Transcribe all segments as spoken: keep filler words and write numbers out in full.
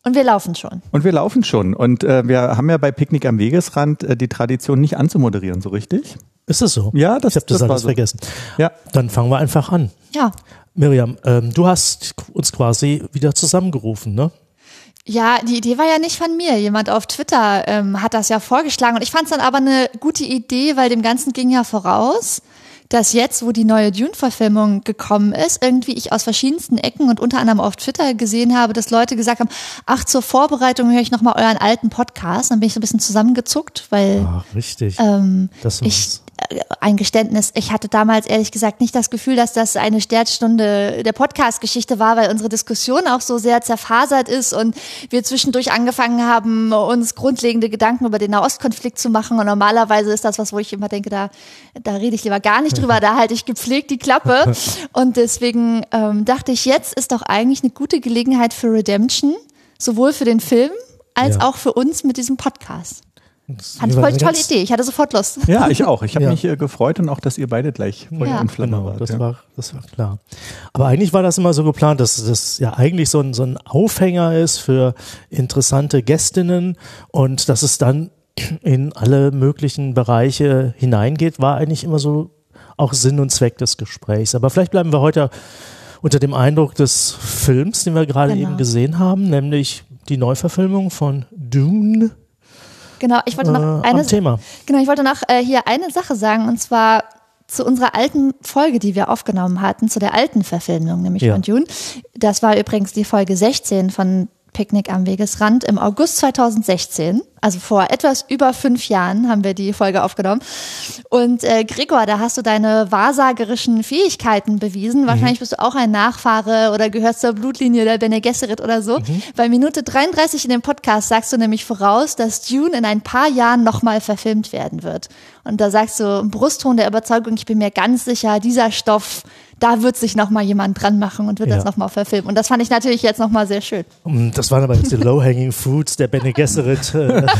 Und wir laufen schon. Und wir laufen schon. Und äh, wir haben ja bei Picknick am Wegesrand äh, die Tradition, nicht anzumoderieren, so richtig? Ist das so? Ja, das, ich habe das, das alles so. vergessen. Ja. Dann fangen wir einfach an. Ja. Miriam, ähm, du hast uns quasi wieder zusammengerufen, ne? Ja, die Idee war ja nicht von mir. Jemand auf Twitter ähm, hat das ja vorgeschlagen. Und ich fand es dann aber eine gute Idee, weil dem Ganzen ging ja voraus, dass jetzt, wo die neue Dune-Verfilmung gekommen ist, irgendwie ich aus verschiedensten Ecken und unter anderem auf Twitter gesehen habe, dass Leute gesagt haben, ach, zur Vorbereitung höre ich nochmal euren alten Podcast. Dann bin ich so ein bisschen zusammengezuckt, weil Ach, richtig. Ähm, das ich ein Geständnis, ich hatte damals ehrlich gesagt nicht das Gefühl, dass das eine Sternstunde der Podcast-Geschichte war, weil unsere Diskussion auch so sehr zerfasert ist und wir zwischendurch angefangen haben, uns grundlegende Gedanken über den Nahostkonflikt zu machen und normalerweise ist das was, wo ich immer denke, da, da rede ich lieber gar nicht drüber, da halte ich gepflegt die Klappe und deswegen ähm, dachte ich, jetzt ist doch eigentlich eine gute Gelegenheit für Redemption, sowohl für den Film als ja. auch für uns mit diesem Podcast. Das Fand ich voll tolle Idee. Ich hatte sofort Lust. Ja, ich auch. Ich habe Ja. mich äh, gefreut und auch, dass ihr beide gleich Feuer Ja. und Flamme Genau, wart. das ja. war, das war klar. Aber eigentlich war das immer so geplant, dass das ja eigentlich so ein, so ein Aufhänger ist für interessante Gästinnen und dass es dann in alle möglichen Bereiche hineingeht, war eigentlich immer so auch Sinn und Zweck des Gesprächs. Aber vielleicht bleiben wir heute unter dem Eindruck des Films, den wir gerade Genau. eben gesehen haben, nämlich die Neuverfilmung von Dune. Genau, ich wollte noch Äh, eine am Thema. Genau, ich wollte noch äh, hier eine Sache sagen und zwar zu unserer alten Folge, die wir aufgenommen hatten, zu der alten Verfilmung, nämlich Ja. von Dune. Das war übrigens die Folge sechzehn von Picknick am Wegesrand im August zweitausendsechzehn. Also vor etwas über fünf Jahren haben wir die Folge aufgenommen. Und äh, Gregor, da hast du deine wahrsagerischen Fähigkeiten bewiesen. Wahrscheinlich bist du auch ein Nachfahre oder gehörst zur Blutlinie der Bene Gesserit oder so. Mhm. Bei Minute dreiunddreißig in dem Podcast sagst du nämlich voraus, dass Dune in ein paar Jahren nochmal verfilmt werden wird. Und da sagst du im Brustton der Überzeugung, ich bin mir ganz sicher, dieser Stoff, da wird sich nochmal jemand dran machen und wird Ja. das nochmal verfilmen. Und das fand ich natürlich jetzt nochmal sehr schön. Das waren aber jetzt die Low-Hanging Fruits der Bene Gesserit.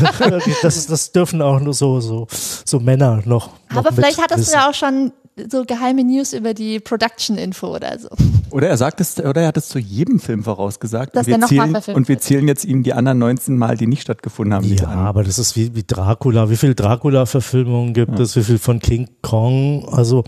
Das, ist, das dürfen auch nur so, so, so Männer noch, noch Aber vielleicht mit hattest wissen. du ja auch schon so geheime News über die Production-Info oder so. Oder er sagt es, oder er hat es zu jedem Film vorausgesagt. Dass und wir der noch mal zählen, verfilmt und wir wird. zählen jetzt ihm die anderen neunzehn Mal, die nicht stattgefunden haben. Ja, nicht an. aber das ist wie, wie Dracula. Wie viele Dracula-Verfilmungen gibt Ja. es? Wie viel von King Kong? Also,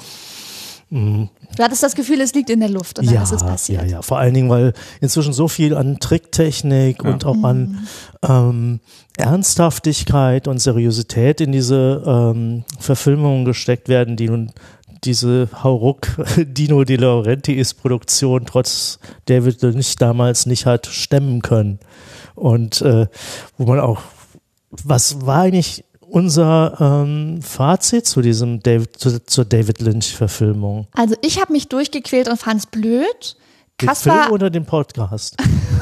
mh, Du hattest das Gefühl, es liegt in der Luft und dann ja, ist es passiert. ja, ja. Vor allen Dingen, weil inzwischen so viel an Tricktechnik Ja. und auch an ähm, Ernsthaftigkeit und Seriosität in diese ähm, Verfilmungen gesteckt werden, die nun diese Hauruck Dino De Laurentiis Produktion trotz David Lynch damals nicht hat stemmen können. Und äh, wo man auch, was war eigentlich unser ähm, Fazit zu diesem David, zu, zur David Lynch-Verfilmung? Also ich habe mich durchgequält und fand es blöd. Den Kaspar, Film oder den Podcast?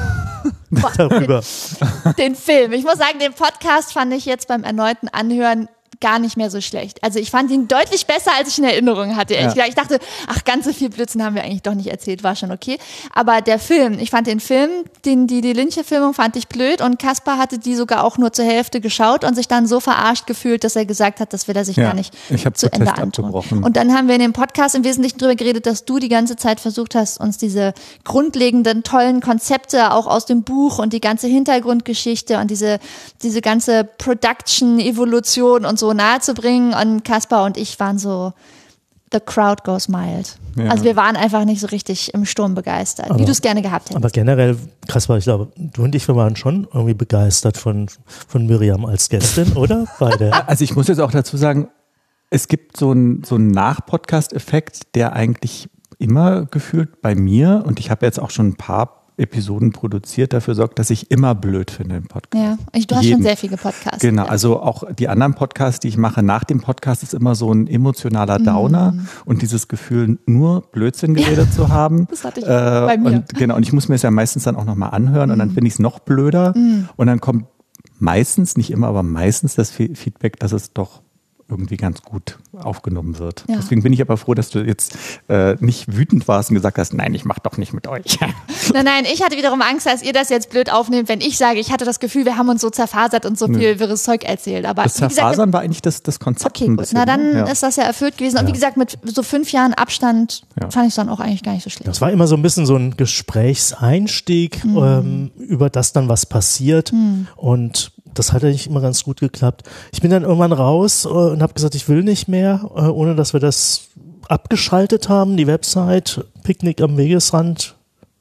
Darüber. den Film. Ich muss sagen, den Podcast fand ich jetzt beim erneuten Anhören gar nicht mehr so schlecht. Also ich fand ihn deutlich besser, als ich in Erinnerung hatte. Ja. Ich, ich dachte, ach, ganz so viel Blödsinn haben wir eigentlich doch nicht erzählt, war schon okay. Aber der Film, ich fand den Film, den, die, die Lynch-Filmung fand ich blöd und Kaspar hatte die sogar auch nur zur Hälfte geschaut und sich dann so verarscht gefühlt, dass er gesagt hat, das will er sich Ja, gar nicht ich hab zu Ende Protest antun. abgebrochen. Und dann haben wir in dem Podcast im Wesentlichen darüber geredet, dass du die ganze Zeit versucht hast, uns diese grundlegenden, tollen Konzepte auch aus dem Buch und die ganze Hintergrundgeschichte und diese, diese ganze Production-Evolution und so nahezubringen. Und Kaspar und ich waren so, the crowd goes mild. Ja. Also wir waren einfach nicht so richtig im Sturm begeistert, Aber- wie du es gerne gehabt hättest. Aber generell, Kaspar, ich glaube, du und ich, wir waren schon irgendwie begeistert von, von Miriam als Gästin, oder? Beide. Also ich muss jetzt auch dazu sagen, es gibt so einen so einen Nach-Podcast-Effekt, der eigentlich immer gefühlt bei mir, und ich habe jetzt auch schon ein paar Episoden produziert, dafür sorgt, dass ich immer blöd finde im Podcast. Ja, ich, du hast Jeden. schon sehr viele Podcasts. Genau, ja. also auch die anderen Podcasts, die ich mache nach dem Podcast, ist immer so ein emotionaler Downer Mhm. und dieses Gefühl, nur Blödsinn geredet zu haben. Das hatte ich bei mir. Und, genau, und ich muss mir es ja meistens dann auch nochmal anhören und dann finde ich es noch blöder Mhm. und dann kommt meistens, nicht immer, aber meistens das Fe- Feedback, dass es doch irgendwie ganz gut aufgenommen wird. Ja. Deswegen bin ich aber froh, dass du jetzt äh, nicht wütend warst und gesagt hast, nein, ich mach doch nicht mit euch. Nein, nein, ich hatte wiederum Angst, dass ihr das jetzt blöd aufnehmt, wenn ich sage, ich hatte das Gefühl, wir haben uns so zerfasert und so viel Nö. wirres Zeug erzählt. Aber Das wie gesagt, Zerfasern war eigentlich das, das Konzept okay, ein gut. bisschen. Na dann ne? ja. ist das ja erfüllt gewesen. Und Ja. wie gesagt, mit so fünf Jahren Abstand Ja. fand ich es dann auch eigentlich gar nicht so schlimm. Das war immer so ein bisschen so ein Gesprächseinstieg, Mhm. ähm, über das dann was passiert. Mhm. Und das hat eigentlich immer ganz gut geklappt. Ich bin dann irgendwann raus äh, und habe gesagt, ich will nicht mehr, äh, ohne dass wir das abgeschaltet haben. Die Website Picknick am Wegesrand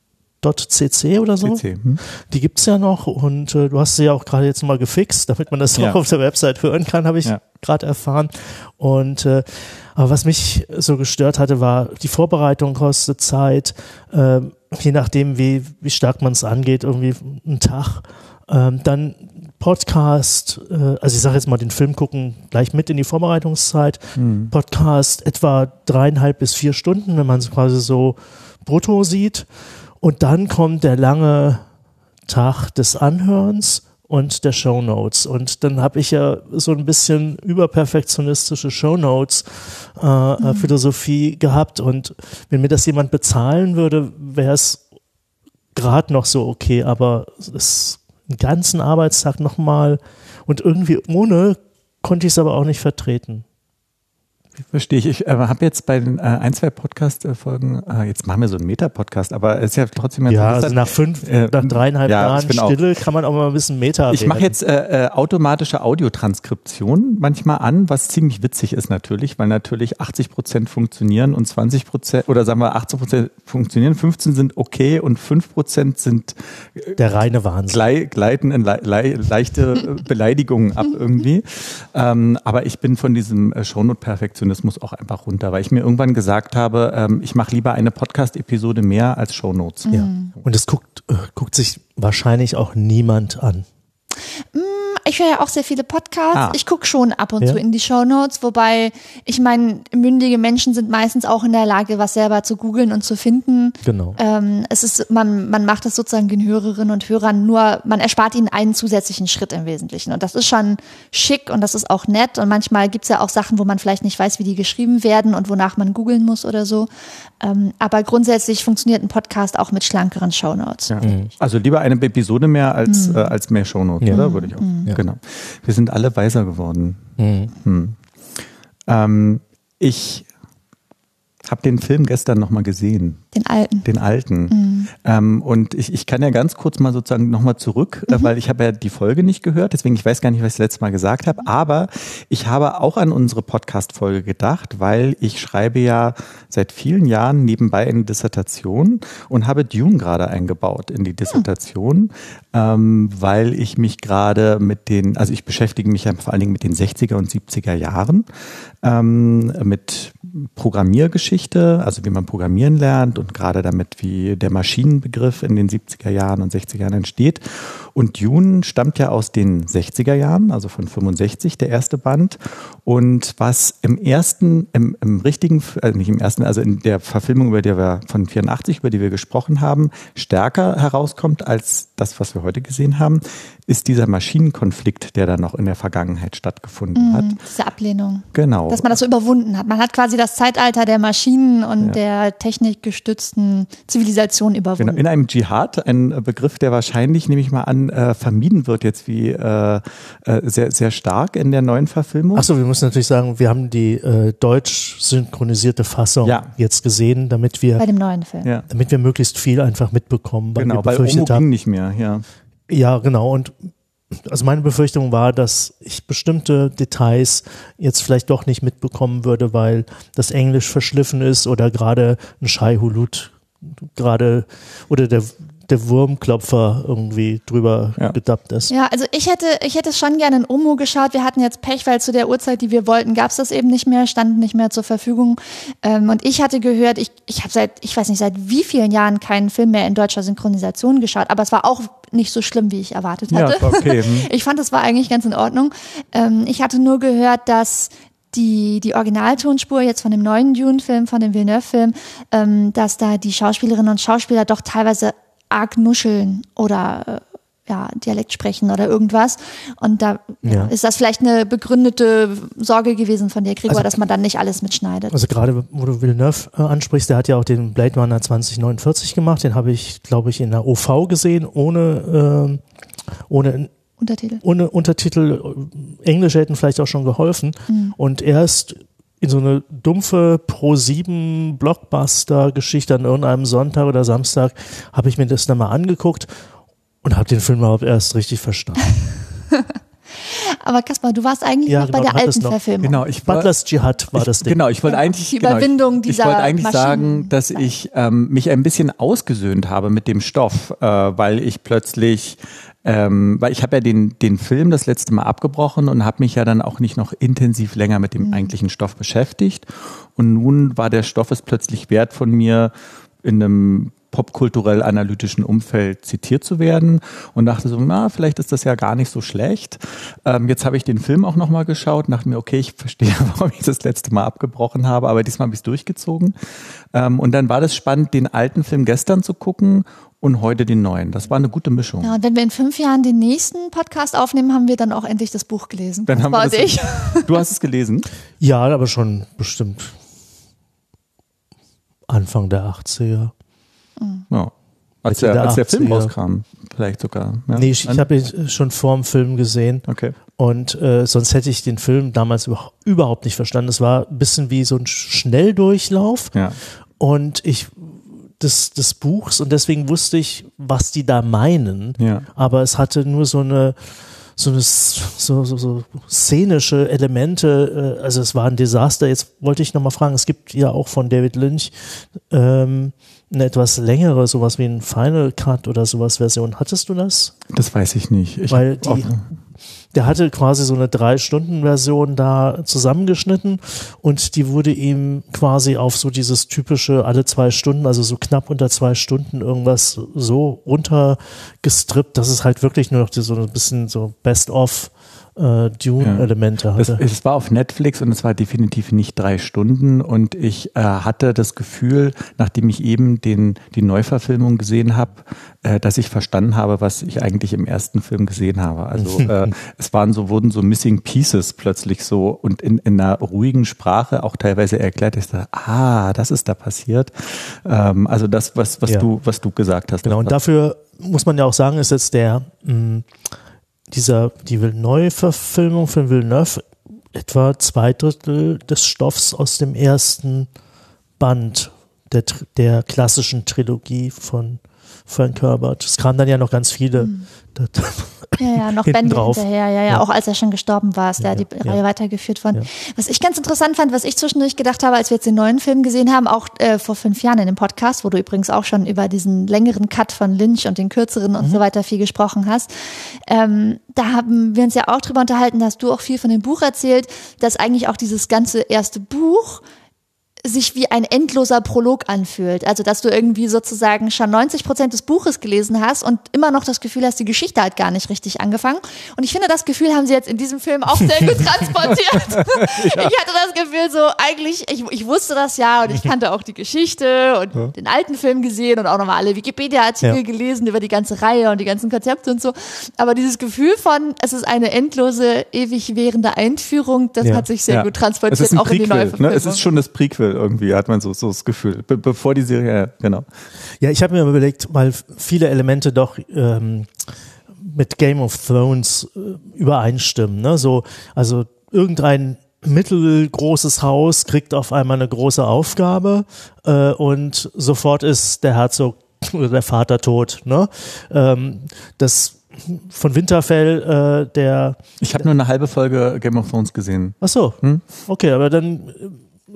.cc oder so. C C, hm? Die gibt's ja noch und äh, du hast sie ja auch gerade jetzt mal gefixt, damit man das Ja. auch auf der Website hören kann, habe ich Ja. gerade erfahren. Und äh, aber was mich so gestört hatte, war, die Vorbereitung kostet Zeit, äh, je nachdem, wie, wie stark man es angeht, irgendwie einen Tag. Ähm, dann Podcast, äh, also ich sage jetzt mal den Film gucken, gleich mit in die Vorbereitungszeit. Mhm. Podcast etwa dreieinhalb bis vier Stunden, wenn man es quasi so brutto sieht. Und dann kommt der lange Tag des Anhörens und der Shownotes. Und dann habe ich ja so ein bisschen überperfektionistische Shownotes äh, mhm. Philosophie gehabt. Und wenn mir das jemand bezahlen würde, wäre es gerade noch so okay. Aber es einen ganzen Arbeitstag nochmal und irgendwie ohne konnte ich es aber auch nicht vertreten. Verstehe ich. Ich äh, habe jetzt bei den äh, ein, zwei Podcast-Folgen, äh, jetzt machen wir so einen Meta-Podcast, aber es ist ja trotzdem ganz Ja, interessant. also nach fünf, Äh, nach dreieinhalb ja, Jahren ich bin auch- Stille kann man auch mal ein bisschen Meta Ich mache werden. jetzt äh, äh, automatische Audiotranskription manchmal an, was ziemlich witzig ist natürlich, weil natürlich achtzig Prozent funktionieren und zwanzig Prozent oder sagen wir achtzig Prozent funktionieren, fünfzehn sind okay und fünf Prozent sind Der reine Wahnsinn. glei gleiten in le le leichte Beleidigungen ab irgendwie. Ähm, aber ich bin von diesem äh, Shownote-Perfektionismus auch einfach runter, weil ich mir irgendwann gesagt habe, ähm, ich mache lieber eine Podcast-Episode mehr als Shownotes. Ja. Und es guckt, äh, guckt sich wahrscheinlich auch niemand an. Ich höre ja auch sehr viele Podcasts. Ah. Ich gucke schon ab und Ja. zu in die Shownotes, wobei ich meine, mündige Menschen sind meistens auch in der Lage, was selber zu googeln und zu finden. Genau. Ähm, es ist, man, man macht es sozusagen den Hörerinnen und Hörern nur, man erspart ihnen einen zusätzlichen Schritt im Wesentlichen. Und das ist schon schick und das ist auch nett. Und manchmal gibt's ja auch Sachen, wo man vielleicht nicht weiß, wie die geschrieben werden und wonach man googeln muss oder so. Ähm, aber grundsätzlich funktioniert ein Podcast auch mit schlankeren Shownotes. Ja. Also lieber eine Episode mehr als, Mhm. äh, als mehr Shownotes, Ja. oder? Würde ich auch. Ja. Genau. Wir sind alle weiser geworden. Mhm. Hm. Ähm, ich habe den Film gestern nochmal gesehen. Den alten. Den alten. Mhm. Ähm, und ich, ich kann ja ganz kurz mal sozusagen nochmal zurück, Mhm. äh, weil ich habe ja die Folge nicht gehört, deswegen ich weiß gar nicht, was ich das letzte Mal gesagt habe, aber ich habe auch an unsere Podcast-Folge gedacht, weil ich schreibe ja seit vielen Jahren nebenbei eine Dissertation und habe Dune gerade eingebaut in die Dissertation, ähm, weil ich mich gerade mit den, also ich beschäftige mich ja vor allen Dingen mit den sechziger und siebziger Jahren, ähm, mit Programmiergeschichte, also wie man programmieren lernt und gerade damit, wie der Maschinenbegriff in den siebziger Jahren und sechziger Jahren entsteht. Und Dune stammt ja aus den sechziger Jahren, also von fünfundsechzig, der erste Band. Und was im ersten, im, im richtigen, also nicht im ersten, also in der Verfilmung, über die wir von vierundachtzig, über die wir gesprochen haben, stärker herauskommt als das, was wir heute gesehen haben, ist dieser Maschinenkonflikt, der da noch in der Vergangenheit stattgefunden hat. Mhm, diese Ablehnung. Genau. Dass man das so überwunden hat. Man hat quasi das Zeitalter der Maschinen und Ja. der technikgestützten Zivilisation überwunden. Genau, in einem Dschihad, ein Begriff, der wahrscheinlich, nehme ich mal an, äh, vermieden wird jetzt wie äh, äh, sehr, sehr stark in der neuen Verfilmung. Achso, wir müssen natürlich sagen, wir haben die äh, deutsch synchronisierte Fassung Ja. jetzt gesehen, damit wir, Bei dem neuen Film. Ja, damit wir möglichst viel einfach mitbekommen, weil genau, wir weil Omo befürchtet ging haben. nicht mehr, ja. Ja, genau. Und also meine Befürchtung war, dass ich bestimmte Details jetzt vielleicht doch nicht mitbekommen würde, weil das Englisch verschliffen ist oder gerade ein Shai Hulud gerade oder der der Wurmklopfer irgendwie drüber Ja. gedubbt ist. Ja, also ich hätte, ich hätte schon gerne in Omo geschaut. Wir hatten jetzt Pech, weil zu der Uhrzeit, die wir wollten, gab es das eben nicht mehr, stand nicht mehr zur Verfügung. Ähm, und ich hatte gehört, ich, ich habe seit, ich weiß nicht, seit wie vielen Jahren keinen Film mehr in deutscher Synchronisation geschaut, aber es war auch nicht so schlimm, wie ich erwartet Ja, hatte. okay. Hm. Ich fand, es war eigentlich ganz in Ordnung. Ähm, ich hatte nur gehört, dass die, die Originaltonspur jetzt von dem neuen Dune-Film, von dem Villeneuve-Film, ähm, dass da die Schauspielerinnen und Schauspieler doch teilweise arg nuscheln oder ja, Dialekt sprechen oder irgendwas. Und da ja. Ja. ist das vielleicht eine begründete Sorge gewesen von dir, Gregor, Also- dass man dann nicht alles mitschneidet. Also gerade, wo du Villeneuve äh, ansprichst, der hat ja auch den Blade Runner zwanzig neunundvierzig gemacht. Den habe ich, glaube ich, in der O V gesehen, ohne, äh, ohne Untertitel. ohne Untertitel. Englisch hätten vielleicht auch schon geholfen. Mhm. Und erst in so eine dumpfe Pro sieben Blockbuster-Geschichte an irgendeinem Sonntag oder Samstag habe ich mir das dann mal angeguckt und habe den Film überhaupt erst richtig verstanden. Aber Kaspar, du warst eigentlich Ja, noch bei genau, der du hattest alten noch- Verfilmung. Genau, ich war, Butlers Jihad war ich, das Ding. Genau, ich wollte Ja, eigentlich die genau, Überwindung ich, dieser ich wollte eigentlich Maschinen. sagen, dass ich ähm, mich ein bisschen ausgesöhnt habe mit dem Stoff, äh, weil ich plötzlich Ähm, weil ich habe ja den, den Film das letzte Mal abgebrochen und habe mich ja dann auch nicht noch intensiv länger mit dem Mhm. eigentlichen Stoff beschäftigt. Und nun war der Stoff es plötzlich wert, von mir in einem popkulturell-analytischen Umfeld zitiert zu werden und dachte so, na, vielleicht ist das ja gar nicht so schlecht. Ähm, jetzt habe ich den Film auch nochmal geschaut und dachte mir, okay, ich verstehe, warum ich das letzte Mal abgebrochen habe, aber diesmal habe ich es durchgezogen. Ähm, und dann war das spannend, den alten Film gestern zu gucken und heute den neuen. Das war eine gute Mischung. Ja, und wenn wir in fünf Jahren den nächsten Podcast aufnehmen, haben wir dann auch endlich das Buch gelesen. Dann haben wir war das, ich. Du hast es gelesen? Ja, aber schon bestimmt Anfang der achtziger. Ja. Als Mitte der, der als der Film achtziger. rauskam, vielleicht sogar. Ja. Nee, ich, ich habe ihn schon vor dem Film gesehen. Okay. Und äh, sonst hätte ich den Film damals über, überhaupt nicht verstanden. Es war ein bisschen wie so ein Schnelldurchlauf. Ja. Und ich des, des Buchs und deswegen wusste ich, was die da meinen. Ja. Aber es hatte nur so eine so eine so, so, so szenische Elemente. äh, Also es war ein Desaster. Jetzt wollte ich nochmal fragen, es gibt ja auch von David Lynch ähm, eine etwas längere, sowas wie ein Final Cut oder sowas Version. Hattest du das? Das weiß ich nicht. Ich Weil hab die, auch- der hatte quasi so eine Drei-Stunden-Version da zusammengeschnitten und die wurde ihm quasi auf so dieses typische alle zwei Stunden, also so knapp unter zwei Stunden irgendwas so runtergestrippt, dass es halt wirklich nur noch so ein bisschen so Best-of äh, Dune-Elemente Das, hatte. es war auf Netflix und es war definitiv nicht drei Stunden und ich äh, hatte das Gefühl, nachdem ich eben den, die Neuverfilmung gesehen habe, äh, dass ich verstanden habe, was ich eigentlich im ersten Film gesehen habe. Also äh, es waren so, wurden so Missing Pieces plötzlich so und in, in einer ruhigen Sprache auch teilweise erklärt. Ich dachte, ah, das ist da passiert. Ähm, also das, was, was Ja. du, was du gesagt hast. Genau, und dafür muss man ja auch sagen, ist jetzt der mh, dieser, die Neuverfilmung von Villeneuve etwa zwei Drittel des Stoffs aus dem ersten Band der, Tr- der klassischen Trilogie von Frank Herbert. Es kamen dann ja noch ganz viele Mhm. da- Ja, ja, noch hinten Bände drauf. hinterher, ja, ja, Ja. auch als er schon gestorben war, ist Ja, da die ja. Reihe weitergeführt worden. Ja. Was ich ganz interessant fand, was ich zwischendurch gedacht habe, als wir jetzt den neuen Film gesehen haben, auch äh, vor fünf Jahren in dem Podcast, wo du übrigens auch schon über diesen längeren Cut von Lynch und den kürzeren und so weiter viel gesprochen hast, ähm, da haben wir uns ja auch drüber unterhalten, da hast du auch viel von dem Buch erzählt, dass eigentlich auch dieses ganze erste Buch sich wie ein endloser Prolog anfühlt. Also, dass du irgendwie sozusagen schon neunzig Prozent des Buches gelesen hast und immer noch das Gefühl hast, die Geschichte hat gar nicht richtig angefangen. Und ich finde, das Gefühl haben sie jetzt in diesem Film auch sehr gut transportiert. Ich hatte das Gefühl so, eigentlich, ich, ich wusste das ja und ich kannte auch die Geschichte und Ja. den alten Film gesehen und auch nochmal alle Wikipedia-Artikel Ja. gelesen über die ganze Reihe und die ganzen Konzepte und so. Aber dieses Gefühl von, es ist eine endlose, ewig währende Einführung, das Ja. hat sich sehr Ja. gut Es transportiert, ist ein auch in die Prequel, neue ne? Verfilmung. Es ist schon das Prequel irgendwie, hat man so, so das Gefühl. Be bevor die Serie, ja, genau. Ja, ich habe mir überlegt, weil viele Elemente doch ähm, mit Game of Thrones äh, übereinstimmen. Ne? So, also irgendein mittelgroßes Haus kriegt auf einmal eine große Aufgabe äh, und sofort ist der Herzog oder der Vater tot. Ne? Ähm, das von Winterfell, äh, der Ich habe nur eine halbe Folge Game of Thrones gesehen. Ach so, Hm? okay, aber dann äh,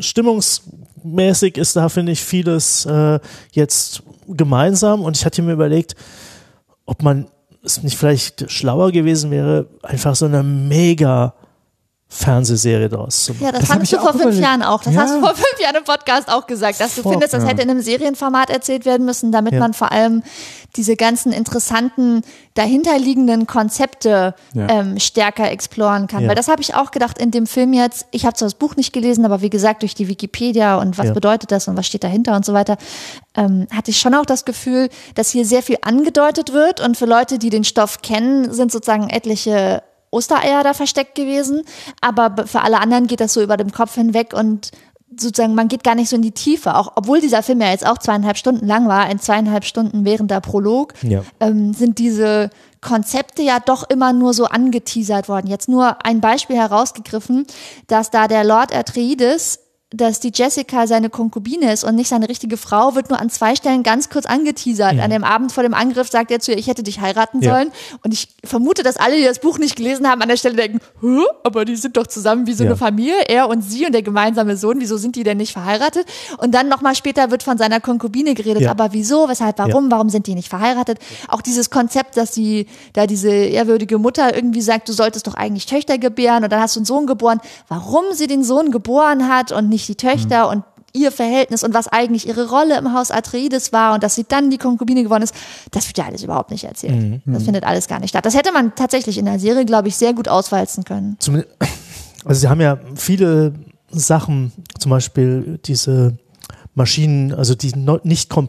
stimmungsmäßig ist da, finde ich, vieles äh, jetzt gemeinsam und ich hatte mir überlegt, ob man es nicht vielleicht schlauer gewesen wäre, einfach so eine mega Fernsehserie daraus zu machen. Ja, das, Das fandest hab du ich vor auch fünf überlegt. Jahren auch. Das Ja. hast du vor fünf Jahren im Podcast auch gesagt, dass du Vor- findest, das ja. hätte in einem Serienformat erzählt werden müssen, damit Ja. man vor allem diese ganzen interessanten, dahinterliegenden Konzepte Ja. ähm, stärker exploren kann. Ja. Weil das habe ich auch gedacht in dem Film jetzt. Ich habe zwar das Buch nicht gelesen, aber wie gesagt, durch die Wikipedia und was Ja. bedeutet das und was steht dahinter und so weiter, ähm, hatte ich schon auch das Gefühl, dass hier sehr viel angedeutet wird und für Leute, die den Stoff kennen, sind sozusagen etliche Ostereier da versteckt gewesen, aber b- für alle anderen geht das so über dem Kopf hinweg und sozusagen man geht gar nicht so in die Tiefe, auch obwohl dieser Film ja jetzt auch zweieinhalb Stunden lang war, ein zweieinhalb Stunden während der Prolog, Ja. ähm, sind diese Konzepte ja doch immer nur so angeteasert worden. Jetzt nur ein Beispiel herausgegriffen, dass da der Lord Atreides, dass die Jessica seine Konkubine ist und nicht seine richtige Frau, wird nur an zwei Stellen ganz kurz angeteasert. Ja. An dem Abend vor dem Angriff sagt er zu ihr, ich hätte dich heiraten Ja. sollen. Und ich vermute, dass alle, die das Buch nicht gelesen haben, an der Stelle denken, Hä? Aber die sind doch zusammen wie so Ja. eine Familie, er und sie und der gemeinsame Sohn, wieso sind die denn nicht verheiratet? Und dann nochmal später wird von seiner Konkubine geredet, Ja. aber wieso, weshalb, warum, warum sind die nicht verheiratet? Auch dieses Konzept, dass sie, da diese ehrwürdige Mutter irgendwie sagt, du solltest doch eigentlich Töchter gebären und dann hast du einen Sohn geboren. Warum sie den Sohn geboren hat und nicht die Töchter Mhm. und ihr Verhältnis und was eigentlich ihre Rolle im Haus Atreides war und dass sie dann die Konkubine geworden ist, das wird ja alles überhaupt nicht erzählt. Mhm. Das findet alles gar nicht statt. Das hätte man tatsächlich in der Serie, glaube ich, sehr gut auswalzen können. Zumindest, also sie haben ja viele Sachen, zum Beispiel diese Maschinen, also die no-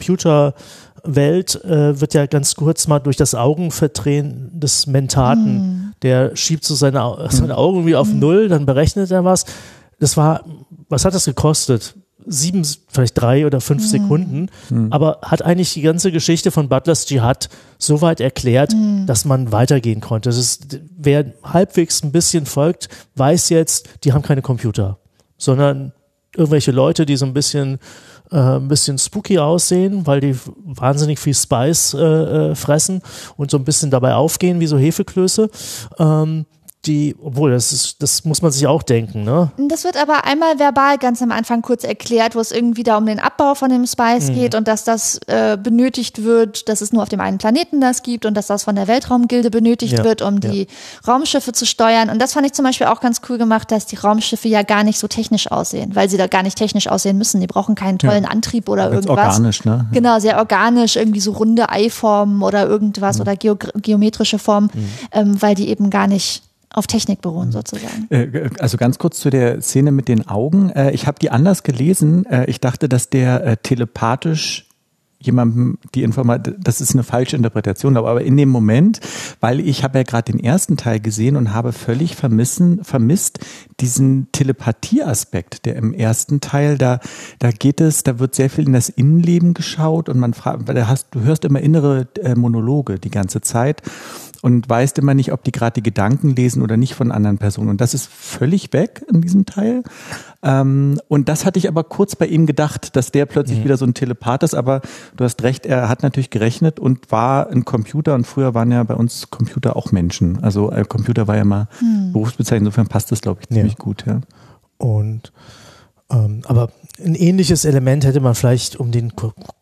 Nicht-Computer-Welt äh, wird ja ganz kurz mal durch das Augenverdrehen des Mentaten, der schiebt so seine, Au- seine Augen irgendwie auf Null, dann berechnet er was. Das war, was hat das gekostet? Sieben, vielleicht drei oder fünf Sekunden, aber hat eigentlich die ganze Geschichte von Butlers Dschihad so weit erklärt, dass man weitergehen konnte. Das ist, wer halbwegs ein bisschen folgt, weiß jetzt, die haben keine Computer, sondern irgendwelche Leute, die so ein bisschen, äh, ein bisschen spooky aussehen, weil die wahnsinnig viel Spice äh, äh, fressen und so ein bisschen dabei aufgehen wie so Hefeklöße. Ähm, die, obwohl, das ist, das muss man sich auch denken, ne? Das wird aber einmal verbal ganz am Anfang kurz erklärt, wo es irgendwie da um den Abbau von dem Spice geht und dass das äh, benötigt wird, dass es nur auf dem einen Planeten das gibt und dass das von der Weltraumgilde benötigt Ja, wird, um die Raumschiffe zu steuern. Und das fand ich zum Beispiel auch ganz cool gemacht, dass die Raumschiffe ja gar nicht so technisch aussehen, weil sie da gar nicht technisch aussehen müssen. Die brauchen keinen tollen Antrieb oder Ganz irgendwas. organisch, ne? Genau, sehr organisch, irgendwie so runde Eiformen oder irgendwas oder geo geometrische Formen, ähm, weil die eben gar nicht auf Technik beruhen sozusagen. Äh, Also ganz kurz zu der Szene mit den Augen. Äh, Ich habe die anders gelesen. Äh, Ich dachte, dass der äh, telepathisch jemandem die Information, das ist eine falsche Interpretation, aber in dem Moment, weil ich habe ja gerade den ersten Teil gesehen und habe völlig vermissen, vermisst diesen Telepathie-Aspekt, der im ersten Teil, da, da geht es, da wird sehr viel in das Innenleben geschaut und man fragt, weil du hast, du hörst immer innere äh, Monologe die ganze Zeit und weißt immer nicht, ob die gerade die Gedanken lesen oder nicht von anderen Personen. Und das ist völlig weg in diesem Teil. Ähm, und das hatte ich aber kurz bei ihm gedacht, dass der plötzlich mhm. wieder so ein Telepath ist. Aber du hast recht, er hat natürlich gerechnet und war ein Computer. Und früher waren ja bei uns Computer auch Menschen. Also äh, Computer war ja mal mhm. Berufsbezeichnung. Insofern passt das, glaube ich, ziemlich ja. gut. Ja. Und ähm, aber ein ähnliches Element hätte man vielleicht, um den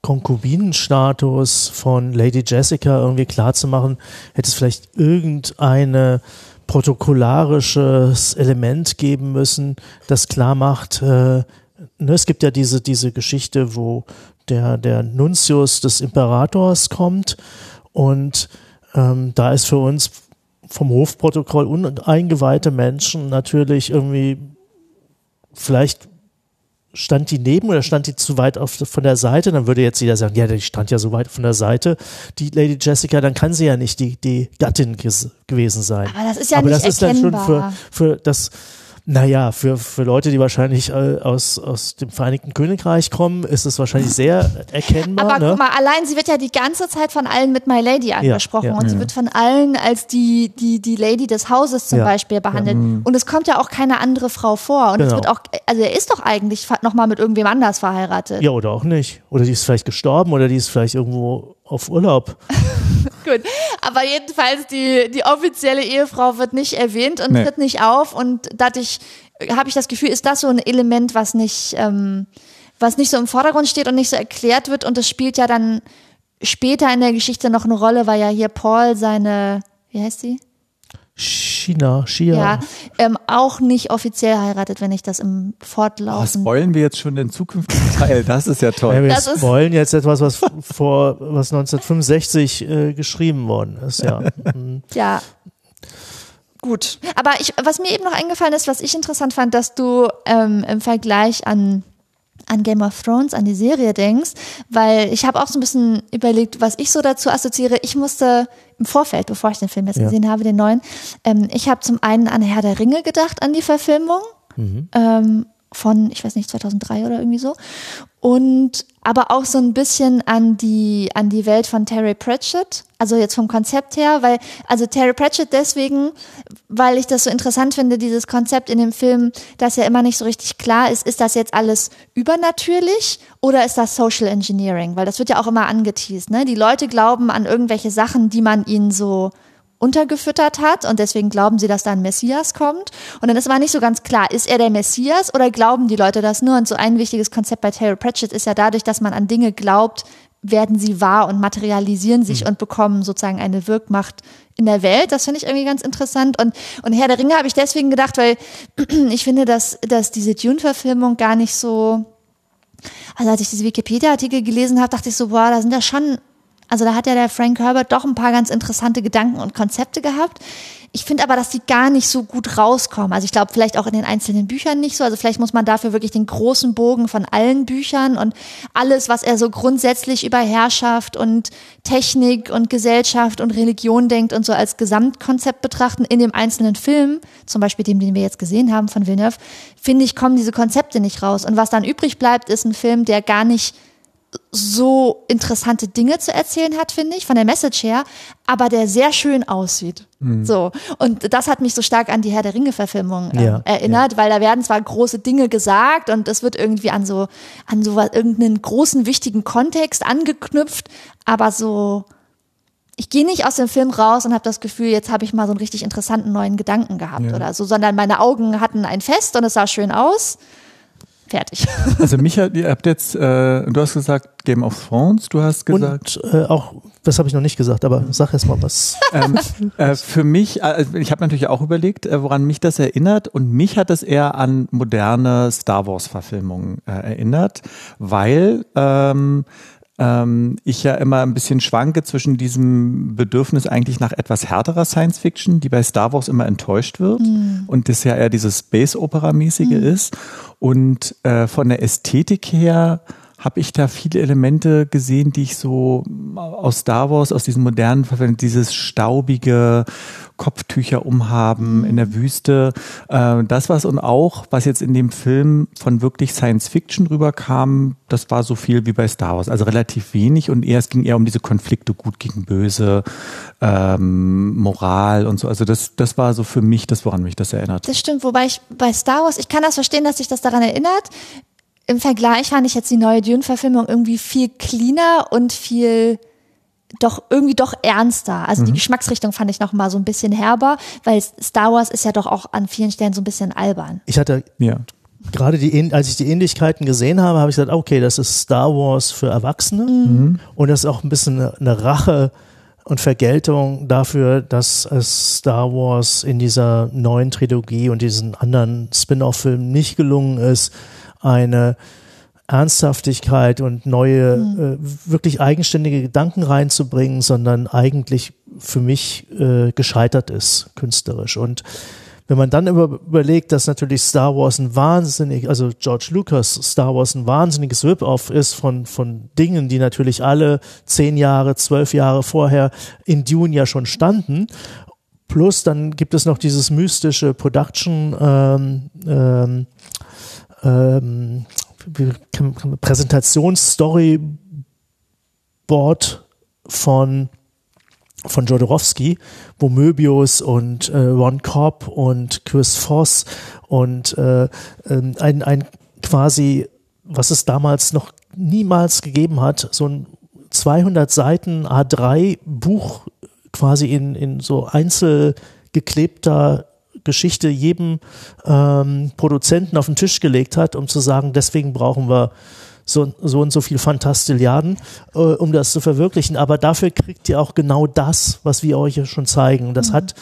Konkubinenstatus von Lady Jessica irgendwie klarzumachen, hätte es vielleicht irgendeine protokollarisches Element geben müssen, das klar macht, äh, ne, es gibt ja diese, diese Geschichte, wo der, der Nuntius des Imperators kommt und ähm, da ist für uns vom Hofprotokoll uneingeweihte Menschen natürlich irgendwie vielleicht stand die neben oder stand die zu weit auf, von der Seite, dann würde jetzt jeder sagen, ja, die stand ja so weit von der Seite, die Lady Jessica, dann kann sie ja nicht die, die Gattin ges- gewesen sein. Aber das ist ja Aber nicht das ist dann schon erkennbar. für, für das, naja, für, für Leute, die wahrscheinlich äh, aus, aus dem Vereinigten Königreich kommen, ist es wahrscheinlich sehr erkennbar. Aber ne? guck mal, allein sie wird ja die ganze Zeit von allen mit My Lady angesprochen ja, und ja. sie wird von allen als die, die, die Lady des Hauses zum Ja, Beispiel behandelt. ja. Und es kommt ja auch keine andere Frau vor. Und es Genau. wird auch, also er ist doch eigentlich nochmal mit irgendwem anders verheiratet. Ja, oder auch nicht. Oder die ist vielleicht gestorben oder die ist vielleicht irgendwo auf Urlaub. Gut, aber jedenfalls die, die offizielle Ehefrau wird nicht erwähnt und Nee. tritt nicht auf und dadurch habe ich das Gefühl, ist das so ein Element, was nicht, ähm, was nicht so im Vordergrund steht und nicht so erklärt wird und es spielt ja dann später in der Geschichte noch eine Rolle, weil ja hier Paul seine, wie heißt sie? China, Shia. Ja, ähm, auch nicht offiziell heiratet, wenn ich das im Fortlaufen... Oh, spoilen wir jetzt schon den zukünftigen Teil, das ist ja toll. Ja, wir Das ist- wollen jetzt etwas, was vor was neunzehnhundertfünfundsechzig äh, geschrieben worden ist, ja. Mhm. Ja. Gut. Aber ich, was mir eben noch eingefallen ist, was ich interessant fand, dass du ähm, im Vergleich an, an Game of Thrones, an die Serie denkst, weil ich habe auch so ein bisschen überlegt, was ich so dazu assoziiere. Ich musste im Vorfeld, bevor ich den Film jetzt Ja. gesehen habe, den neuen, ähm, ich habe zum einen an Herr der Ringe gedacht, an die Verfilmung. Mhm. Ähm, von, ich weiß nicht, zweitausenddrei oder irgendwie so. Und aber auch so ein bisschen an die, an die Welt von Terry Pratchett. Also jetzt vom Konzept her, weil, also Terry Pratchett deswegen, weil ich das so interessant finde, dieses Konzept in dem Film, dass ja immer nicht so richtig klar ist, ist das jetzt alles übernatürlich oder ist das Social Engineering? Weil das wird ja auch immer angeteased, ne? Die Leute glauben an irgendwelche Sachen, die man ihnen so untergefüttert hat und deswegen glauben sie, dass da ein Messias kommt. Und dann ist aber nicht so ganz klar, ist er der Messias oder glauben die Leute das nur? Und so ein wichtiges Konzept bei Terry Pratchett ist ja dadurch, dass man an Dinge glaubt, werden sie wahr und materialisieren sich mhm. und bekommen sozusagen eine Wirkmacht in der Welt. Das finde ich irgendwie ganz interessant. Und, und Herr der Ringe habe ich deswegen gedacht, weil ich finde, dass, dass diese Dune-Verfilmung gar nicht so, also als ich diese Wikipedia-Artikel gelesen habe, dachte ich so, boah, da sind ja schon, also da hat ja der Frank Herbert doch ein paar ganz interessante Gedanken und Konzepte gehabt. Ich finde aber, dass die gar nicht so gut rauskommen. Also ich glaube, vielleicht auch in den einzelnen Büchern nicht so. Also vielleicht muss man dafür wirklich den großen Bogen von allen Büchern und alles, was er so grundsätzlich über Herrschaft und Technik und Gesellschaft und Religion denkt und so als Gesamtkonzept betrachten. In dem einzelnen Film, zum Beispiel dem, den wir jetzt gesehen haben von Villeneuve, finde ich, kommen diese Konzepte nicht raus. Und was dann übrig bleibt, ist ein Film, der gar nicht so interessante Dinge zu erzählen hat, finde ich, von der Message her, aber der sehr schön aussieht. Mhm. So. Und das hat mich so stark an die Herr der Ringe-Verfilmung äh, ja, erinnert, ja. weil da werden zwar große Dinge gesagt und es wird irgendwie an so, an so was, irgendeinen großen, wichtigen Kontext angeknüpft, aber so, ich gehe nicht aus dem Film raus und habe das Gefühl, jetzt habe ich mal so einen richtig interessanten neuen Gedanken gehabt ja. oder so, sondern meine Augen hatten ein Fest und es sah schön aus. Fertig. Also Micha, ihr habt jetzt, äh, du hast gesagt Game of Thrones, du hast gesagt. Und äh, auch, das habe ich noch nicht gesagt, aber sag erst mal was. ähm, äh, für mich, äh, ich habe natürlich auch überlegt, äh, woran mich das erinnert und mich hat es eher an moderne Star Wars Verfilmungen äh, erinnert, weil ähm, Ähm, ich ja immer ein bisschen schwanke zwischen diesem Bedürfnis eigentlich nach etwas härterer Science Fiction, die bei Star Wars immer enttäuscht wird mm. und das ja eher dieses Space-Opera-mäßige mm. ist. Und äh, von der Ästhetik her habe ich da viele Elemente gesehen, die ich so aus Star Wars, aus diesen modernen Verfilmungen, dieses staubige Kopftücher umhaben in der Wüste, äh, das was und auch, was jetzt in dem Film von wirklich Science Fiction rüberkam, das war so viel wie bei Star Wars, also relativ wenig und eher, es ging eher um diese Konflikte, gut gegen böse, ähm, Moral und so, also das, das war so für mich das, woran mich das erinnert. Das stimmt, wobei ich bei Star Wars, ich kann das verstehen, dass sich das daran erinnert. Im Vergleich fand ich jetzt die neue Dune-Verfilmung irgendwie viel cleaner und viel doch irgendwie doch ernster. Also mhm. die Geschmacksrichtung fand ich noch mal so ein bisschen herber, weil Star Wars ist ja doch auch an vielen Stellen so ein bisschen albern. Ich hatte ja. gerade die, als ich die Ähnlichkeiten gesehen habe, habe ich gesagt, okay, das ist Star Wars für Erwachsene mhm. und das ist auch ein bisschen eine, eine Rache und Vergeltung dafür, dass es Star Wars in dieser neuen Trilogie und diesen anderen Spin-off-Filmen nicht gelungen ist, eine Ernsthaftigkeit und neue, mhm. äh, wirklich eigenständige Gedanken reinzubringen, sondern eigentlich für mich äh, gescheitert ist, künstlerisch. Und wenn man dann über, überlegt, dass natürlich Star Wars ein wahnsinnig, also George Lucas Star Wars ein wahnsinniges Rip-Off ist von, von Dingen, die natürlich alle zehn Jahre, zwölf Jahre vorher in Dune ja schon standen. Plus dann gibt es noch dieses mystische Production, ähm, ähm, Ähm, Präsentationsstoryboard von von Jodorowsky, wo Möbius und äh, Ron Cobb und Chris Voss und äh, ein, ein quasi, was es damals noch niemals gegeben hat, so ein zweihundert Seiten A drei Buch quasi in, in so einzel geklebter Geschichte jedem ähm, Produzenten auf den Tisch gelegt hat, um zu sagen, deswegen brauchen wir so, so und so viel Fantastilliarden, äh, um das zu verwirklichen. Aber dafür kriegt ihr auch genau das, was wir euch schon zeigen. Das mhm. hat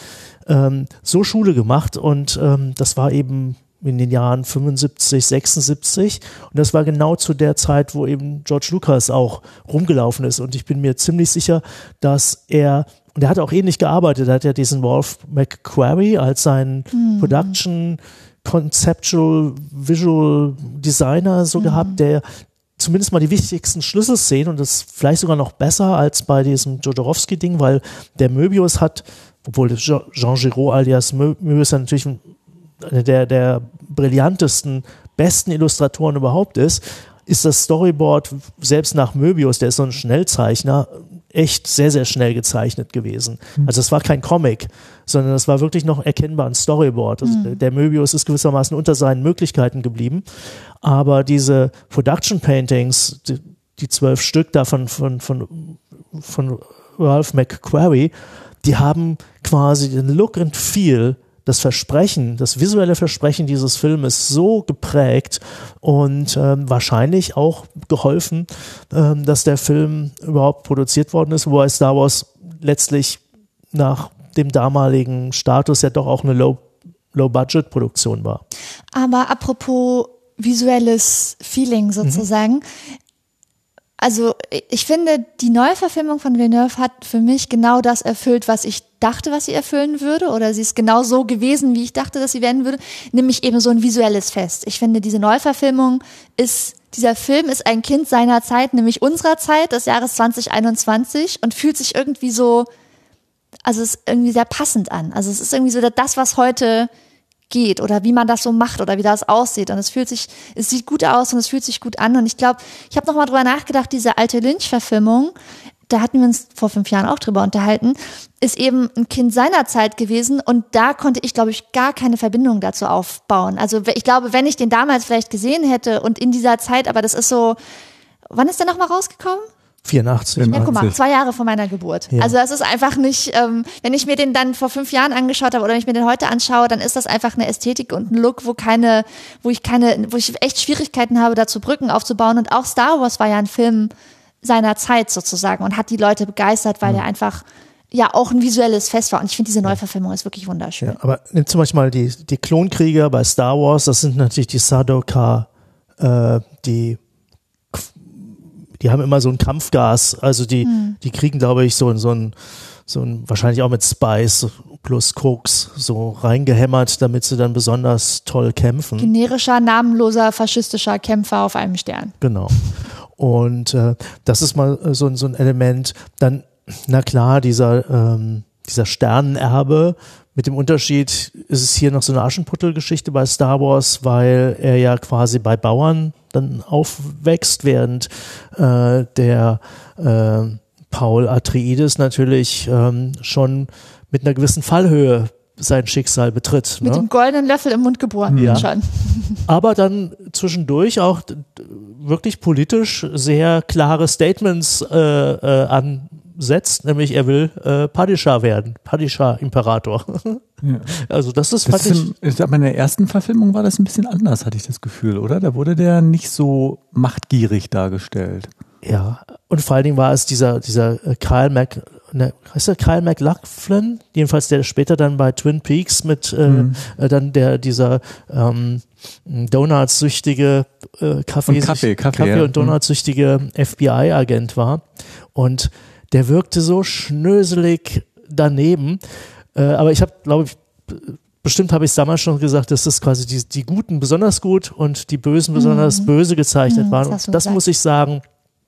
ähm, so Schule gemacht und ähm, das war eben in den Jahren fünfundsiebzig, sechsundsiebzig und das war genau zu der Zeit, wo eben George Lucas auch rumgelaufen ist und ich bin mir ziemlich sicher, dass er, und er hat auch ähnlich gearbeitet, er hat ja diesen Wolf McQuarrie als seinen mhm. Production Conceptual Visual Designer so mhm. gehabt, der zumindest mal die wichtigsten Schlüsselszenen und das vielleicht sogar noch besser als bei diesem Jodorowsky-Ding, weil der Möbius hat, obwohl Jean Giraud alias Möbius ja natürlich einer der, der brillantesten, besten Illustratoren überhaupt ist, ist das Storyboard selbst nach Möbius, der ist so ein Schnellzeichner, echt sehr, sehr schnell gezeichnet gewesen. Also es war kein Comic, sondern es war wirklich noch erkennbar ein Storyboard. Also mhm. der Möbius ist gewissermaßen unter seinen Möglichkeiten geblieben. Aber diese Production Paintings, die, die zwölf Stück davon von, von, von Ralph McQuarrie, die haben quasi den Look and Feel, das Versprechen, das visuelle Versprechen dieses Filmes so geprägt und ähm, wahrscheinlich auch geholfen, ähm, dass der Film überhaupt produziert worden ist, wobei Star Wars letztlich nach dem damaligen Status ja doch auch eine Low, Low-Budget-Produktion war. Aber apropos visuelles Feeling sozusagen, mhm. also ich finde, die Neuverfilmung von Villeneuve hat für mich genau das erfüllt, was ich dachte, was sie erfüllen würde, oder sie ist genau so gewesen, wie ich dachte, dass sie werden würde, nämlich eben so ein visuelles Fest. Ich finde, diese Neuverfilmung ist, dieser Film ist ein Kind seiner Zeit, nämlich unserer Zeit, des Jahres zwanzig einundzwanzig und fühlt sich irgendwie so, also es ist irgendwie sehr passend an. Also es ist irgendwie so das, was heute geht oder wie man das so macht oder wie das aussieht und es fühlt sich, es sieht gut aus und es fühlt sich gut an und ich glaube, ich habe noch mal drüber nachgedacht, diese alte Lynch-Verfilmung, da hatten wir uns vor fünf Jahren auch drüber unterhalten, ist eben ein Kind seiner Zeit gewesen und da konnte ich, glaube ich, gar keine Verbindung dazu aufbauen. Also ich glaube, wenn ich den damals vielleicht gesehen hätte und in dieser Zeit, aber das ist so, wann ist der nochmal rausgekommen? vierundachtzig. Ja, guck mal, zwei Jahre vor meiner Geburt. Ja. Also das ist einfach nicht, ähm, wenn ich mir den dann vor fünf Jahren angeschaut habe oder wenn ich mir den heute anschaue, dann ist das einfach eine Ästhetik und ein Look, wo keine, wo ich keine, wo ich echt Schwierigkeiten habe, dazu Brücken aufzubauen. Und auch Star Wars war ja ein Film seiner Zeit sozusagen und hat die Leute begeistert, weil mhm. er einfach ja auch ein visuelles Fest war. Und ich finde, diese Neuverfilmung ist wirklich wunderschön. Ja, aber nimm zum Beispiel mal die, die Klonkrieger bei Star Wars, das sind natürlich die Sardaukar, äh, die Die haben immer so ein Kampfgas, also die, hm. die kriegen, glaube ich, so, so ein, so ein, wahrscheinlich auch mit Spice plus Koks so reingehämmert, damit sie dann besonders toll kämpfen. Generischer, namenloser, faschistischer Kämpfer auf einem Stern. Genau. Und äh, das ist mal so, so ein Element. Dann, na klar, dieser, ähm, dieser Sternenerbe. Mit dem Unterschied ist es hier noch so eine Aschenputtel-Geschichte bei Star Wars, weil er ja quasi bei Bauern dann aufwächst, während äh, der äh, Paul Atreides natürlich ähm, schon mit einer gewissen Fallhöhe sein Schicksal betritt. Mit ne? dem goldenen Löffel im Mund geboren, ja. schon. Aber dann zwischendurch auch wirklich politisch sehr klare Statements äh, äh, ansetzt, nämlich er will äh, Padishah werden, Padishah-Imperator. Ja. Also das ist, das ist, ich, aber in der ersten Verfilmung war das ein bisschen anders, hatte ich das Gefühl, oder? Da wurde der nicht so machtgierig dargestellt. Ja, und vor allen Dingen war es dieser, dieser Kyle Mac, ne, heißt der Kyle MacLachlan? Jedenfalls der später dann bei Twin Peaks mit äh, mhm. äh, dann der dieser ähm, Donuts-süchtige äh, Kaffee, und Kaffee, Kaffee, Kaffee ja. und Donuts-süchtige mhm. F B I-Agent war. Und der wirkte so schnöselig daneben. Äh, aber ich habe, glaube ich, bestimmt habe ich es damals schon gesagt, dass das quasi die, die Guten besonders gut und die Bösen besonders mhm. böse gezeichnet mhm, waren. Und das muss ich sagen,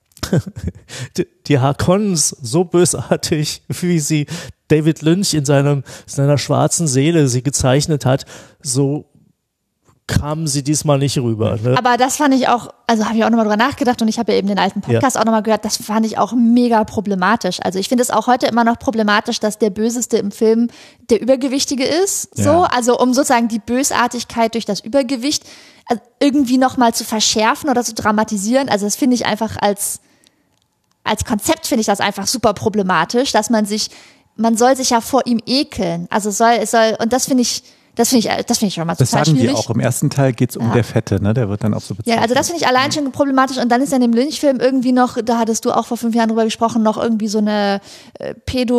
die, die Harkonnens so bösartig, wie sie David Lynch in seinem, seiner schwarzen Seele sie gezeichnet hat, so kamen sie diesmal nicht rüber. Ne? Aber das fand ich auch, also habe ich auch nochmal drüber nachgedacht und ich habe ja eben den alten Podcast ja. auch nochmal gehört, das fand ich auch mega problematisch. Also ich finde es auch heute immer noch problematisch, dass der Böseste im Film der Übergewichtige ist. So, ja. Also um sozusagen die Bösartigkeit durch das Übergewicht irgendwie nochmal zu verschärfen oder zu dramatisieren. Also das finde ich einfach als, als Konzept finde ich das einfach super problematisch, dass man sich, man soll sich ja vor ihm ekeln. Also soll, es soll, und das finde ich, Das finde ich, das finde ich schon mal das total sagen schwierig. Die auch. Im ersten Teil geht es um Ja. der Fette, ne? Der wird dann auch so bezeichnet. Ja, also das finde ich allein schon problematisch. Und dann ist ja in dem Lynch-Film irgendwie noch, da hattest du auch vor fünf Jahren drüber gesprochen, noch irgendwie so eine äh,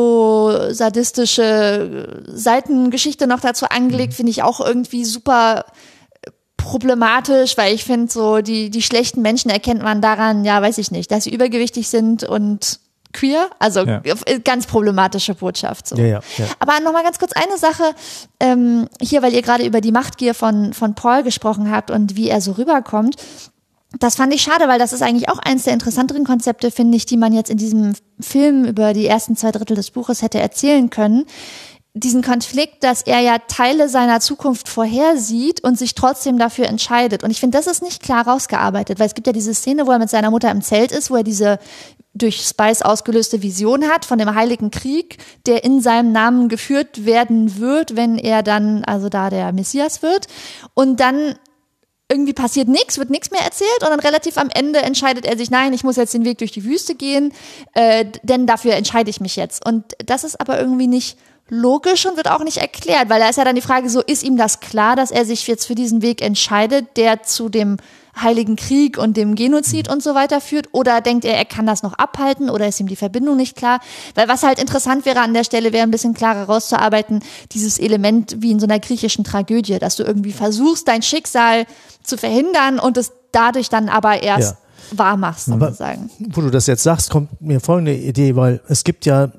pädosadistische Seitengeschichte noch dazu angelegt, mhm. finde ich auch irgendwie super problematisch, weil ich finde, so die, die schlechten Menschen erkennt man daran, ja, weiß ich nicht, dass sie übergewichtig sind und queer, also ja. ganz problematische Botschaft. So. Ja, ja, ja. Aber nochmal ganz kurz eine Sache, ähm, hier, weil ihr gerade über die Machtgier von, von Paul gesprochen habt und wie er so rüberkommt. Das fand ich schade, weil das ist eigentlich auch eines der interessanteren Konzepte, finde ich, die man jetzt in diesem Film über die ersten zwei Drittel des Buches hätte erzählen können. Diesen Konflikt, dass er ja Teile seiner Zukunft vorhersieht und sich trotzdem dafür entscheidet. Und ich finde, das ist nicht klar rausgearbeitet, weil es gibt ja diese Szene, wo er mit seiner Mutter im Zelt ist, wo er diese durch Spice ausgelöste Vision hat von dem Heiligen Krieg, der in seinem Namen geführt werden wird, wenn er dann, also da der Messias wird. Und dann irgendwie passiert nichts, wird nichts mehr erzählt und dann relativ am Ende entscheidet er sich, nein, ich muss jetzt den Weg durch die Wüste gehen, äh, denn dafür entscheide ich mich jetzt. Und das ist aber irgendwie nicht logisch und wird auch nicht erklärt, weil da ist ja dann die Frage so, ist ihm das klar, dass er sich jetzt für diesen Weg entscheidet, der zu dem Heiligen Krieg und dem Genozid und so weiter führt, oder denkt er, er kann das noch abhalten, oder ist ihm die Verbindung nicht klar? Weil was halt interessant wäre an der Stelle, wäre ein bisschen klarer rauszuarbeiten, dieses Element wie in so einer griechischen Tragödie, dass du irgendwie versuchst, dein Schicksal zu verhindern und es dadurch dann aber erst ja. wahr machst, sozusagen. Aber wo du das jetzt sagst, kommt mir folgende Idee, weil es gibt ja,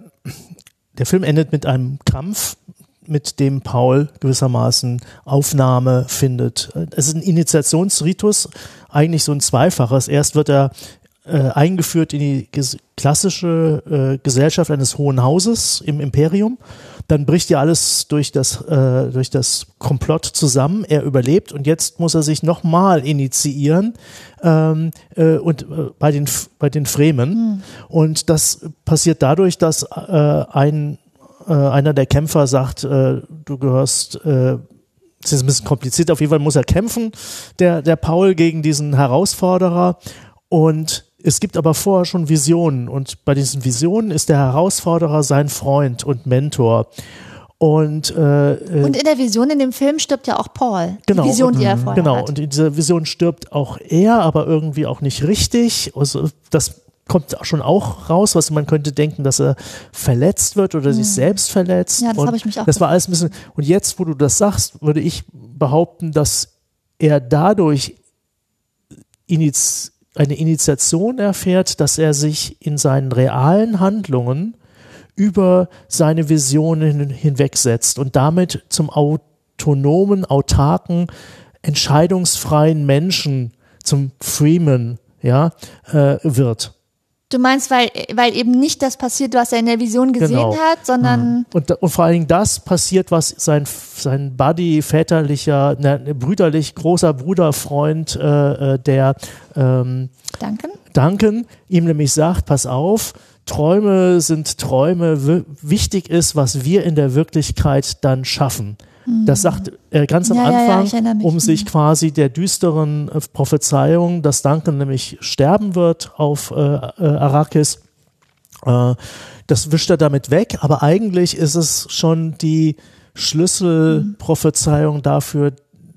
der Film endet mit einem Kampf, mit dem Paul gewissermaßen Aufnahme findet. Es ist ein Initiationsritus, eigentlich so ein zweifaches. Erst wird er äh, eingeführt in die ges- klassische äh, Gesellschaft eines Hohen Hauses im Imperium. Dann bricht ja alles durch das, äh, durch das Komplott zusammen. Er überlebt und jetzt muss er sich nochmal initiieren ähm, äh, und äh, bei den, bei den Fremen. Mhm. Und das passiert dadurch, dass äh, ein Äh, einer der Kämpfer sagt, äh, du gehörst, äh, es ist ein bisschen kompliziert, auf jeden Fall muss er kämpfen, der, der Paul gegen diesen Herausforderer, und es gibt aber vorher schon Visionen, und bei diesen Visionen ist der Herausforderer sein Freund und Mentor. Und, äh, und in der Vision in dem Film stirbt ja auch Paul, genau, die Vision, und, die er vorher genau, hat. Und in dieser Vision stirbt auch er, aber irgendwie auch nicht richtig. Also das kommt schon auch raus, was man könnte denken, dass er verletzt wird oder sich selbst verletzt. Ja, das habe ich mich auch Das war alles ein bisschen. Und jetzt, wo du das sagst, würde ich behaupten, dass er dadurch iniz, eine Initiation erfährt, dass er sich in seinen realen Handlungen über seine Visionen hinwegsetzt und damit zum autonomen, autarken, entscheidungsfreien Menschen, zum Freeman, ja, äh, wird. Du meinst, weil, weil eben nicht das passiert, was er in der Vision gesehen genau. hat, sondern... Und, und vor allen Dingen das passiert, was sein, sein Buddy, väterlicher, ne, brüderlich, großer Bruder, Freund, äh, der ähm, Duncan? Duncan ihm nämlich sagt, pass auf, Träume sind Träume, w- wichtig ist, was wir in der Wirklichkeit dann schaffen. Das sagt er ganz am ja, Anfang, ja, ja, um sich quasi der düsteren äh, Prophezeiung, dass Duncan nämlich sterben wird auf äh, äh, Arrakis. Äh, das wischt er damit weg, aber eigentlich ist es schon die Schlüsselprophezeiung mhm. dafür,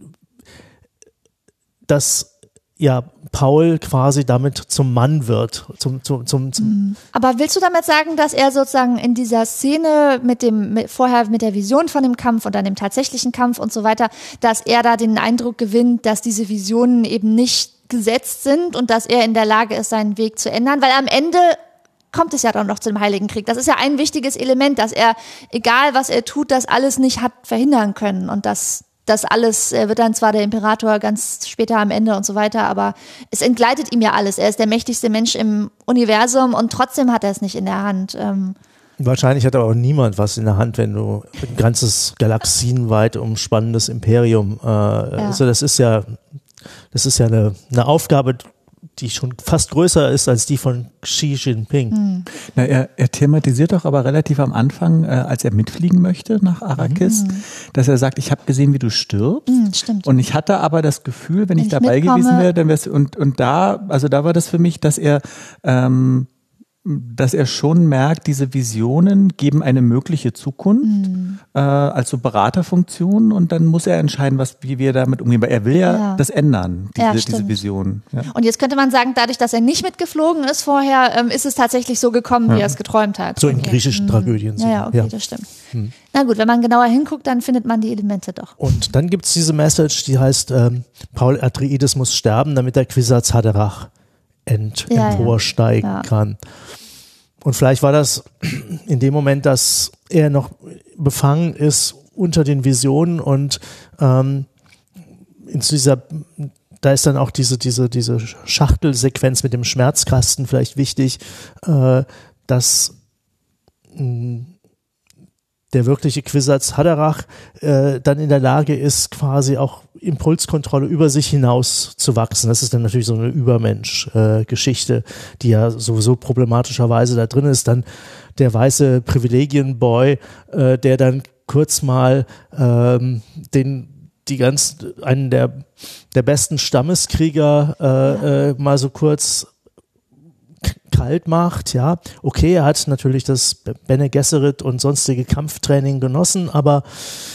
dass ja Paul quasi damit zum Mann wird. Zum, zum, zum, zum Aber willst du damit sagen, dass er sozusagen in dieser Szene mit dem, mit, vorher mit der Vision von dem Kampf und dann dem tatsächlichen Kampf und so weiter, dass er da den Eindruck gewinnt, dass diese Visionen eben nicht gesetzt sind und dass er in der Lage ist, seinen Weg zu ändern? Weil am Ende kommt es ja dann noch zum Heiligen Krieg. Das ist ja ein wichtiges Element, dass er, egal was er tut, das alles nicht hat verhindern können und das Das alles, er wird dann zwar der Imperator ganz später am Ende und so weiter, aber es entgleitet ihm ja alles. Er ist der mächtigste Mensch im Universum und trotzdem hat er es nicht in der Hand. Ähm Wahrscheinlich hat aber auch niemand was in der Hand, wenn du ein ganzes galaxienweit umspannendes Imperium, äh, ja. also das ist ja, das ist ja eine, eine Aufgabe, die schon fast größer ist als die von Xi Jinping. Hm. Na, er, er thematisiert doch aber relativ am Anfang, äh, als er mitfliegen möchte nach Arrakis, hm. dass er sagt, ich habe gesehen, wie du stirbst. Hm, stimmt. Und ich hatte aber das Gefühl, wenn, wenn ich dabei mitkomme, gewesen wäre, dann wär's, und, und da, also da war das für mich, dass er ähm, dass er schon merkt, diese Visionen geben eine mögliche Zukunft, mhm. äh, als so Beraterfunktion, und dann muss er entscheiden, was, wie wir damit umgehen, weil er will ja, ja. das ändern, diese, ja, diese Vision. Ja. Und jetzt könnte man sagen, dadurch, dass er nicht mitgeflogen ist vorher, ähm, ist es tatsächlich so gekommen, ja. wie er es geträumt hat. So in griechischen mhm. Tragödien. Ja, ja, okay, ja. das stimmt. Mhm. Na gut, wenn man genauer hinguckt, dann findet man die Elemente doch. Und dann gibt es diese Message, die heißt, ähm, Paul Atreides muss sterben, damit der Kwisatz Haderach ent- ja, emporsteigen ja. kann. Und vielleicht war das in dem Moment, dass er noch befangen ist unter den Visionen und ähm, in dieser, da ist dann auch diese, diese, diese Schachtelsequenz mit dem Schmerzkasten vielleicht wichtig, äh, dass mh, der wirkliche Kwisatz Haderach äh, dann in der Lage ist, quasi auch Impulskontrolle über sich hinaus zu wachsen. Das ist dann natürlich so eine Übermensch-Geschichte, äh, die ja sowieso problematischerweise da drin ist. Dann der weiße Privilegienboy, äh, der dann kurz mal ähm, den die ganz einen der der besten Stammeskrieger äh, äh, mal so kurz kalt macht, ja. Okay, er hat natürlich das Bene Gesserit und sonstige Kampftraining genossen, aber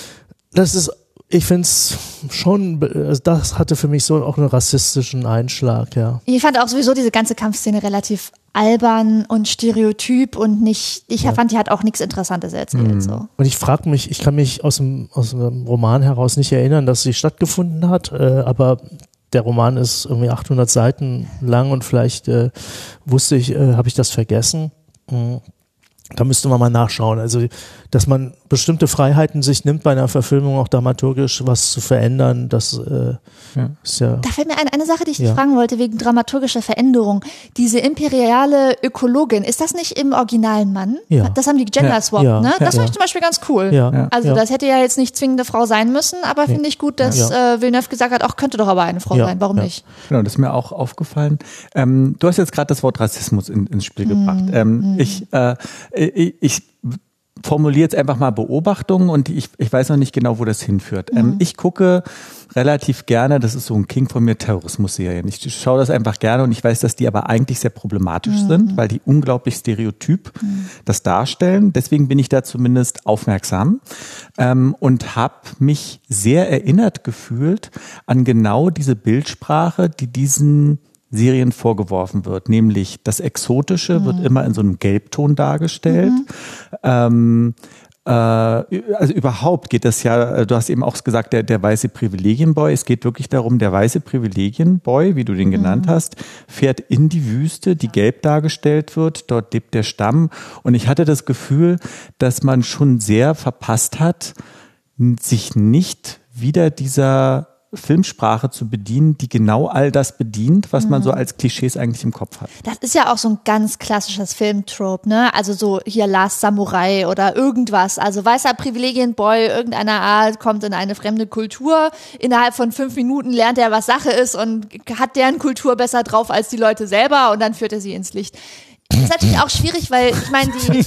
das ist, ich finde es schon, das hatte für mich so auch einen rassistischen Einschlag, ja. Ich fand auch sowieso diese ganze Kampfszene relativ albern und stereotyp und nicht, ich ja. fand, die hat auch nichts Interessantes erzählt, mhm. so. Und ich frage mich, ich kann mich aus dem, aus dem Roman heraus nicht erinnern, dass sie stattgefunden hat, äh, aber der Roman ist irgendwie achthundert Seiten lang und vielleicht äh, wusste ich, äh, habe ich das vergessen. Mhm. Da müsste man mal nachschauen. Also, dass man bestimmte Freiheiten sich nimmt bei einer Verfilmung, auch dramaturgisch was zu verändern, das äh, ja. ist ja... Da fällt mir ein, eine Sache, die ich ja. dich fragen wollte, wegen dramaturgischer Veränderung. Diese imperiale Ökologin, ist das nicht im originalen Mann? Ja. Das haben die Gender-Swap, ja. ne? Das ja. finde ich zum Beispiel ganz cool. Ja. Also, ja. das hätte ja jetzt nicht zwingende Frau sein müssen, aber finde ich gut, dass ja. äh, Villeneuve gesagt hat, auch könnte doch aber eine Frau ja. sein, warum ja. nicht? Genau, das ist mir auch aufgefallen. Ähm, du hast jetzt gerade das Wort Rassismus in, ins Spiel mm. gebracht. Ähm, mm. Ich, äh, ich, ich formuliere jetzt einfach mal Beobachtungen und ich, ich weiß noch nicht genau, wo das hinführt. Mhm. Ähm, ich gucke relativ gerne, das ist so ein King von mir, Terrorismus-Serien. Ich schaue das einfach gerne und ich weiß, dass die aber eigentlich sehr problematisch mhm. sind, weil die unglaublich stereotyp mhm. das darstellen. Deswegen bin ich da zumindest aufmerksam ähm, und habe mich sehr erinnert gefühlt an genau diese Bildsprache, die diesen Serien vorgeworfen wird, nämlich das Exotische mhm. wird immer in so einem Gelbton dargestellt. Mhm. Ähm, äh, also überhaupt geht das ja, du hast eben auch gesagt, der, der weiße Privilegienboy, es geht wirklich darum, der weiße Privilegienboy, wie du den genannt mhm. hast, fährt in die Wüste, die gelb dargestellt wird, dort lebt der Stamm und ich hatte das Gefühl, dass man schon sehr verpasst hat, sich nicht wieder dieser Filmsprache zu bedienen, die genau all das bedient, was man so als Klischees eigentlich im Kopf hat. Das ist ja auch so ein ganz klassisches Filmtrope, ne? Also so hier Last Samurai oder irgendwas. Also weißer Privilegienboy irgendeiner Art kommt in eine fremde Kultur. Innerhalb von fünf Minuten lernt er, was Sache ist und hat deren Kultur besser drauf als die Leute selber und dann führt er sie ins Licht. Das ist natürlich auch schwierig, weil ich meine, die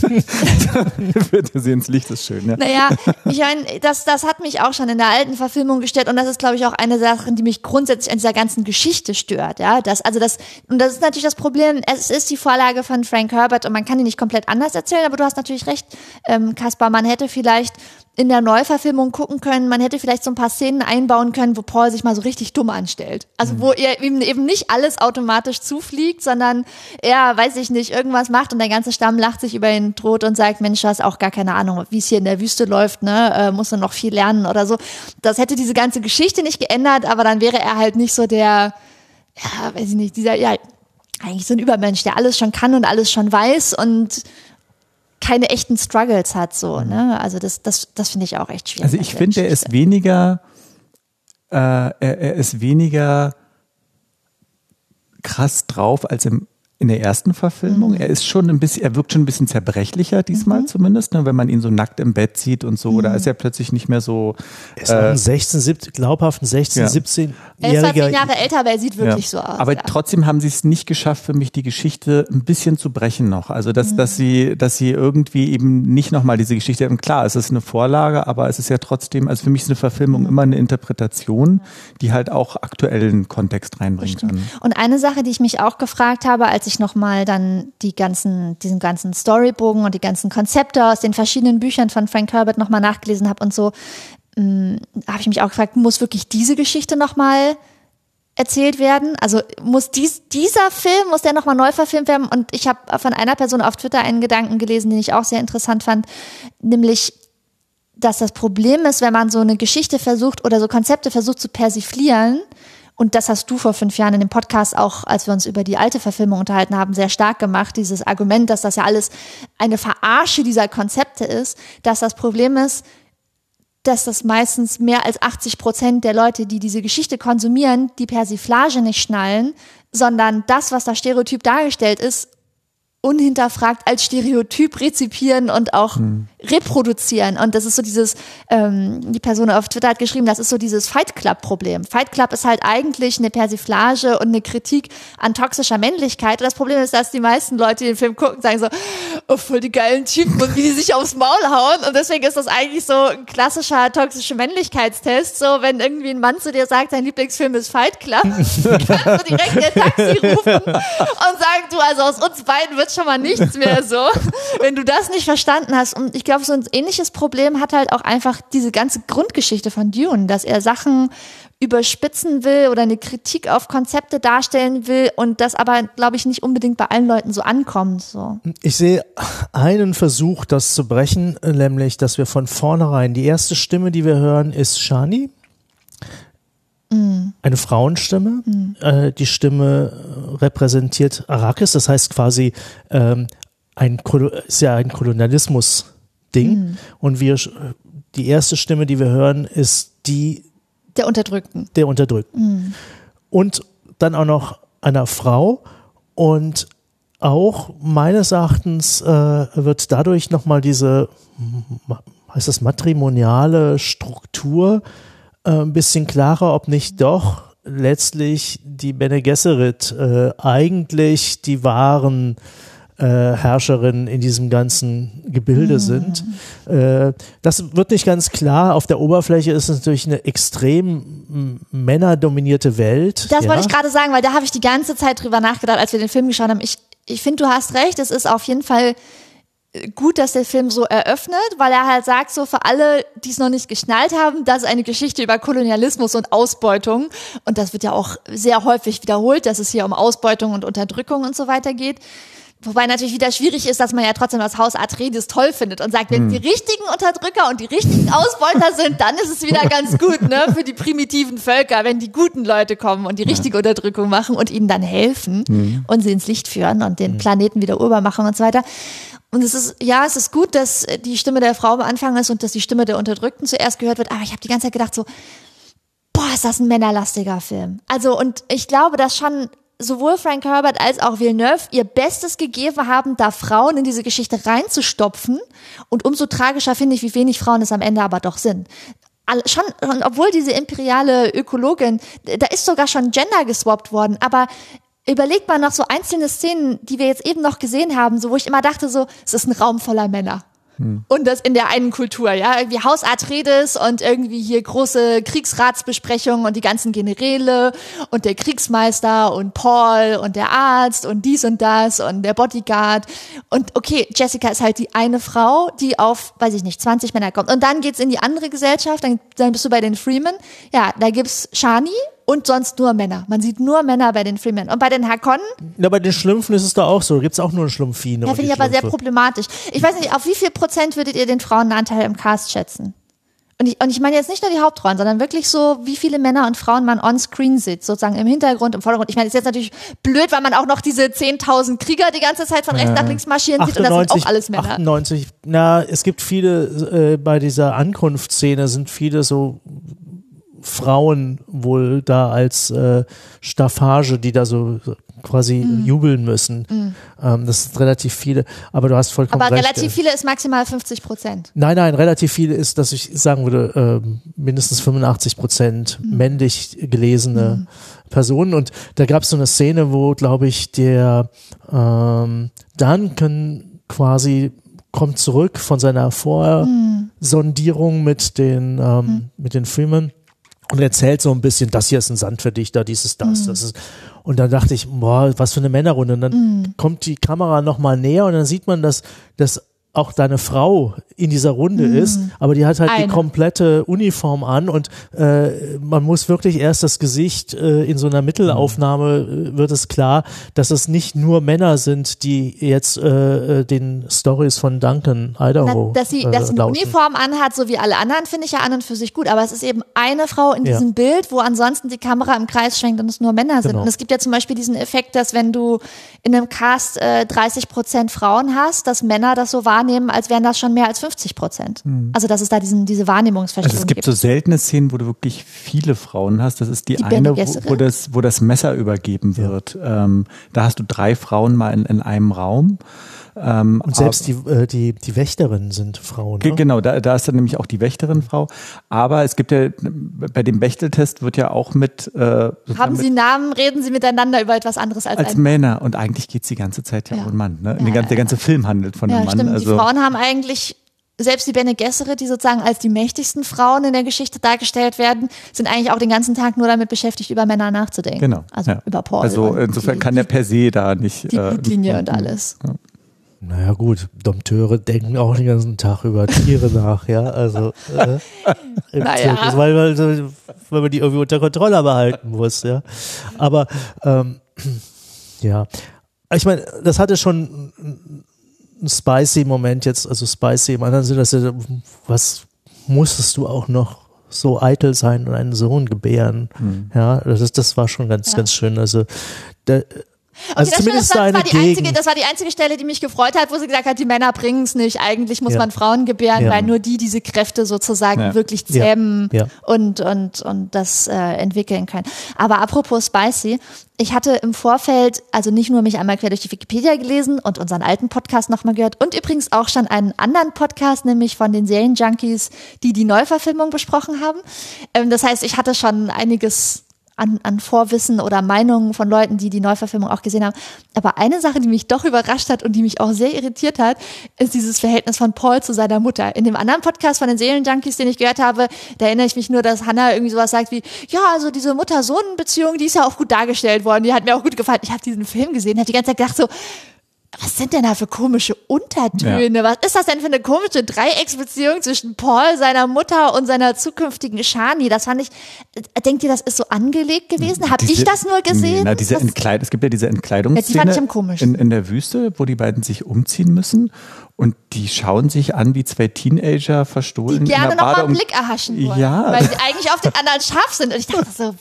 führte sie ins Licht, ist schön, ja. Naja, ich meine, das, das hat mich auch schon in der alten Verfilmung gestört und das ist, glaube ich, auch eine Sache, die mich grundsätzlich an dieser ganzen Geschichte stört, ja. Das, also das, und das ist natürlich das Problem, es ist die Vorlage von Frank Herbert und man kann die nicht komplett anders erzählen, aber du hast natürlich recht, ähm, Kaspar, man hätte vielleicht in der Neuverfilmung gucken können, man hätte vielleicht so ein paar Szenen einbauen können, wo Paul sich mal so richtig dumm anstellt. Also wo er eben, eben nicht alles automatisch zufliegt, sondern er, weiß ich nicht, irgendwas macht und der ganze Stamm lacht sich über ihn tot und sagt, Mensch, du hast auch gar keine Ahnung, wie es hier in der Wüste läuft, ne, äh, musst du noch viel lernen oder so. Das hätte diese ganze Geschichte nicht geändert, aber dann wäre er halt nicht so der, ja, weiß ich nicht, dieser, ja, eigentlich so ein Übermensch, der alles schon kann und alles schon weiß und keine echten Struggles hat, so, ne? Also das, das, das finde ich auch echt schwierig. Also ich finde, er ist weniger, äh, er, er ist weniger krass drauf als im in der ersten Verfilmung. Mhm. Er ist schon ein bisschen, er wirkt schon ein bisschen zerbrechlicher diesmal mhm. zumindest, ne, wenn man ihn so nackt im Bett sieht und so, mhm. da ist er plötzlich nicht mehr so. Er ist äh, ein sechzehn, siebzehn, glaubhaft ein sechzehn, ja. siebzehnjähriger. Er ist zwar zehn Jahre älter, aber er sieht wirklich ja. so aus. Aber ja. trotzdem haben sie es nicht geschafft, für mich die Geschichte ein bisschen zu brechen noch. Also dass, mhm. dass sie, dass sie irgendwie eben nicht nochmal diese Geschichte haben. Klar, es ist eine Vorlage, aber es ist ja trotzdem, also für mich ist eine Verfilmung mhm. immer eine Interpretation, die halt auch aktuellen Kontext reinbringen kann. Und eine Sache, die ich mich auch gefragt habe, als ich ich nochmal dann die ganzen, diesen ganzen Storybogen und die ganzen Konzepte aus den verschiedenen Büchern von Frank Herbert nochmal nachgelesen habe und so, mh, habe ich mich auch gefragt, muss wirklich diese Geschichte nochmal erzählt werden? Also muss dies, dieser Film, muss der nochmal neu verfilmt werden? Und ich habe von einer Person auf Twitter einen Gedanken gelesen, den ich auch sehr interessant fand, nämlich, dass das Problem ist, wenn man so eine Geschichte versucht oder so Konzepte versucht zu persiflieren, und das hast du vor fünf Jahren in dem Podcast auch, als wir uns über die alte Verfilmung unterhalten haben, sehr stark gemacht, dieses Argument, dass das ja alles eine Verarsche dieser Konzepte ist, dass das Problem ist, dass das meistens mehr als achtzig Prozent der Leute, die diese Geschichte konsumieren, die Persiflage nicht schnallen, sondern das, was da stereotyp dargestellt ist, unhinterfragt als Stereotyp rezipieren und auch hm. reproduzieren. Und das ist so dieses, ähm, die Person auf Twitter hat geschrieben, das ist so dieses Fight Club-Problem. Fight Club ist halt eigentlich eine Persiflage und eine Kritik an toxischer Männlichkeit. Und das Problem ist, dass die meisten Leute, die den Film gucken, sagen so, oh, voll die geilen Typen und wie die sich aufs Maul hauen. Und deswegen ist das eigentlich so ein klassischer toxischer Männlichkeitstest. So, wenn irgendwie ein Mann zu dir sagt, dein Lieblingsfilm ist Fight Club, kannst du direkt ein Taxi rufen und sagen, du, also aus uns beiden wird schon mal nichts mehr so, wenn du das nicht verstanden hast. Und ich glaube, so ein ähnliches Problem hat halt auch einfach diese ganze Grundgeschichte von Dune, dass er Sachen überspitzen will oder eine Kritik auf Konzepte darstellen will und das aber, glaube ich, nicht unbedingt bei allen Leuten so ankommt. So. Ich sehe einen Versuch, das zu brechen, nämlich, dass wir von vornherein, die erste Stimme, die wir hören, ist Shani. Eine Frauenstimme. Mm. Äh, die Stimme repräsentiert Arrakis, das heißt quasi ähm, ein ist ja ein Kolonialismus-Ding. Mm. Und wir die erste Stimme, die wir hören, ist die der Unterdrückten. Der Unterdrückten. Mm. Und dann auch noch einer Frau. Und auch meines Erachtens äh, wird dadurch nochmal diese, heißt das, matrimoniale Struktur ein bisschen klarer, ob nicht doch letztlich die Bene Gesserit äh, eigentlich die wahren äh, Herrscherinnen in diesem ganzen Gebilde mhm. sind. Äh, das wird nicht ganz klar. Auf der Oberfläche ist es natürlich eine extrem männerdominierte Welt. Das ja. wollte ich gerade sagen, weil da habe ich die ganze Zeit drüber nachgedacht, als wir den Film geschaut haben. Ich, ich finde, du hast recht. Es ist auf jeden Fall gut, dass der Film so eröffnet, weil er halt sagt, so für alle, die es noch nicht geschnallt haben, das ist eine Geschichte über Kolonialismus und Ausbeutung. Und das wird ja auch sehr häufig wiederholt, dass es hier um Ausbeutung und Unterdrückung und so weiter geht. Wobei natürlich wieder schwierig ist, dass man ja trotzdem das Haus Atreides toll findet und sagt, wenn hm. die richtigen Unterdrücker und die richtigen Ausbeuter sind, dann ist es wieder ganz gut, ne, für die primitiven Völker, wenn die guten Leute kommen und die richtige Unterdrückung machen und ihnen dann helfen hm. und sie ins Licht führen und den hm. Planeten wieder urbar machen und so weiter. Und es ist, ja, es ist gut, dass die Stimme der Frau am Anfang ist und dass die Stimme der Unterdrückten zuerst gehört wird, aber ich habe die ganze Zeit gedacht so, boah, ist das ein männerlastiger Film. Also, und ich glaube, dass schon sowohl Frank Herbert als auch Villeneuve ihr Bestes gegeben haben, da Frauen in diese Geschichte reinzustopfen. Und umso tragischer finde ich, wie wenig Frauen es am Ende aber doch sind. Schon, und obwohl diese imperiale Ökologin, da ist sogar schon Gender geswappt worden, aber überlegt mal noch so einzelne Szenen, die wir jetzt eben noch gesehen haben, so wo ich immer dachte, so, es ist ein Raum voller Männer. Hm. Und das in der einen Kultur, ja, irgendwie Haus Atreides und irgendwie hier große Kriegsratsbesprechungen und die ganzen Generäle und der Kriegsmeister und Paul und der Arzt und dies und das und der Bodyguard. Und okay, Jessica ist halt die eine Frau, die auf, weiß ich nicht, zwanzig Männer kommt. Und dann geht's in die andere Gesellschaft, dann, dann bist du bei den Freemen. Ja, da gibt's Shani und sonst nur Männer. Man sieht nur Männer bei den Freemen. Und bei den Harkonnen? Ja, bei den Schlümpfen ist es da auch so. Da gibt's auch nur Schlumpfine. Ja, finde ich aber sehr problematisch. Ich weiß nicht, auf wie viel Prozent würdet ihr den Frauenanteil im Cast schätzen? Und ich, und ich meine jetzt nicht nur die Hauptrollen, sondern wirklich so, wie viele Männer und Frauen man on-screen sieht, sozusagen im Hintergrund, im Vordergrund. Ich meine, das ist jetzt natürlich blöd, weil man auch noch diese zehntausend Krieger die ganze Zeit von rechts nach links marschieren sieht und das sind auch alles Männer. achtundneunzig, na, es gibt viele, äh, bei dieser Ankunftsszene sind viele so Frauen wohl da als äh, Staffage, die da so quasi mm. jubeln müssen. Mm. Ähm, das sind relativ viele, aber du hast vollkommen aber recht. Aber relativ viele ist maximal fünfzig Prozent. Nein, nein, relativ viele ist, dass ich sagen würde, äh, mindestens fünfundachtzig Prozent mm. männlich gelesene mm. Personen. Und da gab es so eine Szene, wo, glaube ich, der ähm, Duncan quasi kommt zurück von seiner Vorsondierung mm. mit den, ähm, mm. mit den Freemen. und erzählt so ein bisschen, das hier ist ein Sandverdichter, dieses, das, Mhm. das ist, und dann dachte ich, boah, was für eine Männerrunde, und dann Mhm. kommt die Kamera nochmal näher und dann sieht man, dass, dass auch deine Frau in dieser Runde Mhm. ist, aber die hat halt Eine. die komplette Uniform an und äh, man muss wirklich erst das Gesicht, äh, in so einer Mittelaufnahme äh, wird es klar, dass es nicht nur Männer sind, die jetzt äh, den Stories von Duncan Idaho Na, dass sie, äh, dass sie eine lauschen. Uniform anhat, so wie alle anderen, finde ich ja an und für sich gut. Aber es ist eben eine Frau in Ja. diesem Bild, wo ansonsten die Kamera im Kreis schwenkt und es nur Männer sind. Genau. Und es gibt ja zum Beispiel diesen Effekt, dass wenn du in einem Cast äh, dreißig Prozent Frauen hast, dass Männer das so wahrnehmen, als wären das schon mehr als fünfzig Prozent. Also dass es da diesen, diese Wahrnehmungsverschiebung Also es gibt so seltene Szenen, wo du wirklich viele Frauen hast. Das ist die, Die eine, Bene wo, Gesserit. wo, das, wo das Messer übergeben wird. Ähm, da hast du drei Frauen mal in, in einem Raum. Ähm, Und selbst die, äh, die, die Wächterinnen sind Frauen. Ge- Ne? Genau, da, da ist dann nämlich auch die Wächterinfrau. Aber es gibt ja, bei dem Bechteltest wird ja auch mit, äh, sozusagen Haben mit Sie Namen, reden Sie miteinander über etwas anderes als, als ein Männer. Und eigentlich geht's die ganze Zeit ja, Ja. um einen Mann. Ne? Ja, der, ganze, ja, der ganze Film handelt von Ja, einem Mann. stimmt. Also, Die Frauen haben eigentlich, selbst die Bene Gesserit, die sozusagen als die mächtigsten Frauen in der Geschichte dargestellt werden, sind eigentlich auch den ganzen Tag nur damit beschäftigt, über Männer nachzudenken. genau. Also ja. über Paul. Also und insofern die, kann der per se da nicht. die äh, Blutlinie und alles. Ja. Naja gut, Dompteure denken auch den ganzen Tag über Tiere nach, ja, also äh, im Naja. Zirkus, weil, weil, weil man die irgendwie unter Kontrolle behalten muss, ja. Aber ähm, ja, ich meine, das hatte schon einen spicy Moment jetzt, also spicy im anderen Sinne, dass ja, was musstest du auch noch so eitel sein und einen Sohn gebären, Mhm. ja, das ist, das war schon ganz, Ja. ganz schön, also da, also Okay, das, zumindest das, war, eine das, war die einzige, Gegend. das war die einzige Stelle, die mich gefreut hat, wo sie gesagt hat, die Männer bringen es nicht. Eigentlich muss Ja. man Frauen gebären, Ja. weil nur die diese Kräfte sozusagen Ja. wirklich Ja. zähmen Ja. und, und, und das äh, entwickeln können. Aber apropos Spicy, ich hatte im Vorfeld also nicht nur mich einmal quer durch die Wikipedia gelesen und unseren alten Podcast nochmal gehört und übrigens auch schon einen anderen Podcast, nämlich von den Serienjunkies, die die Neuverfilmung besprochen haben. Ähm, das heißt, ich hatte schon einiges An, an Vorwissen oder Meinungen von Leuten, die die Neuverfilmung auch gesehen haben. Aber eine Sache, die mich doch überrascht hat und die mich auch sehr irritiert hat, ist dieses Verhältnis von Paul zu seiner Mutter. In dem anderen Podcast von den Serienjunkies, den ich gehört habe, da erinnere ich mich nur, dass Hannah irgendwie sowas sagt wie, ja, also diese Mutter-Sohn-Beziehung, die ist ja auch gut dargestellt worden, die hat mir auch gut gefallen. Ich habe diesen Film gesehen, habe die ganze Zeit gedacht so, was sind denn da für komische Untertöne? Ja. Was ist das denn für eine komische Dreiecksbeziehung zwischen Paul, seiner Mutter und seiner zukünftigen Shani? Das fand ich, denkt ihr, das ist so angelegt gewesen? Habe ich das nur gesehen? Nee, na, diese das, Entkleid, es gibt ja diese Entkleidungsszene Ja, die fand ich am komischsten. in, in der Wüste, wo die beiden sich umziehen müssen und die schauen sich an wie zwei Teenager verstohlen. die gerne in der noch mal Bade einen um- Blick erhaschen wollen. Ja. Weil sie eigentlich auf den anderen scharf sind. Und ich dachte so,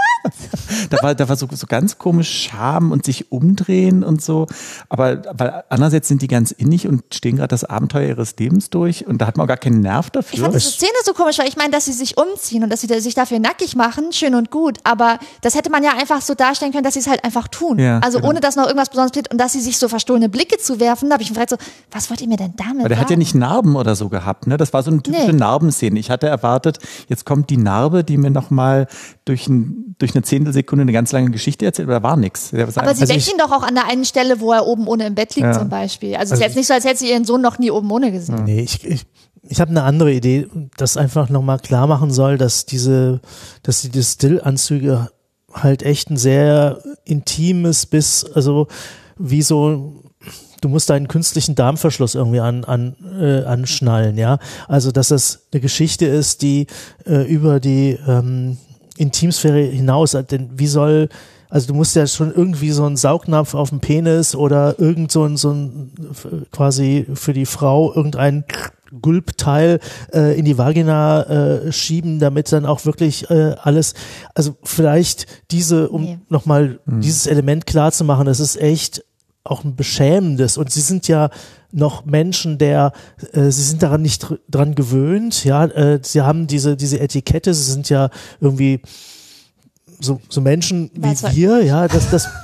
Da war, da war so, so ganz komisch Scham und sich umdrehen und so. Aber, aber andererseits sind die ganz innig und stehen gerade das Abenteuer ihres Lebens durch und da hat man auch gar keinen Nerv ich dafür. fand diese Szene so komisch, weil ich meine, dass sie sich umziehen und dass sie sich dafür nackig machen, schön und gut. Aber das hätte man ja einfach so darstellen können, dass sie es halt einfach tun. Ja, also genau. ohne, dass noch irgendwas Besonderes passiert und dass sie sich so verstohlene Blicke zuwerfen. Da habe ich mich gefragt so, was wollt ihr mir denn damit Aber der sagen? hat ja nicht Narben oder so gehabt, ne? Das war so eine typische Nee. Narbenszene. Ich hatte erwartet, jetzt kommt die Narbe, die mir nochmal durch, ein, durch eine Zehntelsekunde eine ganz lange Geschichte erzählt, aber da war nichts. Aber sie Also weckt ich- ihn doch auch an der einen Stelle, wo er oben ohne im Bett liegt Ja. zum Beispiel. Also, es Also ist jetzt nicht so, als hätte sie ihren Sohn noch nie oben ohne gesehen. Nee, ich, ich, ich habe eine andere Idee, das einfach nochmal klar machen soll, dass diese, dass die Distillanzüge halt echt ein sehr intimes bis, also wie so, du musst deinen künstlichen Darmverschluss irgendwie an, an, äh, anschnallen, ja. Also, dass das eine Geschichte ist, die äh, über die ähm, Intimsphäre hinaus, denn wie soll, also du musst ja schon irgendwie so einen Saugnapf auf dem Penis oder irgend so ein, so ein quasi für die Frau irgendein Gulpteil äh, in die Vagina äh, schieben, damit dann auch wirklich äh, alles, also vielleicht diese, um Nee. nochmal dieses Element klar zu machen, das ist echt auch ein beschämendes und sie sind ja noch Menschen, der, äh, sie sind daran nicht dr- dran gewöhnt, ja, äh, sie haben diese, diese Etikette, sie sind ja irgendwie so, so Menschen wie Weiß was. wir, ja, das, das,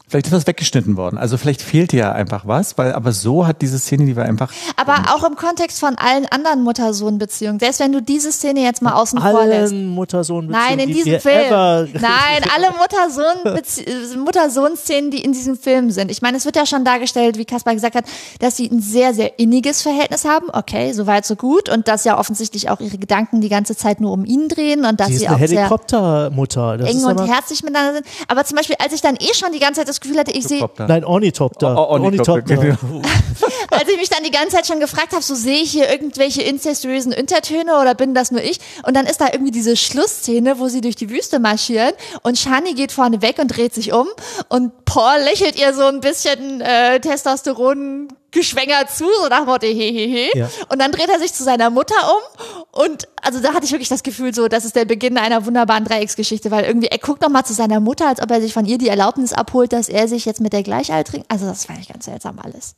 Vielleicht ist was weggeschnitten worden. Also vielleicht fehlte ja einfach was, weil aber so hat diese Szene, die war einfach. Aber auch im Kontext von allen anderen Mutter-Sohn-Beziehungen. Selbst wenn du diese Szene jetzt mal außen vor lässt. Allen Mutter-Sohn-Beziehungen. Nein, in die diesem wir Film. ever Nein, alle Mutter-Sohn-Bezie- Mutter-Sohn-Szenen, die in diesem Film sind. Ich meine, es wird ja schon dargestellt, wie Kaspar gesagt hat, dass sie ein sehr, sehr inniges Verhältnis haben. Okay, soweit so gut. Und dass ja offensichtlich auch ihre Gedanken die ganze Zeit nur um ihn drehen und dass sie ist sie eine auch sehr Helikoptermutter. Das eng ist und aber, herzlich miteinander sind. Aber zum Beispiel, als ich dann eh schon die ganze Zeit das Gefühl hatte, ich sehe, Nein, Ornithopter. Oh, Ornithopter, genau. als ich mich dann die ganze Zeit schon gefragt habe, so sehe ich hier irgendwelche incestuösen Untertöne oder bin das nur ich? Und dann ist da irgendwie diese Schlussszene, wo sie durch die Wüste marschieren und Shani geht vorne weg und dreht sich um und Paul lächelt ihr so ein bisschen äh, Testosteron geschwängert zu, so nach dem Motto, hehehe. Ja. Und dann dreht er sich zu seiner Mutter um und also da hatte ich wirklich das Gefühl so, das ist der Beginn einer wunderbaren Dreiecksgeschichte, weil irgendwie er guckt nochmal zu seiner Mutter, als ob er sich von ihr die Erlaubnis abholt, dass er sich jetzt mit der Gleichaltrigen, also das fand ich ganz seltsam alles.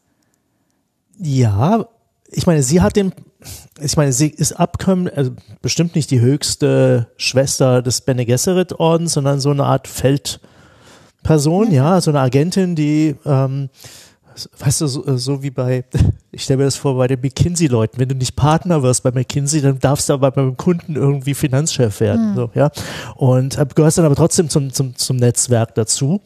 Ja, ich meine, sie hat den, ich meine, sie ist abkömmlich, also bestimmt nicht die höchste Schwester des Bene Gesserit Ordens, sondern so eine Art Feldperson, ja, ja so eine Agentin, die, ähm, weißt du, so, so wie bei, ich stelle mir das vor, bei den McKinsey-Leuten, wenn du nicht Partner wirst bei McKinsey, dann darfst du aber beim Kunden irgendwie Finanzchef werden, mhm. so, ja, und äh, gehörst dann aber trotzdem zum, zum, zum Netzwerk dazu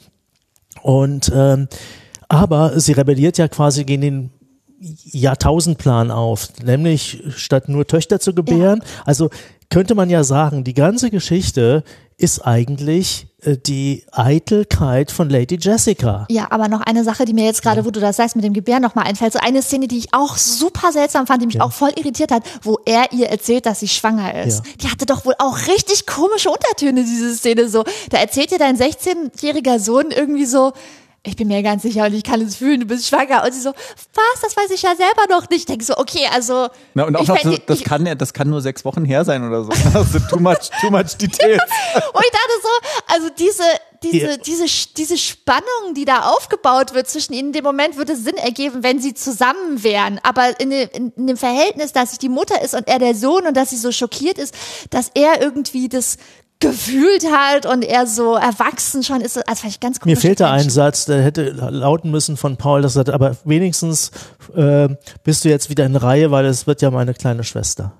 und, ähm, aber sie rebelliert ja quasi gegen den Jahrtausendplan auf, nämlich statt nur Töchter zu gebären, ja. Also könnte man ja sagen, die ganze Geschichte ist eigentlich äh, die Eitelkeit von Lady Jessica. Ja, aber noch eine Sache, die mir jetzt gerade, wo du das sagst, mit dem Gebären nochmal einfällt, so eine Szene, die ich auch super seltsam fand, die mich ja. auch voll irritiert hat, wo er ihr erzählt, dass sie schwanger ist. Ja. Die hatte doch wohl auch richtig komische Untertöne, diese Szene so. Da erzählt dir dein sechzehnjähriger Sohn irgendwie so, ich bin mir ganz sicher und ich kann es fühlen, du bist schwanger. Und sie so, was, das weiß ich ja selber noch nicht. Ich denke so, okay, also. Na, und auch ich noch mein, so, das ich, kann ja, das kann nur sechs Wochen her sein oder so. Also too much, too much details. Und ich dachte so, also diese, diese, ja. diese, diese Spannung, die da aufgebaut wird zwischen ihnen, in dem Moment würde Sinn ergeben, wenn sie zusammen wären. Aber in dem, in, in dem Verhältnis, dass sie die Mutter ist und er der Sohn und dass sie so schockiert ist, dass er irgendwie das gefühlt halt und er so erwachsen schon ist, also fand ich ganz komisch. Mir fehlt da ein Satz, der hätte lauten müssen von Paul, das hat, aber wenigstens äh, bist du jetzt wieder in Reihe, weil es wird ja meine kleine Schwester.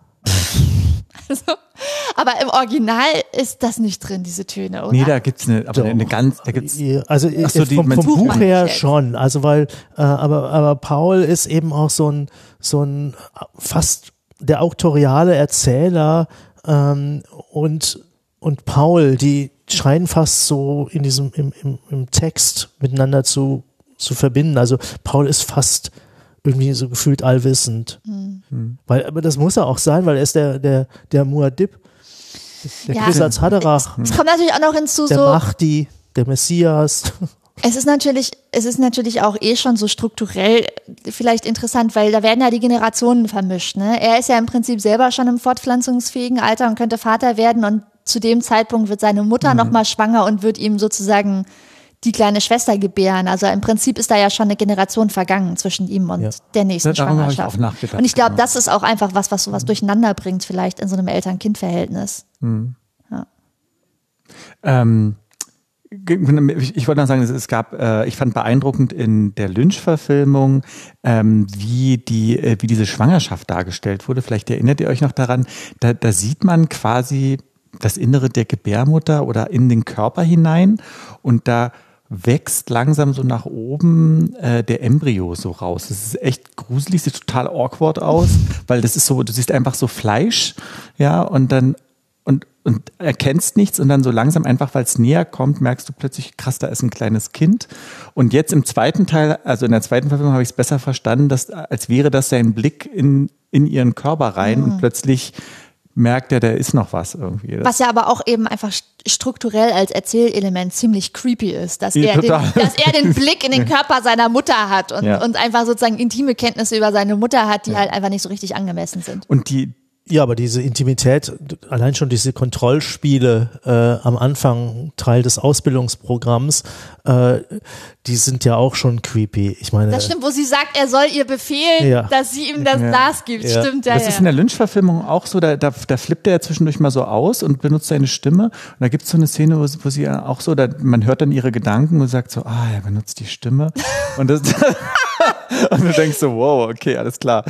Also, aber im Original ist das nicht drin, diese Töne, oder? Nee, da gibt's eine, aber eine ganz, da gibt's. Also so, die, vom, vom Buch, Buch her schon, also weil, äh, aber, aber Paul ist eben auch so ein, so ein fast der autoriale Erzähler ähm, und Und Paul, die scheinen fast so in diesem, im, im, im Text miteinander zu, zu verbinden. Also Paul ist fast irgendwie so gefühlt allwissend. Mhm. Weil, aber das muss er auch sein, weil er ist der, der, der Muad'Dib, der ja. Kwisatz Haderach. Es kommt natürlich auch noch hinzu, der so. Der Mahdi, der Messias. Es ist natürlich, es ist natürlich auch eh schon so strukturell vielleicht interessant, weil da werden ja die Generationen vermischt, ne? Er ist ja im Prinzip selber schon im fortpflanzungsfähigen Alter und könnte Vater werden und zu dem Zeitpunkt wird seine Mutter mhm. nochmal schwanger und wird ihm sozusagen die kleine Schwester gebären. Also im Prinzip ist da ja schon eine Generation vergangen zwischen ihm und ja. der nächsten ja, Schwangerschaft. Ich und ich glaube, genau. das ist auch einfach was, was sowas mhm. durcheinander bringt, vielleicht in so einem Eltern-Kind-Verhältnis. Mhm. Ja. Ähm, ich, ich wollte noch sagen, es gab, äh, ich fand beeindruckend in der Lynch-Verfilmung, ähm, wie die, äh, wie diese Schwangerschaft dargestellt wurde. Vielleicht erinnert ihr euch noch daran, da, da sieht man quasi das Innere der Gebärmutter oder in den Körper hinein und da wächst langsam so nach oben äh, der Embryo so raus. Das ist echt gruselig, sieht total awkward aus, weil das ist so, du siehst einfach so Fleisch, ja, und dann und und erkennst nichts und dann so langsam einfach, weil es näher kommt, merkst du plötzlich, krass, da ist ein kleines Kind. Und jetzt im zweiten Teil, also in der zweiten Verfilmung habe ich es besser verstanden, dass als wäre das sein Blick in in ihren Körper rein mhm. und plötzlich merkt er, da ist noch was irgendwie. Das was ja aber auch eben einfach strukturell als Erzählelement ziemlich creepy ist, dass, ja, er, den, dass er den Blick in den Körper seiner Mutter hat und, ja. und einfach sozusagen intime Kenntnisse über seine Mutter hat, die ja. halt einfach nicht so richtig angemessen sind. Und die Ja, aber diese Intimität, allein schon diese Kontrollspiele äh, am Anfang, Teil des Ausbildungsprogramms, äh, die sind ja auch schon creepy. Ich meine, das stimmt, wo sie sagt, er soll ihr befehlen, ja. dass sie ihm das Ja. Glas gibt. Ja. Stimmt, ja. Das ja. ist in der Lynch-Verfilmung auch so, da, da, da flippt er ja zwischendurch mal so aus und benutzt seine Stimme. Und da gibt es so eine Szene, wo, wo sie ja auch so, da, man hört dann ihre Gedanken und sagt so, ah, er benutzt die Stimme. Und, das, und du denkst so, wow, okay, alles klar.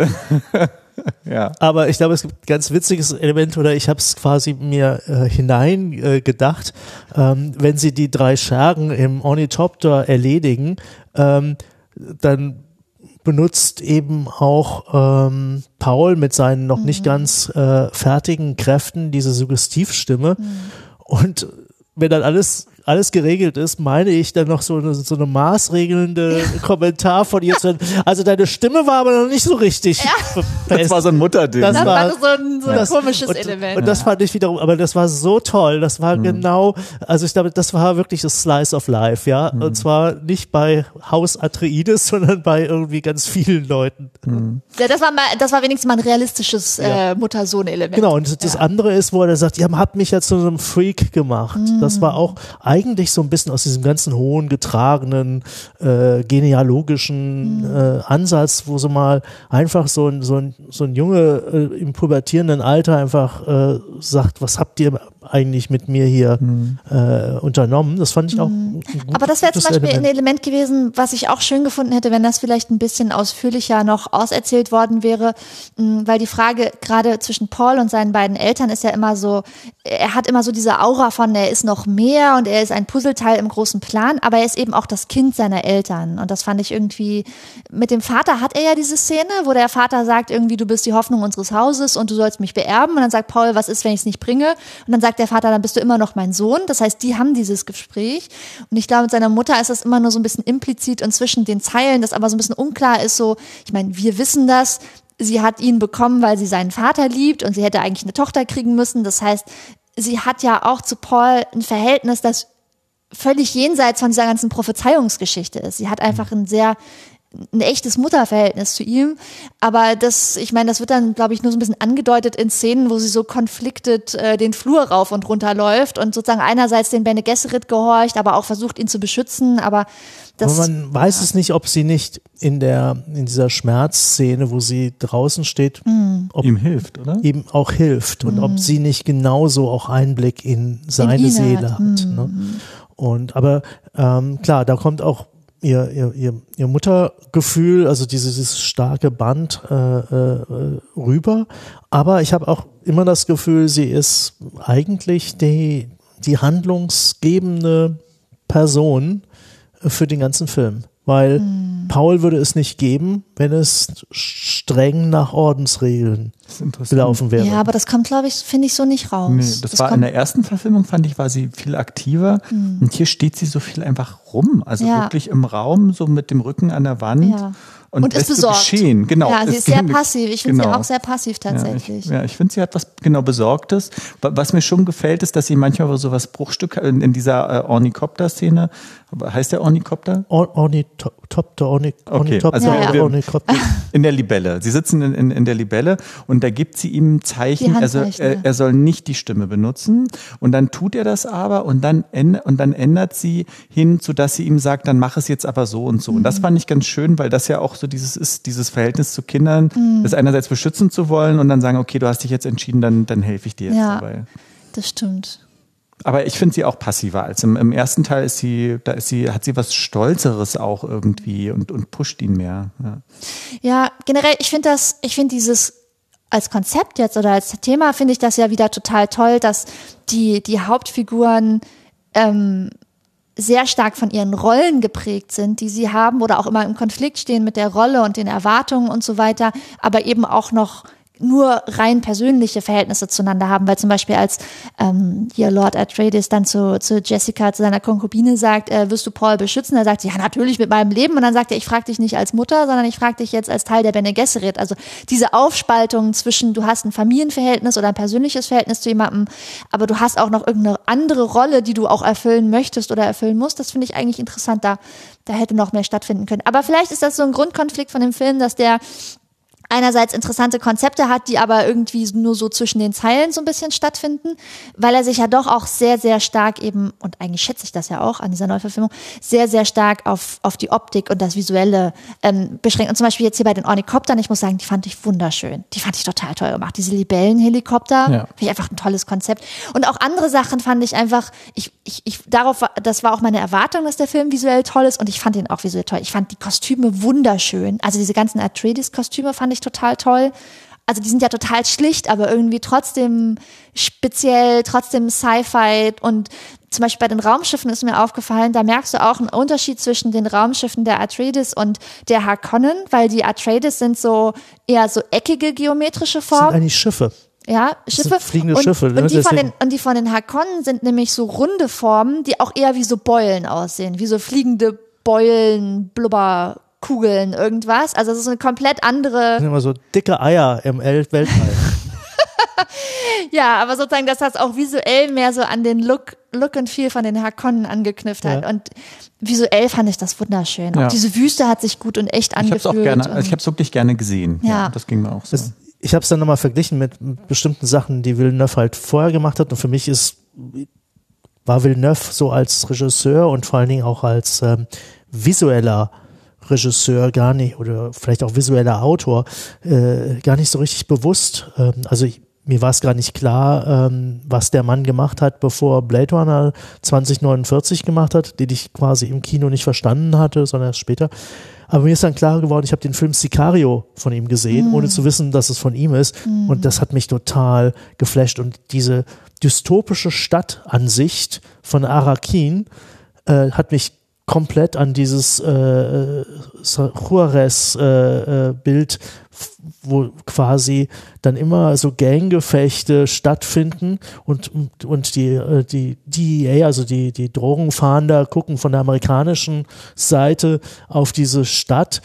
Ja. aber ich glaube, es gibt ein ganz witziges Element, oder ich habe es quasi mir äh, hinein äh, gedacht, ähm, wenn sie die drei Schergen im Ornithopter erledigen, ähm, dann benutzt eben auch ähm, Paul mit seinen noch mhm. nicht ganz äh, fertigen Kräften diese Suggestivstimme. Mhm. Und wenn dann alles alles geregelt ist, meine ich dann noch so eine, so eine maßregelnde Kommentar von ihr zu hören. Also deine Stimme war aber noch nicht so richtig. Ja. Das war so ein Mutterding. Das, Das war war so ein, so ein das, komisches und, Element. Und das fand ich wiederum, aber das war so toll. Das war mhm. genau, also ich glaube, das war wirklich das Slice of Life, ja. Mhm. Und zwar nicht bei Haus Atreides, sondern bei irgendwie ganz vielen Leuten. Mhm. Ja, das war mal, das war wenigstens mal ein realistisches Ja. äh, Mutter-Sohn-Element. Genau, und das ja. andere ist, wo er sagt, ihr habt mich ja zu so einem Freak gemacht. Mhm. Das war auch eigentlich so ein bisschen aus diesem ganzen hohen, getragenen, äh, genealogischen mhm. äh, Ansatz, wo so mal einfach so ein, so ein, so ein Junge äh, im pubertierenden Alter einfach äh, sagt, was habt ihr eigentlich mit mir hier mhm. äh, unternommen? Das fand ich auch mhm. ein gut, Aber das wäre zum Beispiel Element. ein Element gewesen, was ich auch schön gefunden hätte, wenn das vielleicht ein bisschen ausführlicher noch auserzählt worden wäre, mh, weil die Frage gerade zwischen Paul und seinen beiden Eltern ist ja immer so, er hat immer so diese Aura von, er ist noch mehr und er ist ein Puzzleteil im großen Plan, aber er ist eben auch das Kind seiner Eltern und das fand ich irgendwie, mit dem Vater hat er ja diese Szene, wo der Vater sagt irgendwie, du bist die Hoffnung unseres Hauses und du sollst mich beerben und dann sagt Paul, was ist, wenn ich es nicht bringe? Und dann sagt der Vater, dann bist du immer noch mein Sohn. Das heißt, die haben dieses Gespräch und ich glaube, mit seiner Mutter ist das immer nur so ein bisschen implizit und zwischen den Zeilen, das aber so ein bisschen unklar ist, so, ich meine, wir wissen das, sie hat ihn bekommen, weil sie seinen Vater liebt und sie hätte eigentlich eine Tochter kriegen müssen. Das heißt, sie hat ja auch zu Paul ein Verhältnis, das völlig jenseits von dieser ganzen Prophezeiungsgeschichte ist. Sie hat einfach ein sehr, ein echtes Mutterverhältnis zu ihm. Aber das, ich meine, das wird dann, glaube ich, nur so ein bisschen angedeutet in Szenen, wo sie so konfliktet äh, den Flur rauf und runter läuft und sozusagen einerseits den Bene Gesserit gehorcht, aber auch versucht, ihn zu beschützen. Aber das, aber man weiß ja. es nicht, ob sie nicht in der, in dieser Schmerzszene, wo sie draußen steht, mhm. ob ihm hilft, oder? Ihm auch hilft und mhm. ob sie nicht genauso auch Einblick in seine in Seele hat. hat. Mhm. Ne? Und aber ähm, klar, da kommt auch ihr, ihr, ihr, ihr Muttergefühl, also dieses, dieses starke Band äh, äh, rüber. Aber ich habe auch immer das Gefühl, sie ist eigentlich die, die handlungsgebende Person für den ganzen Film. Weil hm. Paul würde es nicht geben, wenn es streng nach Ordensregeln gelaufen wäre. Ja, aber das kommt, glaube ich, finde ich so nicht raus. Nee, das, das war in der ersten Verfilmung, fand ich, war sie viel aktiver. Hm. Und hier steht sie so viel einfach rum. Also ja. wirklich im Raum, so mit dem Rücken an der Wand. Ja. Und, und ist besorgt. Geschehen. Genau. Ja, sie ist sehr passiv. Ich finde genau. sie auch sehr passiv tatsächlich. Ja, ich, ja, ich finde, sie hat was genau Besorgtes. Was mir schon gefällt, ist, dass sie manchmal so was Bruchstück in, in dieser äh, Ornikopter-Szene, heißt der Ornikopter? Or, Ornithopter, Ornik, okay. Ornithopter, also ja, ja. Ornikopter. In der Libelle. Sie sitzen in, in, in der Libelle und da gibt sie ihm ein Zeichen, er soll, er, er soll nicht die Stimme benutzen und dann tut er das aber und dann, und dann ändert sie hin, sodass sie ihm sagt, dann mach es jetzt aber so und so. Mhm. Und das fand ich ganz schön, weil das ja auch so dieses ist, dieses Verhältnis zu Kindern, mhm. das einerseits beschützen zu wollen und dann sagen, okay, du hast dich jetzt entschieden, dann, dann helfe ich dir jetzt ja, dabei. Das stimmt. Aber ich finde sie auch passiver als im, im ersten Teil ist sie, da ist sie, hat sie was Stolzeres auch irgendwie und, und pusht ihn mehr. Ja, ja generell, ich finde das, ich finde dieses als Konzept jetzt oder als Thema finde ich das ja wieder total toll, dass die, die Hauptfiguren ähm, sehr stark von ihren Rollen geprägt sind, die sie haben oder auch immer im Konflikt stehen mit der Rolle und den Erwartungen und so weiter, aber eben auch noch nur rein persönliche Verhältnisse zueinander haben, weil zum Beispiel als ähm, hier Lord Atreides dann zu, zu Jessica, zu seiner Konkubine sagt, äh, wirst du Paul beschützen? Er sagt, ja natürlich mit meinem Leben und dann sagt er, ich frage dich nicht als Mutter, sondern ich frage dich jetzt als Teil der Bene Gesserit. Also diese Aufspaltung zwischen, du hast ein Familienverhältnis oder ein persönliches Verhältnis zu jemandem, aber du hast auch noch irgendeine andere Rolle, die du auch erfüllen möchtest oder erfüllen musst, das finde ich eigentlich interessant, da, da hätte noch mehr stattfinden können. Aber vielleicht ist das so ein Grundkonflikt von dem Film, dass der einerseits interessante Konzepte hat, die aber irgendwie nur so zwischen den Zeilen so ein bisschen stattfinden, weil er sich ja doch auch sehr, sehr stark eben, und eigentlich schätze ich das ja auch an dieser Neuverfilmung, sehr, sehr stark auf, auf die Optik und das Visuelle ähm, beschränkt. Und zum Beispiel jetzt hier bei den Ornithoptern, ich muss sagen, die fand ich wunderschön. Die fand ich total toll gemacht. Diese Libellenhelikopter, ja. Finde ich einfach ein tolles Konzept. Und auch andere Sachen fand ich einfach, ich, ich, ich, darauf, das war auch meine Erwartung, dass der Film visuell toll ist und ich fand ihn auch visuell toll. Ich fand die Kostüme wunderschön. Also diese ganzen Atreides-Kostüme fand ich total toll. Also die sind ja total schlicht, aber irgendwie trotzdem speziell, trotzdem Sci-Fi. Und zum Beispiel bei den Raumschiffen ist mir aufgefallen, da merkst du auch einen Unterschied zwischen den Raumschiffen der Atreides und der Harkonnen, weil die Atreides sind so eher so eckige geometrische Formen. Das sind eigentlich Schiffe. Ja, Schiffe. Das sind fliegende und, Schiffe. Ne? Und, die von den, und die von den Harkonnen sind nämlich so runde Formen, die auch eher wie so Beulen aussehen, wie so fliegende Beulen, Blubber. Kugeln, irgendwas. Also es ist eine komplett andere. Das sind immer so dicke Eier im Weltall. Ja, aber sozusagen, dass das auch visuell mehr so an den Look, Look and Feel von den Harkonnen angeknüpft hat. Ja. Und visuell fand ich das wunderschön. Ja. Auch diese Wüste hat sich gut und echt angefühlt. Ich habe es auch gerne, also ich habe es wirklich gerne gesehen. Ja. ja, das ging mir auch so. Das, ich habe es dann nochmal verglichen mit bestimmten Sachen, die Villeneuve halt vorher gemacht hat. Und für mich ist, war Villeneuve so als Regisseur und vor allen Dingen auch als ähm, visueller Regisseur gar nicht oder vielleicht auch visueller Autor äh, gar nicht so richtig bewusst. Ähm, also ich, mir war es gar nicht klar, ähm, was der Mann gemacht hat, bevor Blade Runner zwanzig neunundvierzig gemacht hat, den ich quasi im Kino nicht verstanden hatte, sondern erst später. Aber mir ist dann klar geworden, ich habe den Film Sicario von ihm gesehen, mm. ohne zu wissen, dass es von ihm ist. Mm. Und das hat mich total geflasht. Und diese dystopische Stadtansicht von Arrakeen äh, hat mich komplett an dieses äh, Juarez-Bild, äh, wo quasi dann immer so Ganggefechte stattfinden und, und die, die D E A, also die, die Drogenfahnder, gucken von der amerikanischen Seite auf diese Stadt,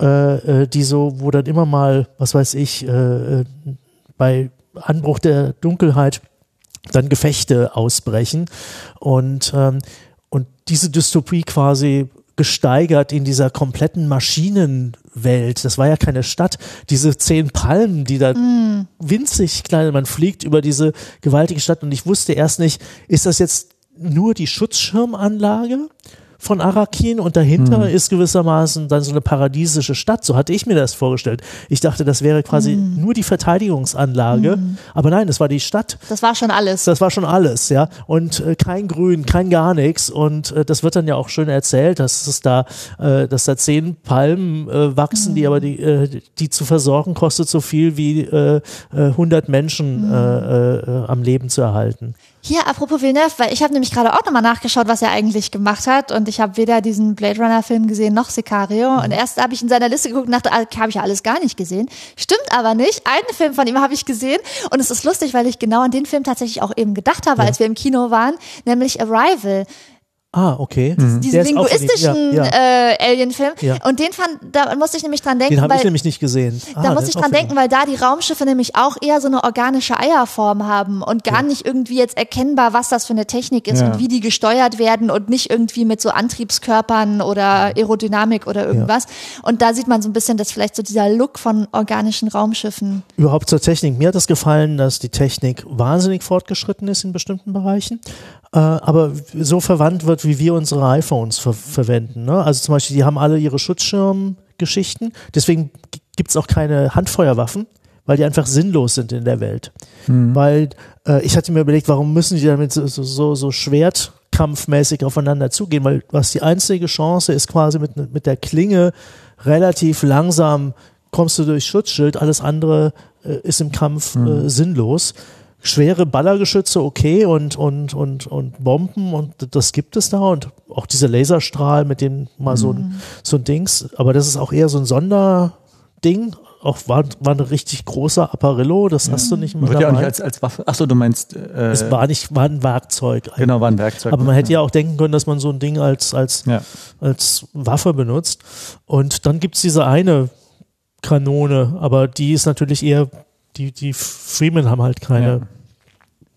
äh, die so, wo dann immer mal, was weiß ich, äh, bei Anbruch der Dunkelheit dann Gefechte ausbrechen und ähm, Und diese Dystopie quasi gesteigert in dieser kompletten Maschinenwelt. Das war ja keine Stadt. Diese zehn Palmen, die da mm. winzig klein, man fliegt über diese gewaltige Stadt und ich wusste erst nicht, ist das jetzt nur die Schutzschirmanlage von Arrakeen und dahinter mhm. ist gewissermaßen dann so eine paradiesische Stadt. So hatte ich mir das vorgestellt. Ich dachte, das wäre quasi mhm. nur die Verteidigungsanlage, mhm. aber nein, das war die Stadt. Das war schon alles. Das war schon alles, ja. Und äh, kein Grün, kein gar nichts. Und äh, das wird dann ja auch schön erzählt, dass es da, äh, dass da zehn Palmen äh, wachsen, mhm. die aber die, äh, die zu versorgen kostet so viel wie äh, äh, hundert Menschen mhm. äh, äh, am Leben zu erhalten. Hier, apropos Villeneuve, weil ich habe nämlich gerade auch nochmal nachgeschaut, was er eigentlich gemacht hat und ich habe weder diesen Blade Runner Film gesehen noch Sicario mhm. und erst habe ich in seiner Liste geguckt und dachte, ah, habe ich ja alles gar nicht gesehen. Stimmt aber nicht. Einen Film von ihm habe ich gesehen und es ist lustig, weil ich genau an den Film tatsächlich auch eben gedacht habe, ja. als wir im Kino waren, nämlich Arrival. Ah, okay. Mhm. Diesen linguistischen ja, ja. äh, Alien-Film. Ja. Und den fand, da musste ich nämlich dran denken. Den habe ich nämlich nicht gesehen. Ah, da musste ich dran denken, weil da die Raumschiffe nämlich auch eher so eine organische Eierform haben und gar ja. nicht irgendwie jetzt erkennbar, was das für eine Technik ist ja. und wie die gesteuert werden und nicht irgendwie mit so Antriebskörpern oder Aerodynamik oder irgendwas. Ja. Und da sieht man so ein bisschen, dass vielleicht so dieser Look von organischen Raumschiffen. Überhaupt zur Technik. Mir hat es gefallen, dass die Technik wahnsinnig fortgeschritten ist in bestimmten Bereichen. Äh, aber so verwandt wird, wie wir unsere iPhones ver- verwenden. Ne? Also zum Beispiel, die haben alle ihre Schutzschirmgeschichten. Deswegen g- gibt's auch keine Handfeuerwaffen, weil die einfach sinnlos sind in der Welt. Mhm. Weil äh, ich hatte mir überlegt, warum müssen die damit so, so, so schwertkampfmäßig aufeinander zugehen? Weil was die einzige Chance ist, quasi mit, mit der Klinge relativ langsam kommst du durch Schutzschild. Alles andere äh, ist im Kampf mhm. äh, sinnlos. Schwere Ballergeschütze, okay, und, und, und, und Bomben und das gibt es da und auch dieser Laserstrahl mit dem mal so ein, so ein Dings, aber das ist auch eher so ein Sonderding, auch war, war ein richtig großer Apparillo, das hast du nicht mehr Wird dabei. ja auch nicht als, als Waffe, achso, du meinst... Äh, es war nicht, war ein Werkzeug. Eigentlich. Genau, war ein Werkzeug. Aber man hätte ja auch denken können, dass man so ein Ding als, als, ja. als Waffe benutzt und dann gibt's diese eine Kanone, aber die ist natürlich eher... Die, die Freeman haben halt keine, ja.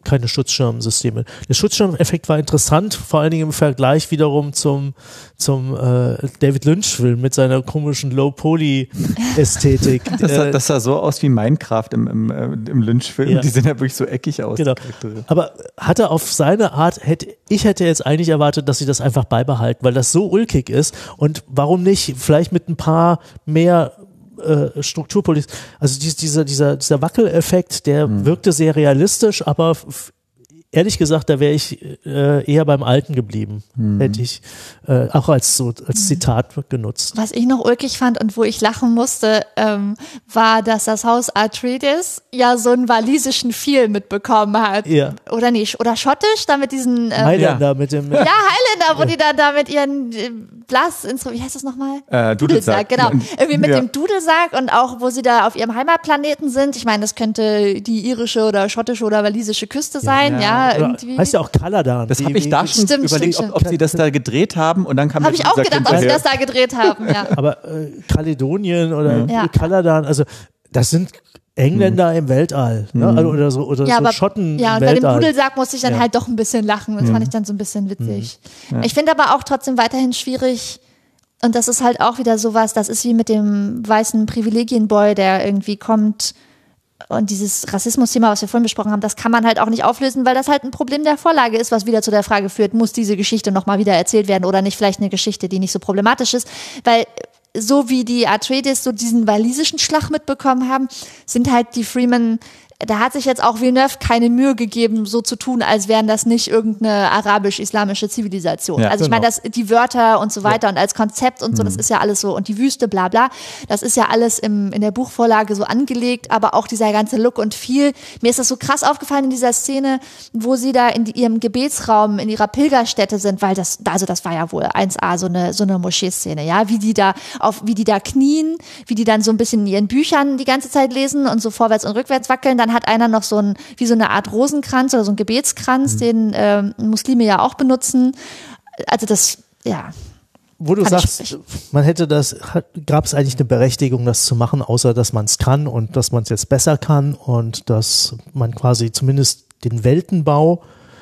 keine Schutzschirmsysteme. Der Schutzschirmeffekt war interessant, vor allen Dingen im Vergleich wiederum zum, zum äh, David Lynch-Film mit seiner komischen Low-Poly-Ästhetik. Das sah, das sah so aus wie Minecraft im, im, im Lynch-Film. Ja. Die sehen ja wirklich so eckig aus. Genau. Aber hatte auf seine Art, hätte, ich hätte jetzt eigentlich erwartet, dass sie das einfach beibehalten, weil das so ulkig ist. Und warum nicht vielleicht mit ein paar mehr äh, Strukturpolitik, also dies, dieser, dieser, dieser Wackeleffekt, der hm. wirkte sehr realistisch, aber f- ehrlich gesagt, da wäre ich äh, eher beim Alten geblieben. Hm. Hätte ich äh, auch als so als Zitat genutzt. Was ich noch ulkig fand und wo ich lachen musste, ähm, war, dass das Haus Atreides ja so einen walisischen Feel mitbekommen hat. Ja. Oder nicht? Oder schottisch, da mit diesen ähm, Highlander mit dem ja, Highlander, wo die dann da mit ihren äh, Blasinstrumenten, wie heißt das nochmal? Äh, Dudelsack. Genau. Irgendwie mit ja. dem Dudelsack und auch, wo sie da auf ihrem Heimatplaneten sind. Ich meine, das könnte die irische oder schottische oder walisische Küste sein, ja, Ja. ja irgendwie. Heißt ja auch Kaladan. Das habe ich da schon Stimmt, überlegt, stimmt, ob, ob sie das da gedreht haben und dann kam Habe ich auch gedacht, ob sie das da gedreht haben, ja. Aber äh, Kaledonien oder Ja. Kaladan, also das sind Engländer mhm. im Weltall, ne? Mhm. Also, oder so, oder Ja, so aber, Schotten ja, im und bei dem Weltall. Dudelsack musste ich dann Ja. halt doch ein bisschen lachen. Das Mhm. fand ich dann so ein bisschen witzig. Ja. Ich finde aber auch trotzdem weiterhin schwierig, und das ist halt auch wieder sowas, das ist wie mit dem weißen Privilegienboy, der irgendwie kommt. Und dieses Rassismus-Thema, was wir vorhin besprochen haben, das kann man halt auch nicht auflösen, weil das halt ein Problem der Vorlage ist, was wieder zu der Frage führt, muss diese Geschichte nochmal wieder erzählt werden oder nicht vielleicht eine Geschichte, die nicht so problematisch ist, weil so wie die Atreides so diesen walisischen Schlag mitbekommen haben, sind halt die Freeman, da hat sich jetzt auch Villeneuve keine Mühe gegeben, so zu tun, als wären das nicht irgendeine arabisch-islamische Zivilisation. Ja, also ich genau. meine, das, die Wörter und so weiter Ja. und als Konzept und so, das ist ja alles so, und die Wüste, bla bla, das ist ja alles im, in der Buchvorlage so angelegt, aber auch dieser ganze Look und Feel. Mir ist das so krass aufgefallen in dieser Szene, wo sie da in die, ihrem Gebetsraum, in ihrer Pilgerstätte sind, weil das, also das war ja wohl eins A, so eine, so eine Moscheeszene, ja, wie die da auf, wie die da knien, wie die dann so ein bisschen in ihren Büchern die ganze Zeit lesen und so vorwärts und rückwärts wackeln. Dann hat einer noch so ein, wie so eine Art Rosenkranz oder so ein Gebetskranz, mhm. den ähm, Muslime ja auch benutzen. Also das, ja. Wo du Fand sagst, man hätte das, gab es eigentlich eine Berechtigung, das zu machen, außer dass man es kann und dass man es jetzt besser kann und dass man quasi zumindest den Weltenbau,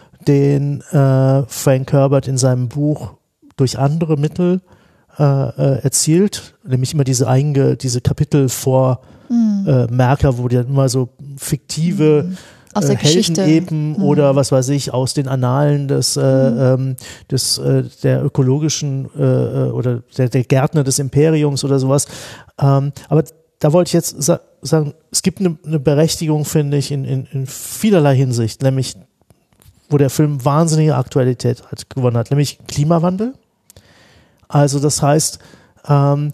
den äh, Frank Herbert in seinem Buch durch andere Mittel äh, äh, erzielt, nämlich immer diese einge, diese Kapitel vor mhm. äh, Merker, wo die dann immer so fiktive mhm. aus der äh, Helden Geschichte eben mhm. oder was weiß ich aus den Annalen des, äh, ähm, des äh, der ökologischen äh, oder der, der Gärtner des Imperiums oder sowas. Ähm, aber da wollte ich jetzt sa- sagen, es gibt eine, eine Berechtigung, finde ich, in, in, in vielerlei Hinsicht, nämlich wo der Film wahnsinnige Aktualität hat, gewonnen hat, nämlich Klimawandel. Also das heißt, ähm,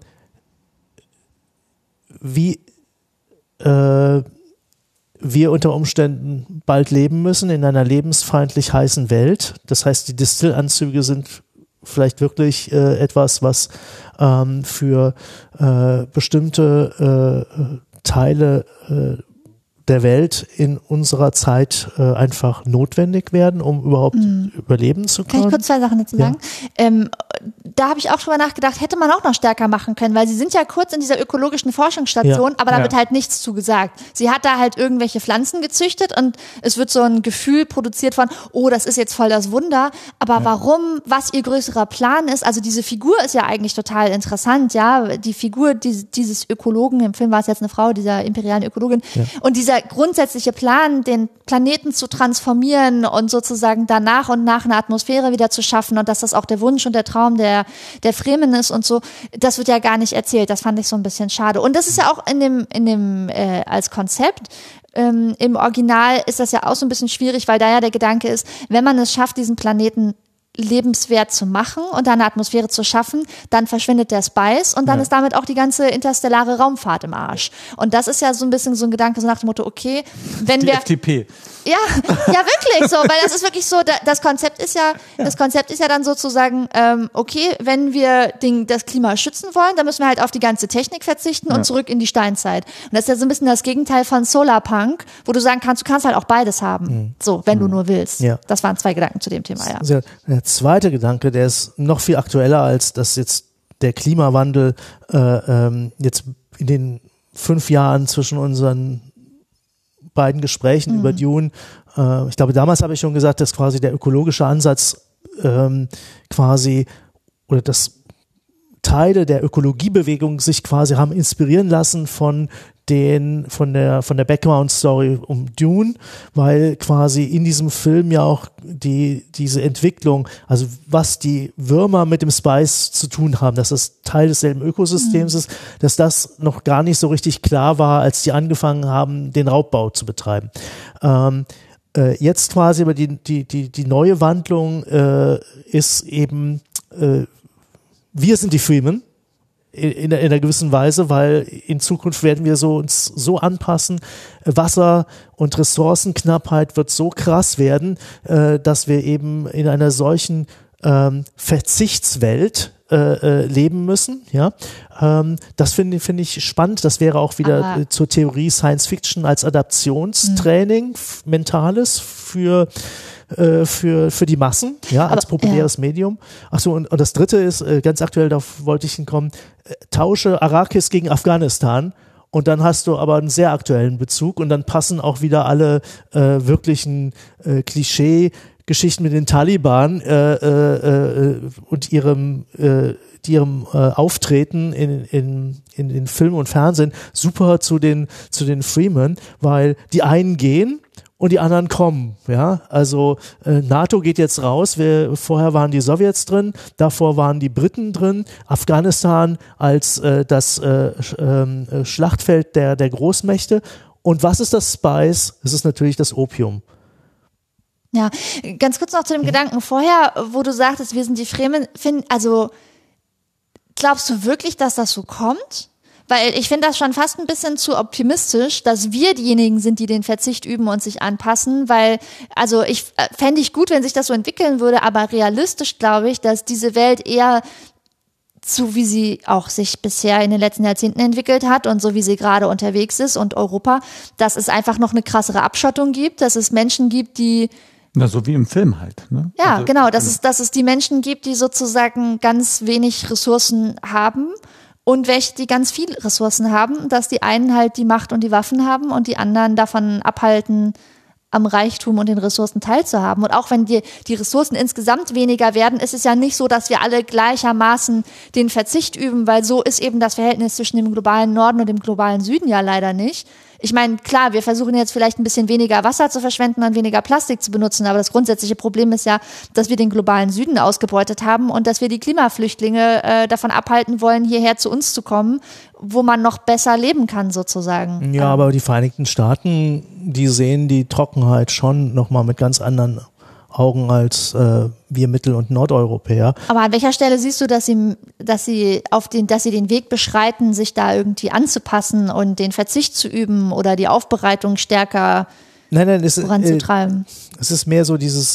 wie äh, wir unter Umständen bald leben müssen in einer lebensfeindlich heißen Welt. Das heißt, die Distillanzüge sind vielleicht wirklich äh, etwas, was ähm, für äh, bestimmte äh, Teile äh, der Welt in unserer Zeit äh, einfach notwendig werden, um überhaupt mhm. überleben zu können. Kann ich kurz zwei Sachen dazu sagen? Ja. Ähm, da habe ich auch drüber nachgedacht, hätte man auch noch stärker machen können, weil sie sind ja kurz in dieser ökologischen Forschungsstation, Ja. aber da Ja. wird halt nichts zu gesagt. Sie hat da halt irgendwelche Pflanzen gezüchtet und es wird so ein Gefühl produziert von, oh, das ist jetzt voll das Wunder, aber ja. warum, was ihr größerer Plan ist, also diese Figur ist ja eigentlich total interessant, ja, die Figur dieses, dieses Ökologen, im Film war es jetzt eine Frau, dieser imperialen Ökologin, ja. und dieser grundsätzliche Plan, den Planeten zu transformieren und sozusagen dann nach und nach eine Atmosphäre wieder zu schaffen und dass das auch der Wunsch und der Traum der, der Fremen ist und so, das wird ja gar nicht erzählt. Das fand ich so ein bisschen schade. Und das ist ja auch in dem, in dem, äh, als Konzept, ähm, im Original ist das ja auch so ein bisschen schwierig, weil da ja der Gedanke ist, wenn man es schafft, diesen Planeten lebenswert zu machen und da eine Atmosphäre zu schaffen, dann verschwindet der Spice und dann ja. ist damit auch die ganze interstellare Raumfahrt im Arsch. Und das ist ja so ein bisschen so ein Gedanke so nach dem Motto, okay, wenn die wir... F D P. Ja, ja wirklich so, weil das ist wirklich so, das Konzept ist ja, ja. das Konzept ist ja dann sozusagen, ähm, okay, wenn wir den, das Klima schützen wollen, dann müssen wir halt auf die ganze Technik verzichten ja. und zurück in die Steinzeit. Und das ist ja so ein bisschen das Gegenteil von Solarpunk, wo du sagen kannst, du kannst halt auch beides haben, mhm. so, wenn mhm. du nur willst. Ja. Das waren zwei Gedanken zu dem Thema, ja. Also der zweite Gedanke, der ist noch viel aktueller, als dass jetzt der Klimawandel äh, ähm, jetzt in den fünf Jahren zwischen unseren beiden Gesprächen mhm. über Dune, äh, ich glaube, damals habe ich schon gesagt, dass quasi der ökologische Ansatz ähm, quasi oder das Teile der Ökologiebewegung sich quasi haben inspirieren lassen von den, von der, von der Background-Story um Dune, weil quasi in diesem Film ja auch die, diese Entwicklung, also was die Würmer mit dem Spice zu tun haben, dass das Teil desselben Ökosystems mhm. ist, dass das noch gar nicht so richtig klar war, als die angefangen haben, den Raubbau zu betreiben. Ähm, äh, jetzt quasi aber die, die, die, die neue Wandlung äh, ist eben, äh, wir sind die Freemen in, in, in einer gewissen Weise, weil in Zukunft werden wir so uns so anpassen. Wasser- und Ressourcenknappheit wird so krass werden, äh, dass wir eben in einer solchen ähm, Verzichtswelt äh, äh, leben müssen. Ja, ähm, das finde finde ich spannend. Das wäre auch wieder äh, zur Theorie Science Fiction als Adaptionstraining, mhm. mentales für für für die Massen, ja, als Aber, populäres ja. Medium. Achso, und, und das dritte ist, ganz aktuell, da wollte ich hinkommen, tausche Arrakis gegen Afghanistan und dann hast du aber einen sehr aktuellen Bezug und dann passen auch wieder alle äh, wirklichen äh, Klischee-Geschichten mit den Taliban äh, äh, und ihrem äh, die ihrem äh, Auftreten in, in, in den Film und Fernsehen super zu den, zu den Freemen, weil die einen gehen und die anderen kommen, ja, also äh, NATO geht jetzt raus, wir, vorher waren die Sowjets drin, davor waren die Briten drin, Afghanistan als äh, das äh, äh, Schlachtfeld der, der Großmächte und was ist das Spice? Es ist natürlich das Opium. Ja, ganz kurz noch zu dem mhm. Gedanken vorher, wo du sagtest, wir sind die Fremen, find, also glaubst du wirklich, dass das so kommt? Weil ich finde das schon fast ein bisschen zu optimistisch, dass wir diejenigen sind, die den Verzicht üben und sich anpassen, weil, also ich fände ich gut, wenn sich das so entwickeln würde, aber realistisch glaube ich, dass diese Welt eher so wie sie auch sich bisher in den letzten Jahrzehnten entwickelt hat und so wie sie gerade unterwegs ist und Europa, dass es einfach noch eine krassere Abschottung gibt, dass es Menschen gibt, die Na, so wie im Film halt. Ne? Ja, also, genau, dass es, dass es die Menschen gibt, die sozusagen ganz wenig Ressourcen haben und welche, die ganz viele Ressourcen haben, dass die einen halt die Macht und die Waffen haben und die anderen davon abhalten, am Reichtum und den Ressourcen teilzuhaben. Und auch wenn die, die Ressourcen insgesamt weniger werden, ist es ja nicht so, dass wir alle gleichermaßen den Verzicht üben, weil so ist eben das Verhältnis zwischen dem globalen Norden und dem globalen Süden ja leider nicht. Ich meine, klar, wir versuchen jetzt vielleicht ein bisschen weniger Wasser zu verschwenden und weniger Plastik zu benutzen, aber das grundsätzliche Problem ist ja, dass wir den globalen Süden ausgebeutet haben und dass wir die Klimaflüchtlinge äh, davon abhalten wollen, hierher zu uns zu kommen, wo man noch besser leben kann sozusagen. Ja, aber die Vereinigten Staaten, die sehen die Trockenheit schon nochmal mit ganz anderen Augen als äh, wir Mittel- und Nordeuropäer. Aber an welcher Stelle siehst du, dass sie, dass sie auf den, dass sie den Weg beschreiten, sich da irgendwie anzupassen und den Verzicht zu üben oder die Aufbereitung stärker nein, nein, es, voranzutreiben? Äh, es ist mehr so dieses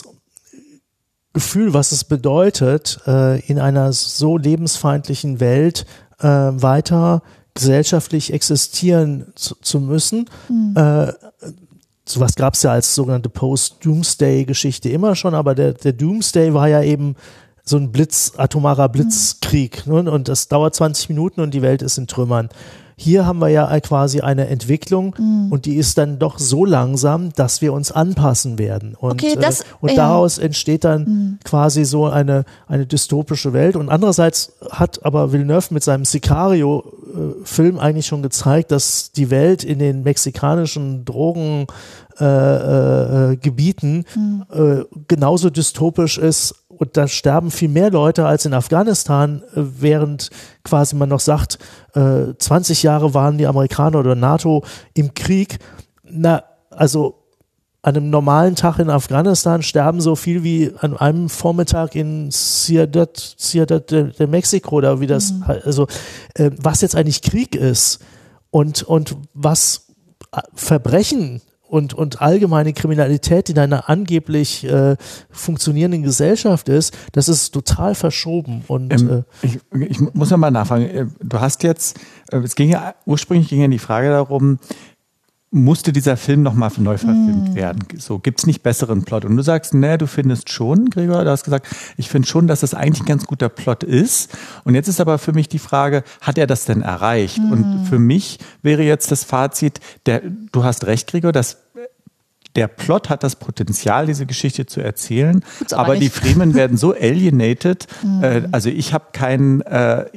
Gefühl, was es bedeutet, äh, in einer so lebensfeindlichen Welt äh, weiter gesellschaftlich existieren zu, zu müssen. Mhm. Äh, Sowas gab es ja als sogenannte Post-Doomsday-Geschichte immer schon, aber der, der Doomsday war ja eben so ein Blitz, atomarer Blitzkrieg. Mhm. Ne? Und das dauert zwanzig Minuten und die Welt ist in Trümmern. Hier haben wir ja quasi eine Entwicklung mhm. und die ist dann doch so langsam, dass wir uns anpassen werden. Und, okay, das, äh, und ja. daraus entsteht dann mhm. quasi so eine, eine dystopische Welt. Und andererseits hat aber Villeneuve mit seinem Sicario-Film eigentlich schon gezeigt, dass die Welt in den mexikanischen Drogen äh, äh, Gebieten mhm. äh, genauso dystopisch ist. Und da sterben viel mehr Leute als in Afghanistan, während quasi man noch sagt, äh, zwanzig Jahre waren die Amerikaner oder NATO im Krieg. Na, also an einem normalen Tag in Afghanistan sterben so viel wie an einem Vormittag in Ciudad, Ciudad de, de Mexico oder wie das, mhm. also äh, was jetzt eigentlich Krieg ist und, und was Verbrechen und, und allgemeine Kriminalität in einer angeblich äh, funktionierenden Gesellschaft ist, das ist total verschoben. Und ähm, äh, ich, ich muss ja mal nachfragen, du hast jetzt, es ging ja, ursprünglich ging ja die Frage darum, musste dieser Film nochmal neu verfilmt mm. werden. So, gibt's nicht besseren Plot? Und du sagst, ne, du findest schon, Gregor, du hast gesagt, ich finde schon, dass das eigentlich ein ganz guter Plot ist. Und jetzt ist aber für mich die Frage, hat er das denn erreicht? Mm. Und für mich wäre jetzt das Fazit, der, du hast recht, Gregor, dass der Plot hat das Potenzial, diese Geschichte zu erzählen, aber nicht. Die Fremen werden so alienated, mhm. äh, also ich habe kein äh,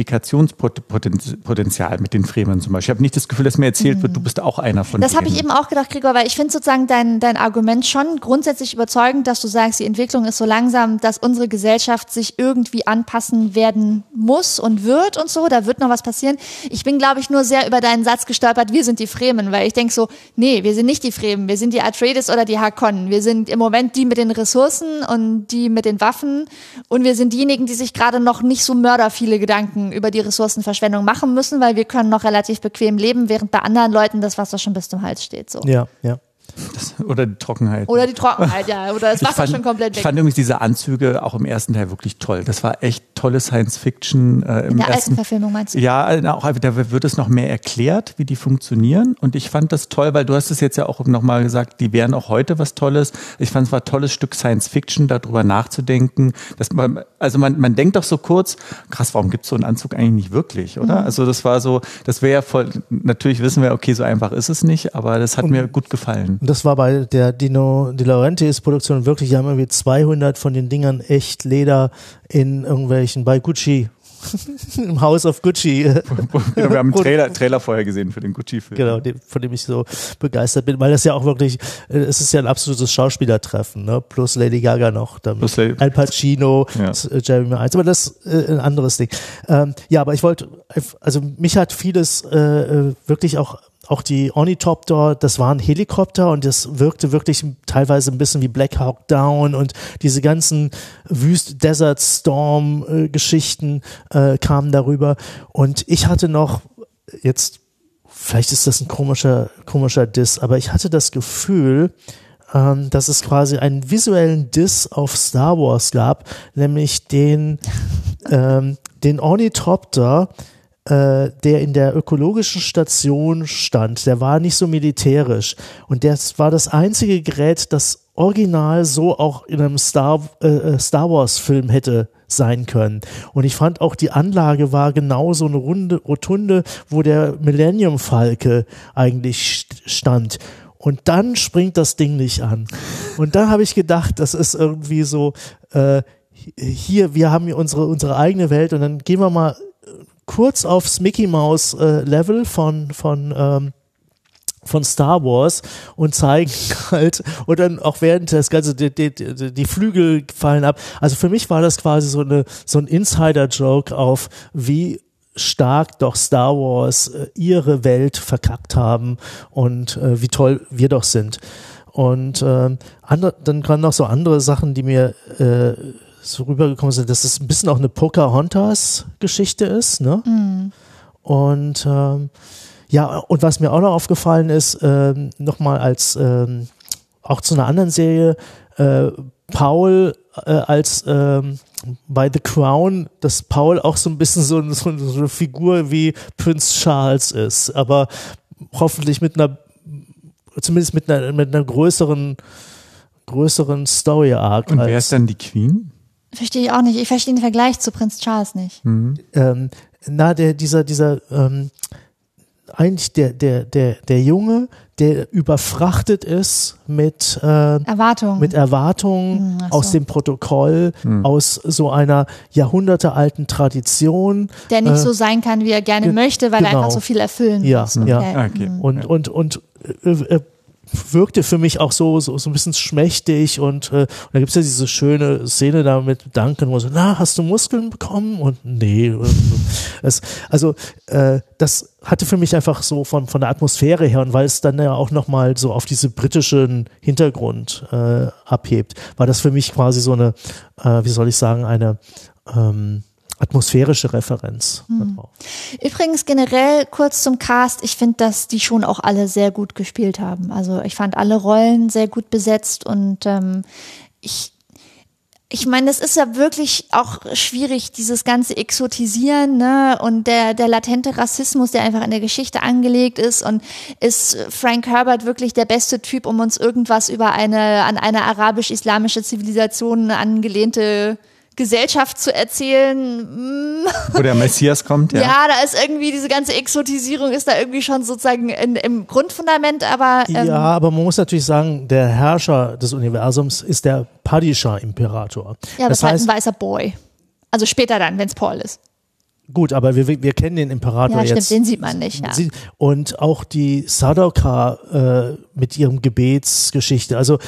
Identifikationspotenzial mit den Fremen zum Beispiel. Ich habe nicht das Gefühl, dass mir erzählt mhm. wird, du bist auch einer von das denen. Das habe ich eben auch gedacht, Gregor, weil ich finde sozusagen dein, dein Argument schon grundsätzlich überzeugend, dass du sagst, die Entwicklung ist so langsam, dass unsere Gesellschaft sich irgendwie anpassen werden muss und wird und so, da wird noch was passieren. Ich bin, glaube ich, nur sehr über deinen Satz gestolpert, wir sind die Fremen, weil ich denke so, nee, wir sind nicht die Fremen, wir sind die Atreides oder die Harkonnen. Wir sind im Moment die mit den Ressourcen und die mit den Waffen und wir sind diejenigen, die sich gerade noch nicht so mörderviele Gedanken über die Ressourcenverschwendung machen müssen, weil wir können noch relativ bequem leben, während bei anderen Leuten das Wasser schon bis zum Hals steht. So. Ja, ja. Das, oder die Trockenheit. Oder die Trockenheit, ja. Oder das Wasser fand, schon komplett weg. Ich fand übrigens diese Anzüge auch im ersten Teil wirklich toll. Das war echt tolle Science-Fiction. Äh, im In der ersten, alten Verfilmung meinst du? Ja, auch, da wird es noch mehr erklärt, wie die funktionieren. Und ich fand das toll, weil du hast es jetzt ja auch nochmal gesagt, die wären auch heute was Tolles. Ich fand es war ein tolles Stück Science-Fiction, darüber nachzudenken. Dass man, also man, man denkt doch so kurz, krass, warum gibt es so einen Anzug eigentlich nicht wirklich, oder? Mhm. Also das war so, das wäre ja voll, natürlich wissen wir, okay, so einfach ist es nicht, aber das hat Und mir gut gefallen. Das war bei der Dino De Laurentiis Produktion wirklich, die haben irgendwie zweihundert von den Dingern echt Leder in irgendwelchen, bei Gucci, im House of Gucci. Genau, wir haben einen Trailer, Trailer vorher gesehen für den Gucci-Film. Genau, den, von dem ich so begeistert bin, weil das ja auch wirklich, es ist ja ein absolutes Schauspielertreffen, ne? Plus Lady Gaga noch, damit Al Pacino, ja. Jeremy Irons, aber das ist äh, ein anderes Ding. Ähm, ja, aber ich wollte, also mich hat vieles äh, wirklich auch Auch die Ornithopter, das waren Helikopter und das wirkte wirklich teilweise ein bisschen wie Black Hawk Down und diese ganzen Wüst Desert Storm äh, Geschichten äh, kamen darüber. Und ich hatte noch, jetzt, vielleicht ist das ein komischer, komischer Diss, aber ich hatte das Gefühl, ähm, dass es quasi einen visuellen Diss auf Star Wars gab, nämlich den, ähm, den Ornithopter, der in der ökologischen Station stand, der war nicht so militärisch und das war das einzige Gerät, das original so auch in einem Star, äh, Star Wars Film hätte sein können. Und ich fand auch, die Anlage war genau so eine runde Rotunde, wo der Millennium Falke eigentlich stand. Und dann springt das Ding nicht an. Und dann habe ich gedacht, das ist irgendwie so, äh, hier, wir haben hier unsere, unsere eigene Welt und dann gehen wir mal kurz aufs Mickey Mouse äh, Level von von ähm, von Star Wars und zeigen halt und dann auch während das ganze die, die, die Flügel fallen ab. Also für mich war das quasi so eine so ein Insider-Joke auf wie stark doch Star Wars äh, ihre Welt verkackt haben und äh, wie toll wir doch sind. Und äh, andere, dann kamen noch so andere Sachen, die mir äh, so rübergekommen sind, dass es ein bisschen auch eine Pocahontas-Geschichte ist, ne? Mm. Und ähm, ja, und was mir auch noch aufgefallen ist, ähm, nochmal als ähm, auch zu einer anderen Serie, äh, Paul äh, als ähm, bei The Crown, dass Paul auch so ein bisschen so, so, so eine Figur wie Prinz Charles ist, aber hoffentlich mit einer, zumindest mit einer, mit einer größeren, größeren Story-Arc. Und wer ist dann die Queen? Verstehe ich auch nicht. Ich verstehe den Vergleich zu Prinz Charles nicht. Mhm. Ähm, na, der, dieser, dieser, ähm, eigentlich der, der, der, der Junge, der überfrachtet ist mit, äh, Erwartungen, mit Erwartungen mhm, so. aus dem Protokoll, mhm. aus so einer jahrhundertealten Tradition. Der nicht äh, so sein kann, wie er gerne ge- möchte, weil genau. er einfach so viel erfüllen ja, muss. Okay. Ja, okay. Und, und, und, äh, äh, wirkte für mich auch so, so, so ein bisschen schmächtig und, äh, und da gibt's ja diese schöne Szene da mit Duncan, wo so, na, hast du Muskeln bekommen? Und nee. es, also äh, das hatte für mich einfach so von, von der Atmosphäre her und weil es dann ja auch nochmal so auf diese britischen Hintergrund äh, abhebt, war das für mich quasi so eine, äh, wie soll ich sagen, eine ähm, atmosphärische Referenz. Hm. Übrigens generell kurz zum Cast, ich finde, dass die schon auch alle sehr gut gespielt haben. Also ich fand alle Rollen sehr gut besetzt und ähm, ich ich meine, das ist ja wirklich auch schwierig, dieses ganze Exotisieren, ne, und der, der latente Rassismus, der einfach in der Geschichte angelegt ist, und ist Frank Herbert wirklich der beste Typ, um uns irgendwas über eine, an eine arabisch-islamische Zivilisation angelehnte Gesellschaft zu erzählen. Wo der Messias kommt, ja. Ja, da ist irgendwie diese ganze Exotisierung ist da irgendwie schon sozusagen in, im Grundfundament, aber ähm, ja, aber man muss natürlich sagen, der Herrscher des Universums ist der Padishah-Imperator. Ja, das, das heißt, ist halt ein weißer Boy. Also später dann, wenn es Paul ist. Gut, aber wir, wir kennen den Imperator ja, stimmt, jetzt. Den sieht man nicht, ja. Und auch die Sadaka äh, mit ihrem Gebetsgeschichte. Also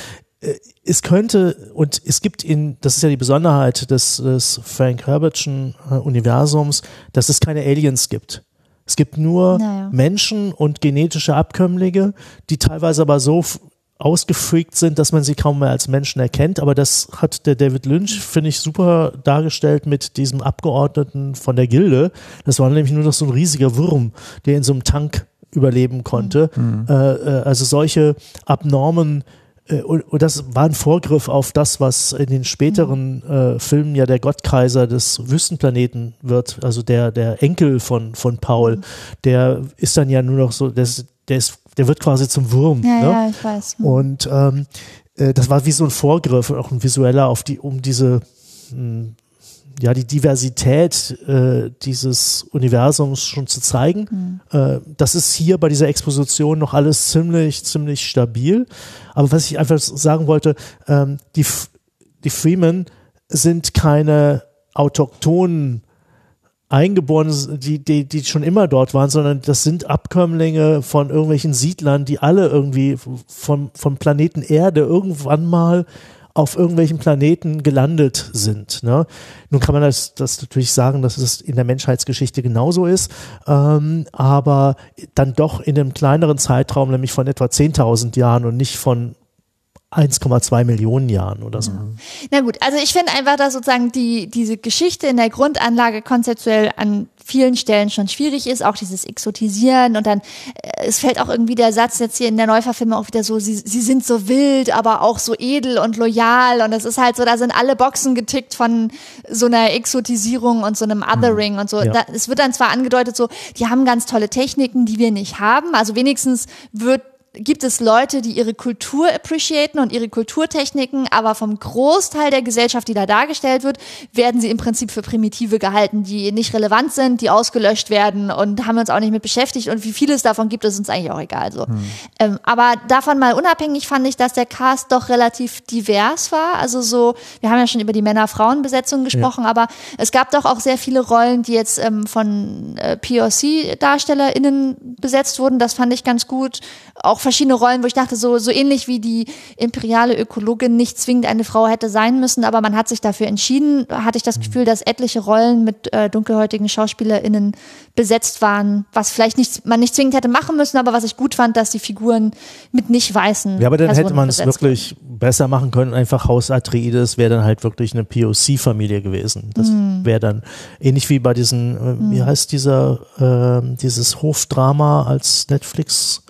es könnte, und es gibt in, das ist ja die Besonderheit des, des Frank Herbertschen Universums, dass es keine Aliens gibt. Es gibt nur naja. Menschen und genetische Abkömmlinge, die teilweise aber so ausgefreakt sind, dass man sie kaum mehr als Menschen erkennt. Aber das hat der David Lynch, finde ich, super dargestellt mit diesem Abgeordneten von der Gilde. Das war nämlich nur noch so ein riesiger Wurm, der in so einem Tank überleben konnte. Mhm. Äh, also solche abnormen Und, und das war ein Vorgriff auf das, was in den späteren äh, Filmen ja der Gottkaiser des Wüstenplaneten wird, also der der Enkel von von Paul, mhm. der ist dann ja nur noch so, der ist, der, ist, der wird quasi zum Wurm. Ja, ne? ja, ich weiß. Mhm. Und ähm, äh, das war wie so ein Vorgriff, auch ein visueller, auf die, um diese mh, ja, die Diversität äh, dieses Universums schon zu zeigen. Mhm. Äh, das ist hier bei dieser Exposition noch alles ziemlich, ziemlich stabil. Aber was ich einfach sagen wollte, ähm, die, die Freemen sind keine autochthonen Eingeborenen, die, die, die schon immer dort waren, sondern das sind Abkömmlinge von irgendwelchen Siedlern, die alle irgendwie vom, vom Planeten Erde irgendwann mal auf irgendwelchen Planeten gelandet sind. Ne? Nun kann man das, das natürlich sagen, dass es in der Menschheitsgeschichte genauso ist, ähm, aber dann doch in einem kleineren Zeitraum, nämlich von etwa zehntausend Jahren und nicht von eins Komma zwei Millionen Jahren oder so. Na gut, also ich finde einfach, dass sozusagen die diese Geschichte in der Grundanlage konzeptuell an vielen Stellen schon schwierig ist, auch dieses Exotisieren, und dann äh, es fällt auch irgendwie der Satz jetzt hier in der Neuverfilmung auch wieder so, sie, sie sind so wild, aber auch so edel und loyal, und es ist halt so, da sind alle Boxen getickt von so einer Exotisierung und so einem Othering und so. Ja. Da, es wird dann zwar angedeutet so, die haben ganz tolle Techniken, die wir nicht haben, also wenigstens wird gibt es Leute, die ihre Kultur appreciaten und ihre Kulturtechniken, aber vom Großteil der Gesellschaft, die da dargestellt wird, werden sie im Prinzip für Primitive gehalten, die nicht relevant sind, die ausgelöscht werden, und haben uns auch nicht mit beschäftigt, und wie viel es davon gibt, ist uns eigentlich auch egal. So. Hm. Ähm, aber davon mal unabhängig fand ich, dass der Cast doch relativ divers war. Also so, wir haben ja schon über die Männer-Frauen-Besetzung gesprochen, ja. aber es gab doch auch sehr viele Rollen, die jetzt ähm, von äh, P O C-DarstellerInnen besetzt wurden. Das fand ich ganz gut. Auch verschiedene Rollen, wo ich dachte, so, so ähnlich wie die imperiale Ökologin nicht zwingend eine Frau hätte sein müssen, aber man hat sich dafür entschieden, hatte ich das Gefühl, dass etliche Rollen mit äh, dunkelhäutigen SchauspielerInnen besetzt waren, was vielleicht nicht, man nicht zwingend hätte machen müssen, aber was ich gut fand, dass die Figuren mit nicht weißen Ja, aber dann Personen hätte man es wirklich wurden. besser machen können, einfach Haus Atreides wäre dann halt wirklich eine P O C-Familie gewesen. Das mm. wäre dann ähnlich wie bei diesen, äh, mm. wie heißt dieser, äh, dieses Hofdrama als Netflix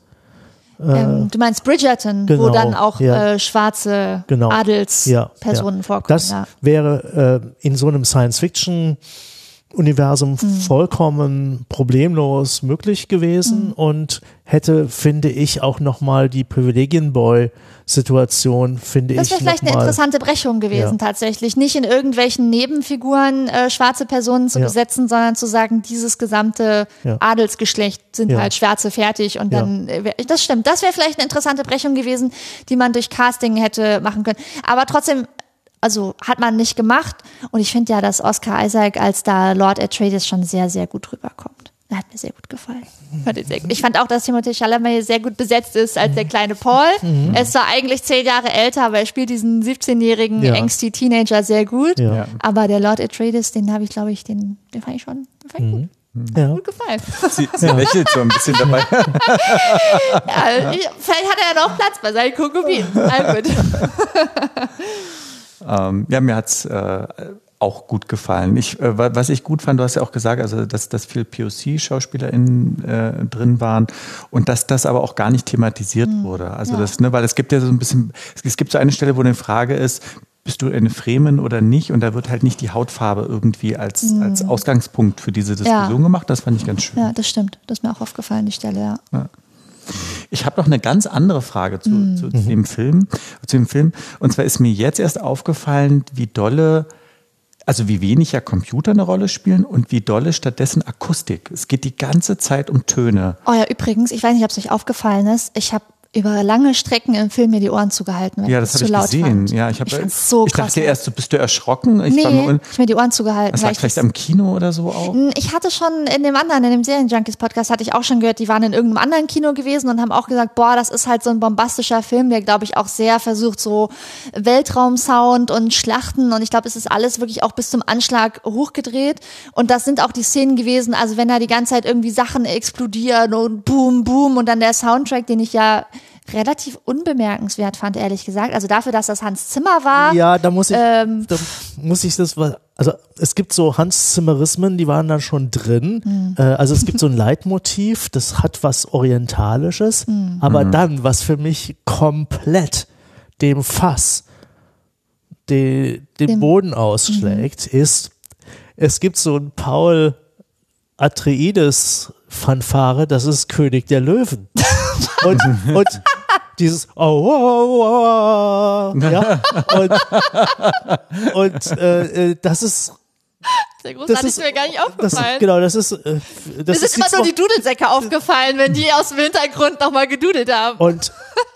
Ähm, du meinst Bridgerton, genau, wo dann auch ja. äh, schwarze genau. Adelspersonen ja, ja. vorkommen. Das ja. wäre äh, in so einem Science-Fiction-Universum mhm. vollkommen problemlos möglich gewesen mhm. und hätte, finde ich, auch nochmal die Privilegienboy-Situation, finde das ich, wäre vielleicht eine mal, interessante Brechung gewesen, ja. tatsächlich. Nicht in irgendwelchen Nebenfiguren äh, schwarze Personen zu ja. besetzen, sondern zu sagen, dieses gesamte ja. Adelsgeschlecht sind ja. halt Schwarze fertig, und dann, ja. äh, das stimmt, das wäre vielleicht eine interessante Brechung gewesen, die man durch Casting hätte machen können. Aber trotzdem, also hat man nicht gemacht, und ich finde ja, dass Oscar Isaac als da Lord Atreides schon sehr, sehr gut rüberkommt. Das hat mir sehr gut gefallen. Ich fand auch, dass Timothée Chalamet sehr gut besetzt ist als der kleine Paul. Mhm. Er ist zwar eigentlich zehn Jahre älter, aber er spielt diesen siebzehnjährigen ja. angsty Teenager sehr gut. Ja. Aber der Lord Atreides, den habe ich, glaube ich, den, den fand ich schon den fand ich mhm. gut. Ja. Gut gefallen. Sie, sie ja. lächelt so ein bisschen dabei. Ja, ich, vielleicht hat er ja noch Platz bei seinen Konkubinen. Na gut. ähm, ja, mir hat's äh, auch gut gefallen. Ich, äh, was ich gut fand, du hast ja auch gesagt, also dass, dass viel P O C-SchauspielerInnen äh, drin waren und dass das aber auch gar nicht thematisiert mhm. wurde. Also ja. das, ne, weil es gibt ja so ein bisschen, es gibt so eine Stelle, wo eine Frage ist, bist du eine Fremen oder nicht? Und da wird halt nicht die Hautfarbe irgendwie als, mhm. als Ausgangspunkt für diese Diskussion ja. gemacht. Das fand ich ganz schön. Ja, das stimmt. Das ist mir auch aufgefallen, die Stelle, ja. ja. Ich habe noch eine ganz andere Frage zu, mhm. zu, zu, dem Film, zu dem Film. Und zwar ist mir jetzt erst aufgefallen, wie dolle, also wie wenig ja Computer eine Rolle spielen und wie dolle stattdessen Akustik. Es geht die ganze Zeit um Töne. Oh ja, übrigens, ich weiß nicht, ob es euch aufgefallen ist, ich habe über lange Strecken im Film mir die Ohren zugehalten, wenn ja, das das zu ich laut gesehen. fand. Ja, ich habe ich, so ich dachte erst, du bist du erschrocken. Ich nee, war nur, ich mir die Ohren zugehalten. Das lag vielleicht am Kino oder so auch? Ich hatte schon in dem anderen, in dem Serienjunkies-Podcast, hatte ich auch schon gehört, die waren in irgendeinem anderen Kino gewesen und haben auch gesagt, boah, das ist halt so ein bombastischer Film, der, glaube ich, auch sehr versucht, so Weltraumsound und Schlachten und ich glaube, es ist alles wirklich auch bis zum Anschlag hochgedreht und das sind auch die Szenen gewesen, also wenn da die ganze Zeit irgendwie Sachen explodieren und boom, boom und dann der Soundtrack, den ich ja relativ unbemerkenswert fand, ehrlich gesagt. Also dafür, dass das Hans Zimmer war. Ja, da muss ich, ähm, da muss ich das, also es gibt so Hans-Zimmerismen, die waren da schon drin. Mhm. Äh, also es gibt so ein Leitmotiv, das hat was Orientalisches, mhm. aber mhm. dann, was für mich komplett dem Fass, de, den dem, Boden ausschlägt, mhm. ist, es gibt so ein Paul Atreides Fanfare, das ist König der Löwen. und, und dieses oh, oh, oh, oh, ja, und, und äh, das ist sehr großartig, das ist mir gar nicht aufgefallen. Das, genau, das ist äh, das Mir sind immer nur die Dudelsäcke aufgefallen, wenn die aus dem Hintergrund nochmal gedudelt haben. Und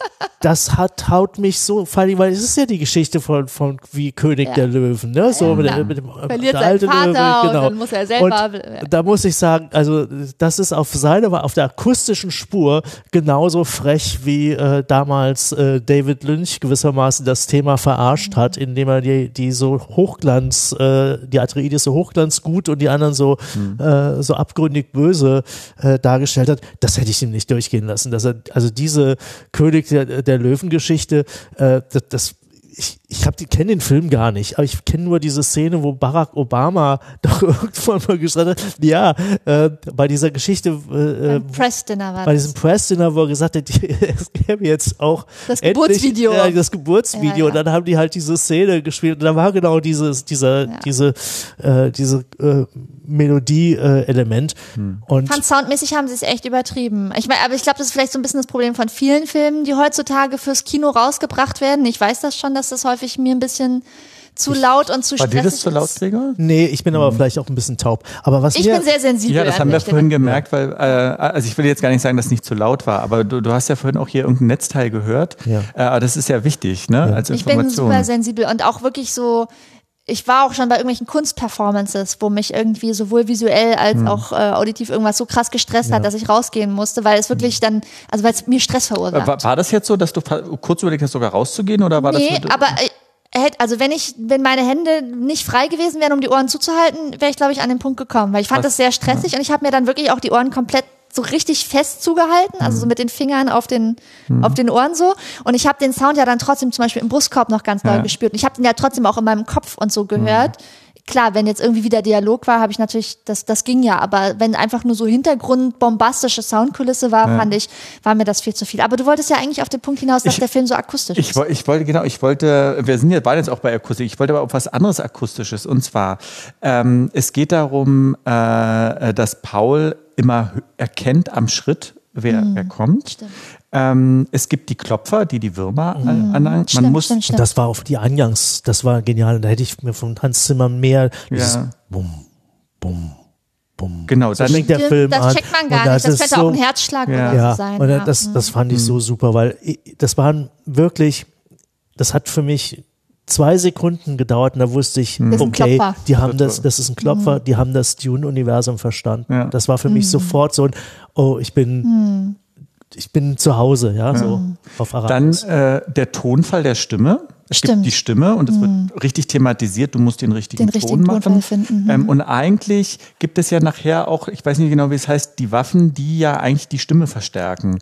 das hat, haut mich so, vor allem, weil es ist ja die Geschichte von, von wie König ja. der Löwen, ne? So ja, mit, der, mit dem verliert seinen Vater Löwe, genau. Und dann muss er selber. Und ja. da muss ich sagen, also das ist auf seine, auf der akustischen Spur genauso frech wie äh, damals äh, David Lynch gewissermaßen das Thema verarscht mhm. hat, indem er die, die so Hochglanz, äh, die Atreides so Hochglanz gut und die anderen so, mhm. äh, so abgründig böse äh, dargestellt hat. Das hätte ich ihm nicht durchgehen lassen. Dass er, also diese König der, der Löwengeschichte, äh, das, das ich, ich hab die, kenne den Film gar nicht, aber ich kenne nur diese Szene, wo Barack Obama doch irgendwann mal gesagt hat, ja, äh, bei dieser Geschichte, äh, Press-Dinner war bei das. diesem Press-Dinner, wo er gesagt hat, es gäbe jetzt auch das Geburtsvideo. Endlich, äh, das Geburtsvideo ja, ja. Und dann haben die halt diese Szene gespielt und da war genau dieses, dieser, ja. diese, äh, diese äh, Melodie-Element. Äh, hm. Und fand soundmäßig haben sie es echt übertrieben. Ich meine, aber ich glaube, das ist vielleicht so ein bisschen das Problem von vielen Filmen, die heutzutage fürs Kino rausgebracht werden. Ich weiß das schon, dass das häufig mir ein bisschen zu laut und zu stressig ist. War dir das zu laut, Gregor? Nee, ich bin aber mhm. vielleicht auch ein bisschen taub. Aber was ich mir, bin sehr sensibel. Ja, das haben wir vorhin gemerkt, weil, äh, also ich will jetzt gar nicht sagen, dass es nicht zu laut war, aber du, du hast ja vorhin auch hier irgendein Netzteil gehört. Ja. Äh, aber das ist ja wichtig, ne, ja. als Information. Ich bin super sensibel und auch wirklich so, ich war auch schon bei irgendwelchen Kunstperformances, wo mich irgendwie sowohl visuell als hm. auch äh, auditiv irgendwas so krass gestresst ja. hat, dass ich rausgehen musste, weil es wirklich dann, also weil es mir Stress verursacht. War, war das jetzt so, dass du kurz überlegt hast, sogar rauszugehen, oder war nee, das? Nee, aber äh, also wenn ich, wenn meine Hände nicht frei gewesen wären, um die Ohren zuzuhalten, wäre ich, glaube ich, an den Punkt gekommen, weil ich fand Was? das sehr stressig ja. und ich habe mir dann wirklich auch die Ohren komplett so richtig fest zugehalten, also so mit den Fingern auf den, mhm. auf den Ohren so. Und ich habe den Sound ja dann trotzdem zum Beispiel im Brustkorb noch ganz doll ja. gespürt. Und ich habe den ja trotzdem auch in meinem Kopf und so gehört. Mhm. Klar, wenn jetzt irgendwie wieder Dialog war, habe ich natürlich, das, das ging ja. Aber wenn einfach nur so Hintergrund, bombastische Soundkulisse war, ja. fand ich, war mir das viel zu viel. Aber du wolltest ja eigentlich auf den Punkt hinaus, dass ich, der Film so akustisch ich, ist. Ich wollte, genau, ich wollte, wir sind ja beide jetzt auch bei Akustik, ich wollte aber auf was anderes Akustisches. Und zwar, ähm, es geht darum, äh, dass Paul immer erkennt am Schritt, wer, mhm. wer kommt. Ähm, es gibt die Klopfer, die die Würmer mhm. anlangen. Man muss stimmt, stimmt. Das war auf die Eingangs, das war genial. Da hätte ich mir von Hans Zimmer mehr dieses ja. Bum, Bum, Bum. Genau, so dann fängt der Film das an. Das checkt man gar nicht. Das könnte so, auch ein Herzschlag ja. oder ja. so sein. Und ja. das, das fand ich so super, weil das waren wirklich, das hat für mich zwei Sekunden gedauert und da wusste ich, das okay, die haben das, das ist ein Klopfer, mhm. die haben das Dune-Universum verstanden. Ja. Das war für mich mhm. sofort so ein, oh, ich bin, mhm. ich bin zu Hause, ja, ja. so auf Arabisch. Dann äh, der Tonfall der Stimme. Es Stimmt. gibt die Stimme und es mhm. wird richtig thematisiert, du musst den richtigen, den richtigen Ton machen. Finden. Ähm, und eigentlich gibt es ja nachher auch, ich weiß nicht genau, wie es heißt, die Waffen, die ja eigentlich die Stimme verstärken.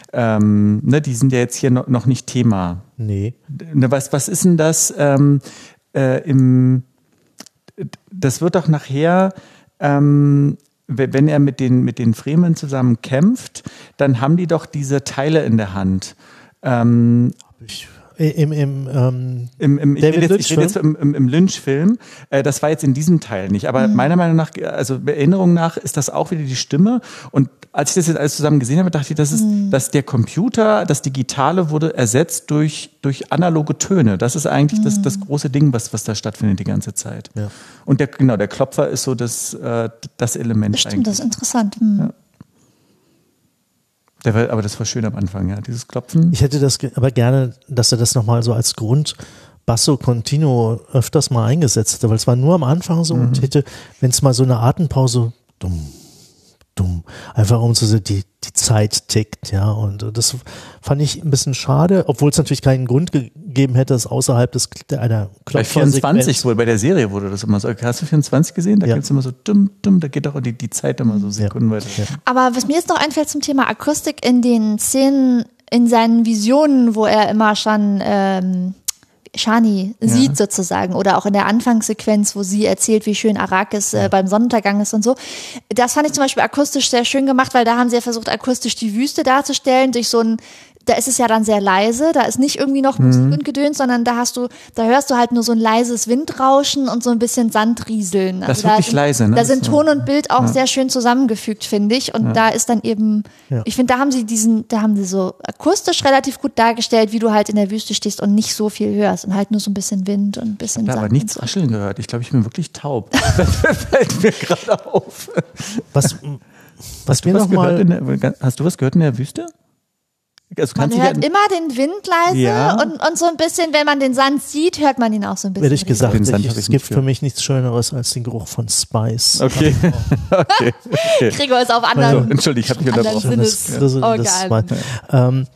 Ähm, ne, die sind ja jetzt hier noch, noch nicht Thema. Nee. Ne, was, was ist denn das ähm, äh, im, das wird doch nachher, ähm, wenn er mit den, mit den Fremen zusammen kämpft, dann haben die doch diese Teile in der Hand. Ähm, ich Im, im, ähm, Im, im, ich David rede jetzt, Lynch ich rede jetzt im, im, im Lynch-Film. Äh, das war jetzt in diesem Teil nicht. Aber mhm. meiner Meinung nach, also Erinnerung nach, ist das auch wieder die Stimme. Und als ich das jetzt alles zusammen gesehen habe, dachte ich, das ist, mhm. dass der Computer, das Digitale wurde ersetzt durch, durch analoge Töne. Das ist eigentlich mhm. das, das große Ding, was, was da stattfindet die ganze Zeit. Ja. Und der, genau, der Klopfer ist so das, äh, das Element. Stimmt, eigentlich. Das ist interessant. Mhm. Ja. Der war, aber das war schön am Anfang, ja, dieses Klopfen. Ich hätte das aber gerne, dass er das nochmal so als Grund Basso Continuo öfters mal eingesetzt hätte, weil es war nur am Anfang so mhm. und hätte, wenn es mal so eine Atempause, dumm, dumm, einfach um so die, die Zeit tickt, ja, und das fand ich ein bisschen schade, obwohl es natürlich keinen Grund gegeben hätte, dass außerhalb des einer Klopfer bei vierundzwanzig wohl, bei der Serie wurde das immer so. Hast du vierundzwanzig gesehen? Da ja. gibt es immer so dumm, dumm, da geht doch die, die Zeit immer so Sekunden ja. weiter. Ja. Aber was mir jetzt noch einfällt zum Thema Akustik in den Szenen, in seinen Visionen, wo er immer schon ähm, Shani ja. sieht sozusagen, oder auch in der Anfangssequenz, wo sie erzählt, wie schön Arrakis äh, ja. beim Sonnenuntergang ist und so. Das fand ich zum Beispiel akustisch sehr schön gemacht, weil da haben sie ja versucht, akustisch die Wüste darzustellen durch so ein, da ist es ja dann sehr leise, da ist nicht irgendwie noch Musik mhm. und Gedöns, sondern da hast du, da hörst du halt nur so ein leises Windrauschen und so ein bisschen Sandrieseln. Also das ist wirklich sind, leise, ne? Da sind Ton und Bild auch ja. sehr schön zusammengefügt, finde ich. Und ja. da ist dann eben, ja. ich finde, da haben sie diesen, da haben sie so akustisch relativ gut dargestellt, wie du halt in der Wüste stehst und nicht so viel hörst und halt nur so ein bisschen Wind und ein bisschen Ich habe Sand. aber nichts rascheln gehört. Ich glaube, ich bin wirklich taub. Das fällt mir gerade auf. Was, was hast, du was gehört in der, hast du was gehört in der Wüste? Also man hört ja immer den Wind leise ja. und, und so ein bisschen, wenn man den Sand sieht, hört man ihn auch so ein bisschen. Ehrlich gesagt, ich, es gibt für mich nichts Schöneres als den Geruch von Spice. Okay. okay. okay. Gregor ist auf anderen. Also, Entschuldigung, ich habe mich unterbrochen. Das, das, das, oh, das war, ähm,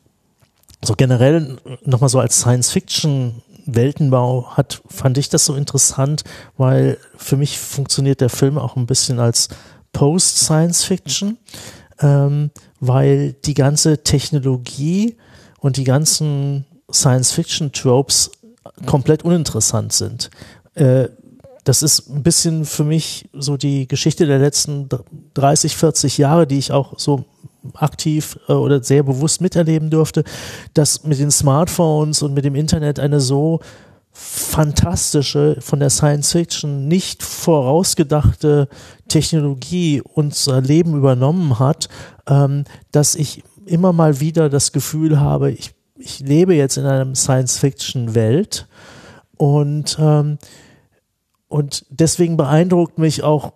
so generell nochmal so als Science-Fiction-Weltenbau hat, fand ich das so interessant, weil für mich funktioniert der Film auch ein bisschen als Post-Science-Fiction. Ähm, weil die ganze Technologie und die ganzen Science-Fiction-Tropes komplett uninteressant sind. Äh, das ist ein bisschen für mich so die Geschichte der letzten dreißig, vierzig Jahre, die ich auch so aktiv äh, oder sehr bewusst miterleben durfte, dass mit den Smartphones und mit dem Internet eine so fantastische, von der Science Fiction nicht vorausgedachte Technologie unser Leben übernommen hat, ähm, dass ich immer mal wieder das Gefühl habe, ich, ich lebe jetzt in einer Science Fiction Welt und, ähm, und deswegen beeindruckt mich auch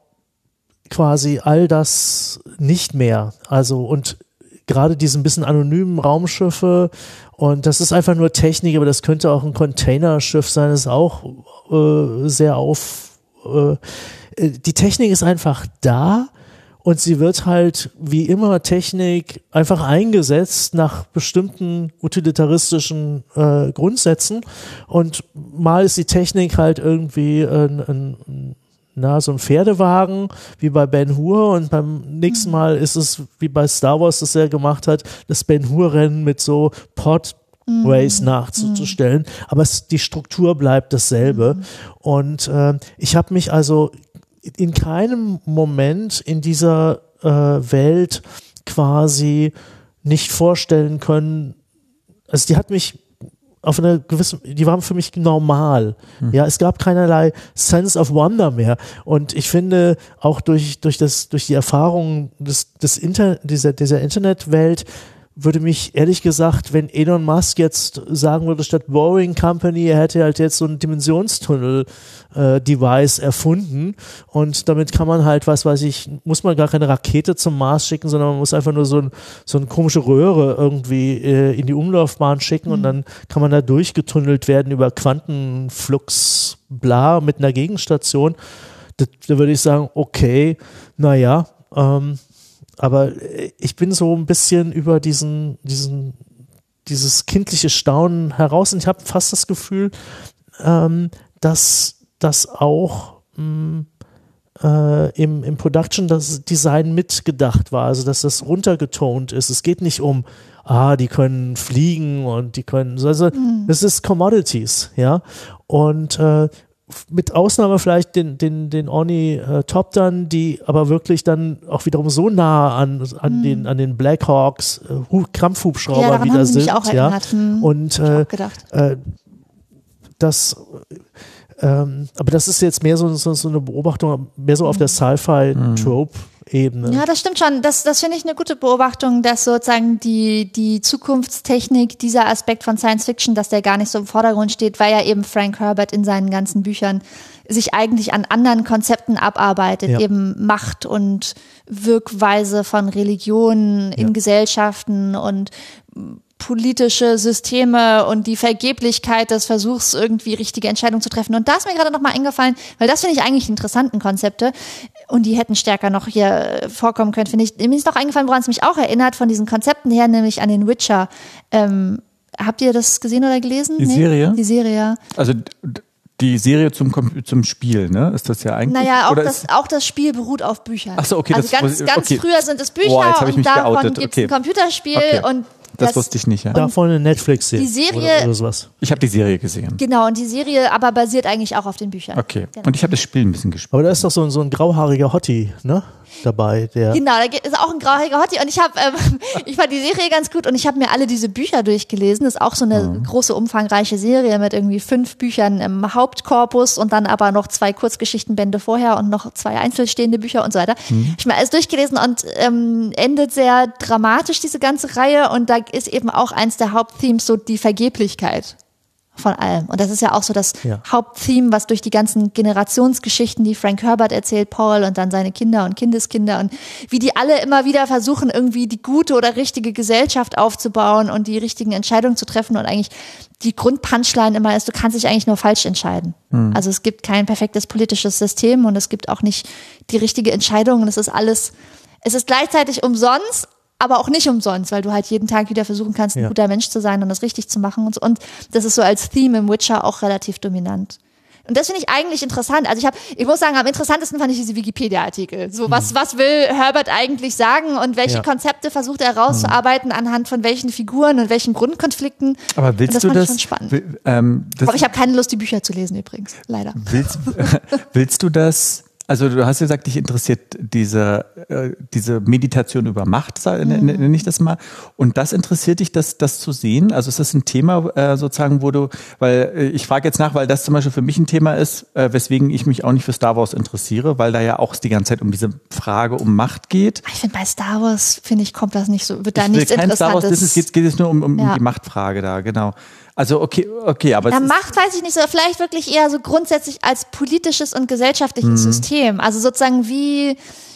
quasi all das nicht mehr. Also und gerade diese ein bisschen anonymen Raumschiffe und das ist einfach nur Technik, aber das könnte auch ein Containerschiff sein, das ist auch äh, sehr auf äh, die Technik ist einfach da und sie wird halt wie immer Technik einfach eingesetzt nach bestimmten utilitaristischen äh, Grundsätzen und mal ist die Technik halt irgendwie ein, ein Na, so ein Pferdewagen, wie bei Ben-Hur und beim nächsten Mal ist es, wie bei Star Wars, das er gemacht hat, das Ben-Hur-Rennen mit so Pod-Race mm. nachzustellen, mm. aber es, die Struktur bleibt dasselbe mm. und äh, ich habe mich also in keinem Moment in dieser äh, Welt quasi nicht vorstellen können, also die hat mich auf eine gewisse, die waren für mich normal. Hm. Ja, es gab keinerlei Sense of Wonder mehr. Und ich finde, auch durch, durch das, durch die Erfahrung des, des Inter, dieser, dieser Internetwelt, würde mich ehrlich gesagt, wenn Elon Musk jetzt sagen würde, statt Boring Company, er hätte halt jetzt so ein Dimensionstunnel-Device äh, erfunden und damit kann man halt, was weiß ich, muss man gar keine Rakete zum Mars schicken, sondern man muss einfach nur so, ein, so eine komische Röhre irgendwie äh, in die Umlaufbahn schicken mhm. und dann kann man da durchgetunnelt werden über Quantenflux, bla, mit einer Gegenstation. Da, da würde ich sagen, okay, naja, ähm, aber ich bin so ein bisschen über diesen, diesen, dieses kindliche Staunen heraus und ich habe fast das Gefühl, ähm, dass das auch mh, äh, im, im Production das Design mitgedacht war, also dass das runtergetont ist. Es geht nicht um, ah, die können fliegen und die können, also mhm. es ist Commodities, ja. Und äh, mit Ausnahme vielleicht den, den, den Ornithoptern, die aber wirklich dann auch wiederum so nah an, an, mhm. den, an den Blackhawks, äh, Kampfhubschrauber ja, wieder sind. Mich auch ja. hm. Und äh, äh, das ähm, aber das ist jetzt mehr so, so, so eine Beobachtung, mehr so auf der Sci-Fi-Trope-Ebene. Ja, das stimmt schon. Das, das finde ich eine gute Beobachtung, dass sozusagen die, die Zukunftstechnik, dieser Aspekt von Science Fiction, dass der gar nicht so im Vordergrund steht, weil ja eben Frank Herbert in seinen ganzen Büchern sich eigentlich an anderen Konzepten abarbeitet, ja. eben Macht und Wirkweise von Religionen in ja. Gesellschaften und politische Systeme und die Vergeblichkeit des Versuchs, irgendwie richtige Entscheidungen zu treffen. Und da ist mir gerade noch mal eingefallen, weil das finde ich eigentlich die interessanten Konzepte und die hätten stärker noch hier vorkommen können, finde ich. Mir ist noch eingefallen, woran es mich auch erinnert, von diesen Konzepten her, nämlich an den Witcher. Ähm, habt ihr das gesehen oder gelesen? Die nee? Serie? Die Serie, ja. Also die Serie zum, zum Spiel, ne? Ist das ja eigentlich? Naja, auch, oder das, auch das Spiel beruht auf Büchern. Ach so, okay. Also das, ganz, ganz okay. früher sind es Bücher Boah, jetzt hab ich mich und davon geoutet. gibt es okay. ein Computerspiel okay. und Das, das wusste ich nicht, ja. Davon eine Netflix-Serie. Die Serie, oder, oder sowas. Ich habe die Serie gesehen. Genau, und die Serie aber basiert eigentlich auch auf den Büchern. Okay. Genau. Und ich habe das Spiel ein bisschen gespielt. Aber da ist doch so ein, so ein grauhaariger Hottie, ne? Dabei, der. Genau, da ist auch ein grauhaariger Hottie und ich habe, ähm, ich fand die Serie ganz gut und ich habe mir alle diese Bücher durchgelesen. Das ist auch so eine mhm. große, umfangreiche Serie mit irgendwie fünf Büchern im Hauptkorpus und dann aber noch zwei Kurzgeschichtenbände vorher und noch zwei einzelstehende Bücher und so weiter. Mhm. Ich habe mir alles durchgelesen und ähm, endet sehr dramatisch, diese ganze Reihe, und da ist eben auch eins der Hauptthemes so die Vergeblichkeit von allem. Und das ist ja auch so das ja. Haupttheme, was durch die ganzen Generationsgeschichten, die Frank Herbert erzählt, Paul und dann seine Kinder und Kindeskinder und wie die alle immer wieder versuchen, irgendwie die gute oder richtige Gesellschaft aufzubauen und die richtigen Entscheidungen zu treffen, und eigentlich die Grundpunchline immer ist, du kannst dich eigentlich nur falsch entscheiden. Hm. Also es gibt kein perfektes politisches System und es gibt auch nicht die richtige Entscheidung, und es ist alles, es ist gleichzeitig umsonst, aber auch nicht umsonst, weil du halt jeden Tag wieder versuchen kannst, ein ja. guter Mensch zu sein und das richtig zu machen und so. Und das ist so als Theme im Witcher auch relativ dominant. Und das finde ich eigentlich interessant. Also ich habe, ich muss sagen, am interessantesten fand ich diese Wikipedia-Artikel. So, was, was will Herbert eigentlich sagen und welche ja. Konzepte versucht er herauszuarbeiten, anhand von welchen Figuren und welchen Grundkonflikten. Aber willst das du fand das? Ich schon spannend. Will, ähm, das Aber ich habe keine Lust, die Bücher zu lesen übrigens, leider. Willst, willst du das? Also du hast gesagt, dich interessiert diese, äh, diese Meditation über Macht, nenne mhm. ich das mal. Und das interessiert dich, das, das zu sehen? Also ist das ein Thema äh, sozusagen, wo du, weil äh, ich frage jetzt nach, weil das zum Beispiel für mich ein Thema ist, äh, weswegen ich mich auch nicht für Star Wars interessiere, weil da ja auch die ganze Zeit um diese Frage um Macht geht. Ich finde, bei Star Wars, finde ich, kommt das nicht so, wird da ich nichts will kein Interessantes. Star Wars, es geht, geht es nur um, um ja. die Machtfrage da, genau. Also okay, okay, aber ja, Macht weiß ich nicht so, vielleicht wirklich eher so grundsätzlich als politisches und gesellschaftliches mhm. System. Also sozusagen wie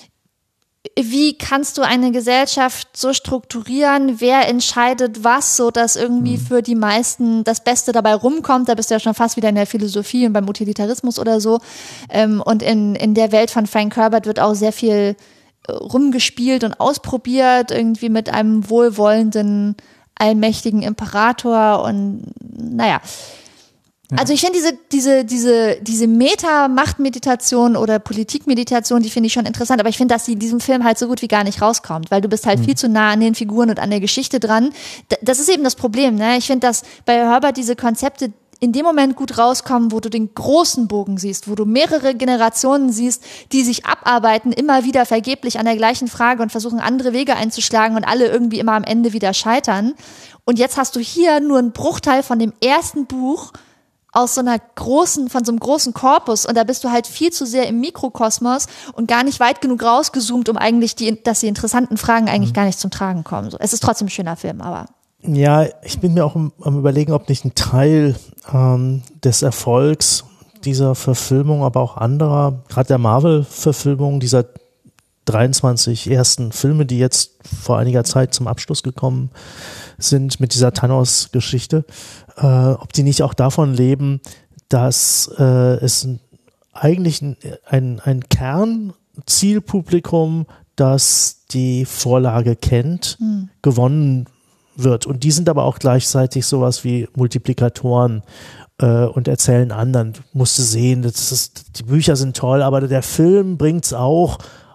wie kannst du eine Gesellschaft so strukturieren, wer entscheidet was, so dass irgendwie mhm. für die meisten das Beste dabei rumkommt. Da bist du ja schon fast wieder in der Philosophie und beim Utilitarismus oder so. Und in in der Welt von Frank Herbert wird auch sehr viel rumgespielt und ausprobiert, irgendwie mit einem wohlwollenden allmächtigen Imperator und naja. Also ich finde diese, diese, diese, diese Meta-Macht-Meditation oder Politik-Meditation, die finde ich schon interessant, aber ich finde, dass sie in diesem Film halt so gut wie gar nicht rauskommt, weil du bist halt mhm. viel zu nah an den Figuren und an der Geschichte dran. Das ist eben das Problem, ne? Ich finde, dass bei Herbert diese Konzepte in dem Moment gut rauskommen, wo du den großen Bogen siehst, wo du mehrere Generationen siehst, die sich abarbeiten, immer wieder vergeblich an der gleichen Frage und versuchen, andere Wege einzuschlagen und alle irgendwie immer am Ende wieder scheitern. Und jetzt hast du hier nur einen Bruchteil von dem ersten Buch aus so einer großen, von so einem großen Korpus, und da bist du halt viel zu sehr im Mikrokosmos und gar nicht weit genug rausgezoomt, um eigentlich die, dass die interessanten Fragen eigentlich mhm. gar nicht zum Tragen kommen. Es ist trotzdem ein schöner Film, aber ja, ich bin mir auch am, am überlegen, ob nicht ein Teil ähm, des Erfolgs dieser Verfilmung, aber auch anderer, gerade der Marvel-Verfilmung, dieser dreiundzwanzig ersten Filme, die jetzt vor einiger Zeit zum Abschluss gekommen sind mit dieser Thanos-Geschichte, äh, ob die nicht auch davon leben, dass äh, es ein, eigentlich ein, ein, ein Kernzielpublikum, das die Vorlage kennt, mhm. gewonnen wird. Und die sind aber auch gleichzeitig sowas wie Multiplikatoren äh, und erzählen anderen. Du musst sehen, das ist, die Bücher sind toll, aber der Film bringt's auch.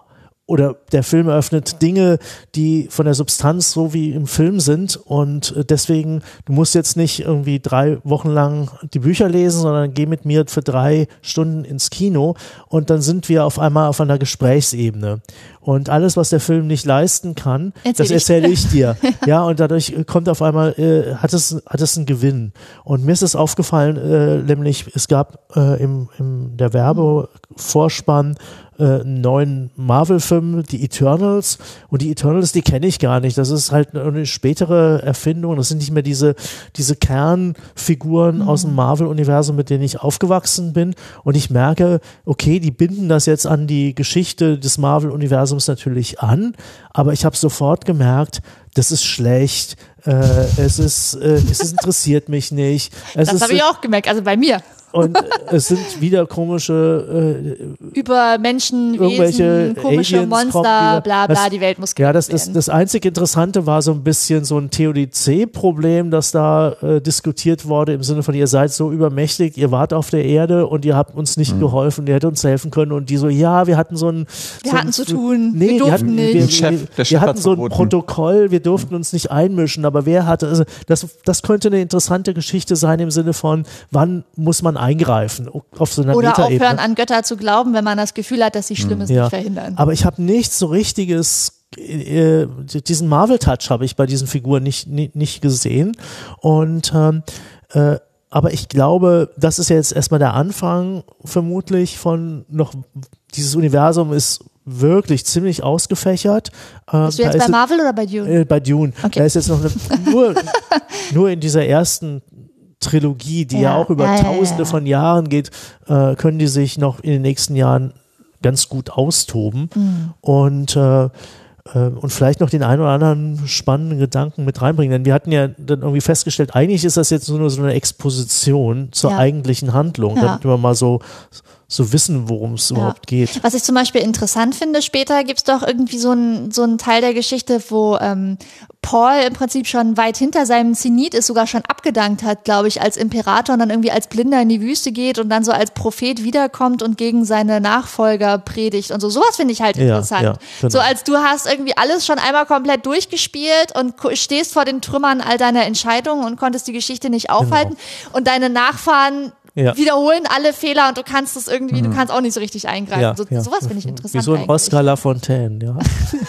oder der Film eröffnet Dinge, die von der Substanz so wie im Film sind und deswegen, du musst jetzt nicht irgendwie drei Wochen lang die Bücher lesen, sondern geh mit mir für drei Stunden ins Kino und dann sind wir auf einmal auf einer Gesprächsebene. Und alles, was der Film nicht leisten kann, Erzähl das erzähle ich dir. Ja, und dadurch kommt auf einmal, äh, hat es hat es einen Gewinn. Und mir ist es aufgefallen, äh, nämlich es gab äh, im, im der Werbevorspann äh, einen neuen Marvel-Film, die Eternals. Und die Eternals, die kenne ich gar nicht. Das ist halt eine spätere Erfindung. Das sind nicht mehr diese diese Kernfiguren mhm. aus dem Marvel-Universum, mit denen ich aufgewachsen bin. Und ich merke, okay, die binden das jetzt an die Geschichte des Marvel-Universums natürlich an, aber ich habe sofort gemerkt, das ist schlecht, äh, es ist, äh, es ist, interessiert mich nicht. Es das habe ich auch gemerkt, also bei mir. Und es sind wieder komische äh, über Menschenwesen, komische Aliens Monster, bla bla, das, die Welt muss ja, das, das, das einzig Interessante war so ein bisschen so ein T O D C-Problem, das da äh, diskutiert wurde, im Sinne von, ihr seid so übermächtig, ihr wart auf der Erde und ihr habt uns nicht mhm. geholfen, ihr hättet uns helfen können und die so, ja, wir hatten so ein wir so hatten ein, zu tun, nee, wir durften hatten, nicht. Wir, Chef, wir, Chef wir hatten so ein verboten. Protokoll, wir durften uns nicht einmischen, aber wer hatte, also das, das könnte eine interessante Geschichte sein im Sinne von, wann muss man eingreifen? Auf so einer Oder Metaebene. aufhören an Götter zu glauben, wenn man das Gefühl hat, dass sie Schlimmes ja. nicht verhindern. Aber ich habe nichts so richtiges, äh, diesen Marvel-Touch habe ich bei diesen Figuren nicht, nicht, nicht gesehen. Und ähm, äh, aber ich glaube, das ist ja jetzt erstmal der Anfang vermutlich von noch, dieses Universum ist wirklich ziemlich ausgefächert. Ähm, Bist du jetzt bei Marvel oder bei Dune? Äh, bei Dune. Okay. Da ist jetzt noch eine, nur, nur in dieser ersten Trilogie, die ja, ja auch über ja, tausende ja, ja. von Jahren geht, äh, können die sich noch in den nächsten Jahren ganz gut austoben mhm. und äh, äh, und vielleicht noch den einen oder anderen spannenden Gedanken mit reinbringen. Denn wir hatten ja dann irgendwie festgestellt, eigentlich ist das jetzt nur so eine Exposition zur ja. eigentlichen Handlung, ja. damit wir mal so so wissen, worum es ja. überhaupt geht. Was ich zum Beispiel interessant finde, später gibt es doch irgendwie so einen so einen Teil der Geschichte, wo ähm, Paul im Prinzip schon weit hinter seinem Zenit ist, sogar schon abgedankt hat, glaube ich, als Imperator und dann irgendwie als Blinder in die Wüste geht und dann so als Prophet wiederkommt und gegen seine Nachfolger predigt und so. Sowas finde ich halt ja, interessant. Ja, genau. So als du hast irgendwie alles schon einmal komplett durchgespielt und stehst vor den Trümmern all deiner Entscheidungen und konntest die Geschichte nicht aufhalten genau. und deine Nachfahren ja. wiederholen alle Fehler und du kannst es irgendwie, mhm. du kannst auch nicht so richtig eingreifen. Ja, so, ja. Sowas finde ich interessant. Wie so ein eigentlich. Oscar Lafontaine, ja.